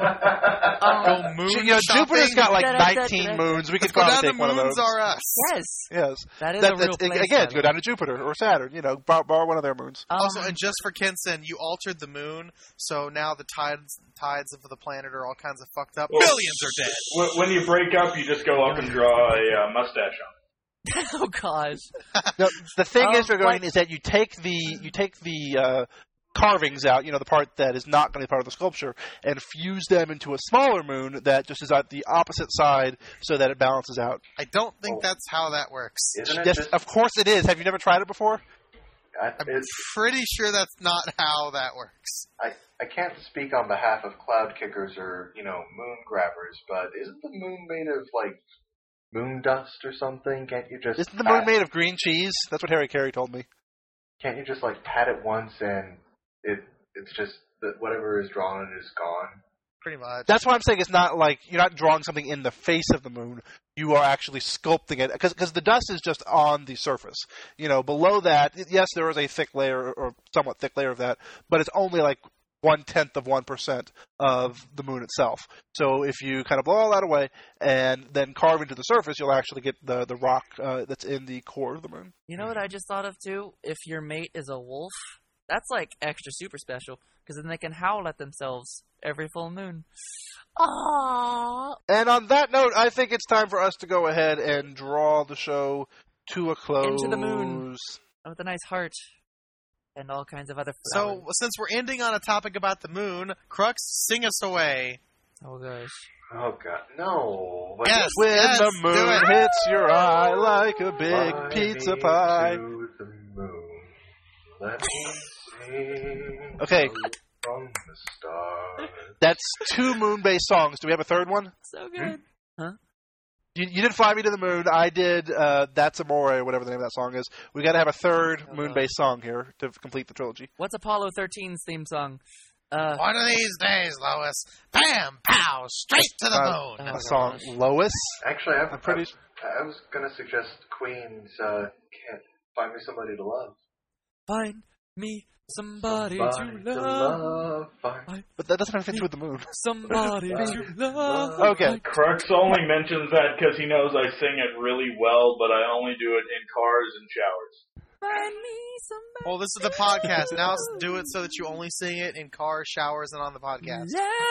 Go moon Jupiter's got like 19 moons. We could probably take one of those. Moons are us. Yes. That is a real place. Again, go down to Jupiter or Saturn. Borrow one of their moons. Also, and just for Kenson, you altered the moon, so now the tides of the planet are all kinds of fucked up. Well, Billions are dead. When you break up, you just go up and draw a mustache on. Oh gosh. No, the thing is that you take the carvings out, the part that is not going to be part of the sculpture, and fuse them into a smaller moon that just is at the opposite side so that it balances out. I don't think that's how that works. Yes, of course it is. Have you never tried it before? I'm pretty sure that's not how that works. I can't speak on behalf of cloud kickers or, moon grabbers, but isn't the moon made of, moon dust or something? Can't you just... Isn't the moon made of green cheese? That's what Harry Carey told me. Can't you just, pat it once and it's just that whatever is drawn is gone? Pretty much. That's why I'm saying it's not like you're not drawing something in the face of the moon. You are actually sculpting it because the dust is just on the surface. Below that, yes, there is a thick layer or somewhat thick layer of that, but it's only 1/10 of 1% of the moon itself. So if you kind of blow all that away and then carve into the surface, you'll actually get the rock that's in the core of the moon. You know what I just thought of too? If your mate is a wolf, that's extra super special because then they can howl at themselves every full moon. Aww. And on that note, I think it's time for us to go ahead and draw the show to a close. Into the moon with a nice heart. And all kinds of other flowers. So, since we're ending on a topic about the moon, Crux, sing us away. Oh, gosh. Oh, God. No. Yes, when the moon hits your eye like a big pizza pie. To the moon. Let me sing okay. From the stars. That's 2 moon-based songs. Do we have a third one? So good. Huh? You did Fly Me to the Moon. I did That's Amore, or whatever the name of that song is. We got to have a third moon-based song here to complete the trilogy. What's Apollo 13's theme song? One of these days, Lois. Bam, pow, straight to the moon. A song, Lois. Actually, I was going to suggest Queen's Can't Find Me Somebody to Love. Find me somebody to love. But that doesn't have anything to do with the moon. Somebody to love. Okay. Crux only mentions that because he knows I sing it really well, but I only do it in cars and showers. Find me somebody. Well, this is the podcast. Now do it so that you only sing it in cars, showers, and on the podcast.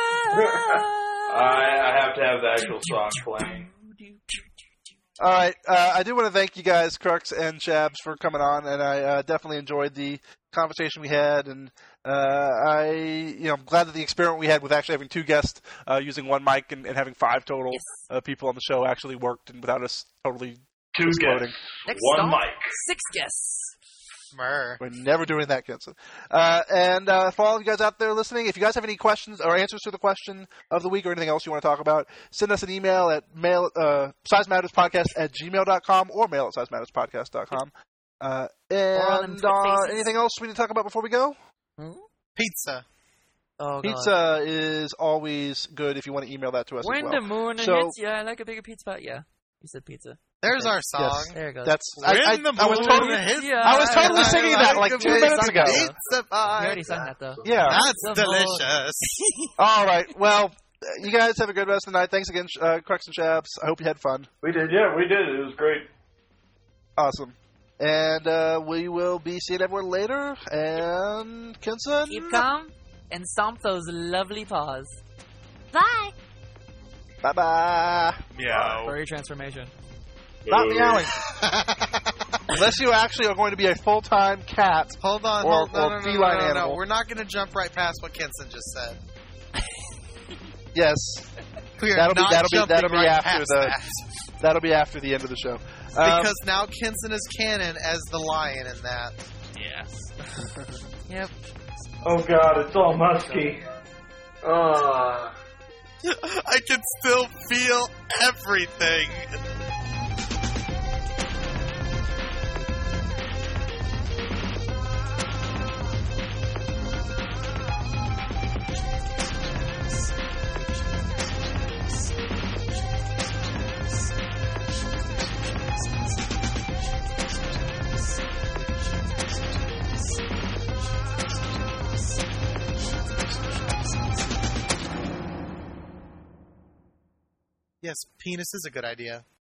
I have to have the actual song playing. All right, I do want to thank you guys, Crux and Shabs, for coming on, and I definitely enjoyed the conversation we had, and I'm glad that the experiment we had with actually having 2 guests using 1 mic and having 5 total people on the show actually worked, and without us totally 2 exploding. guests, Next 1 stop, mic. 6 guests. Mer. We're never doing that, Kenson. And for all of you guys out there listening, if you guys have any questions or answers to the question of the week or anything else you want to talk about, send us an email at sizematterspodcast@gmail.com or mail at sizematterspodcast.com. And anything else we need to talk about before we go? Pizza. Oh, pizza is always good if you want to email that to us when as well. the moon hits, I like a bigger pizza pie. Yeah, you said pizza. There's our song. Yes. There it goes. I was totally singing that like 2 minutes ago. Pizza pie. We already sung that though. Yeah. That's delicious. All right. Well, you guys have a good rest of the night. Thanks again, Crux and Shabs. I hope you had fun. We did. Yeah, we did. It was great. Awesome. And we will be seeing everyone later. And Kenson? Keep calm and stomp those lovely paws. Bye. Bye-bye. Meow. Furry transformation. Not meowing. Unless you actually are going to be a full-time cat. Hold on. Or feline animal. No. We're not going to jump right past what Kenson just said. Yes. That'll be after the end of the show. Because now Kenson is canon as the lion in that. Yes. Yep. Oh god, it's all musky. I can still feel everything. Yes, penis is a good idea.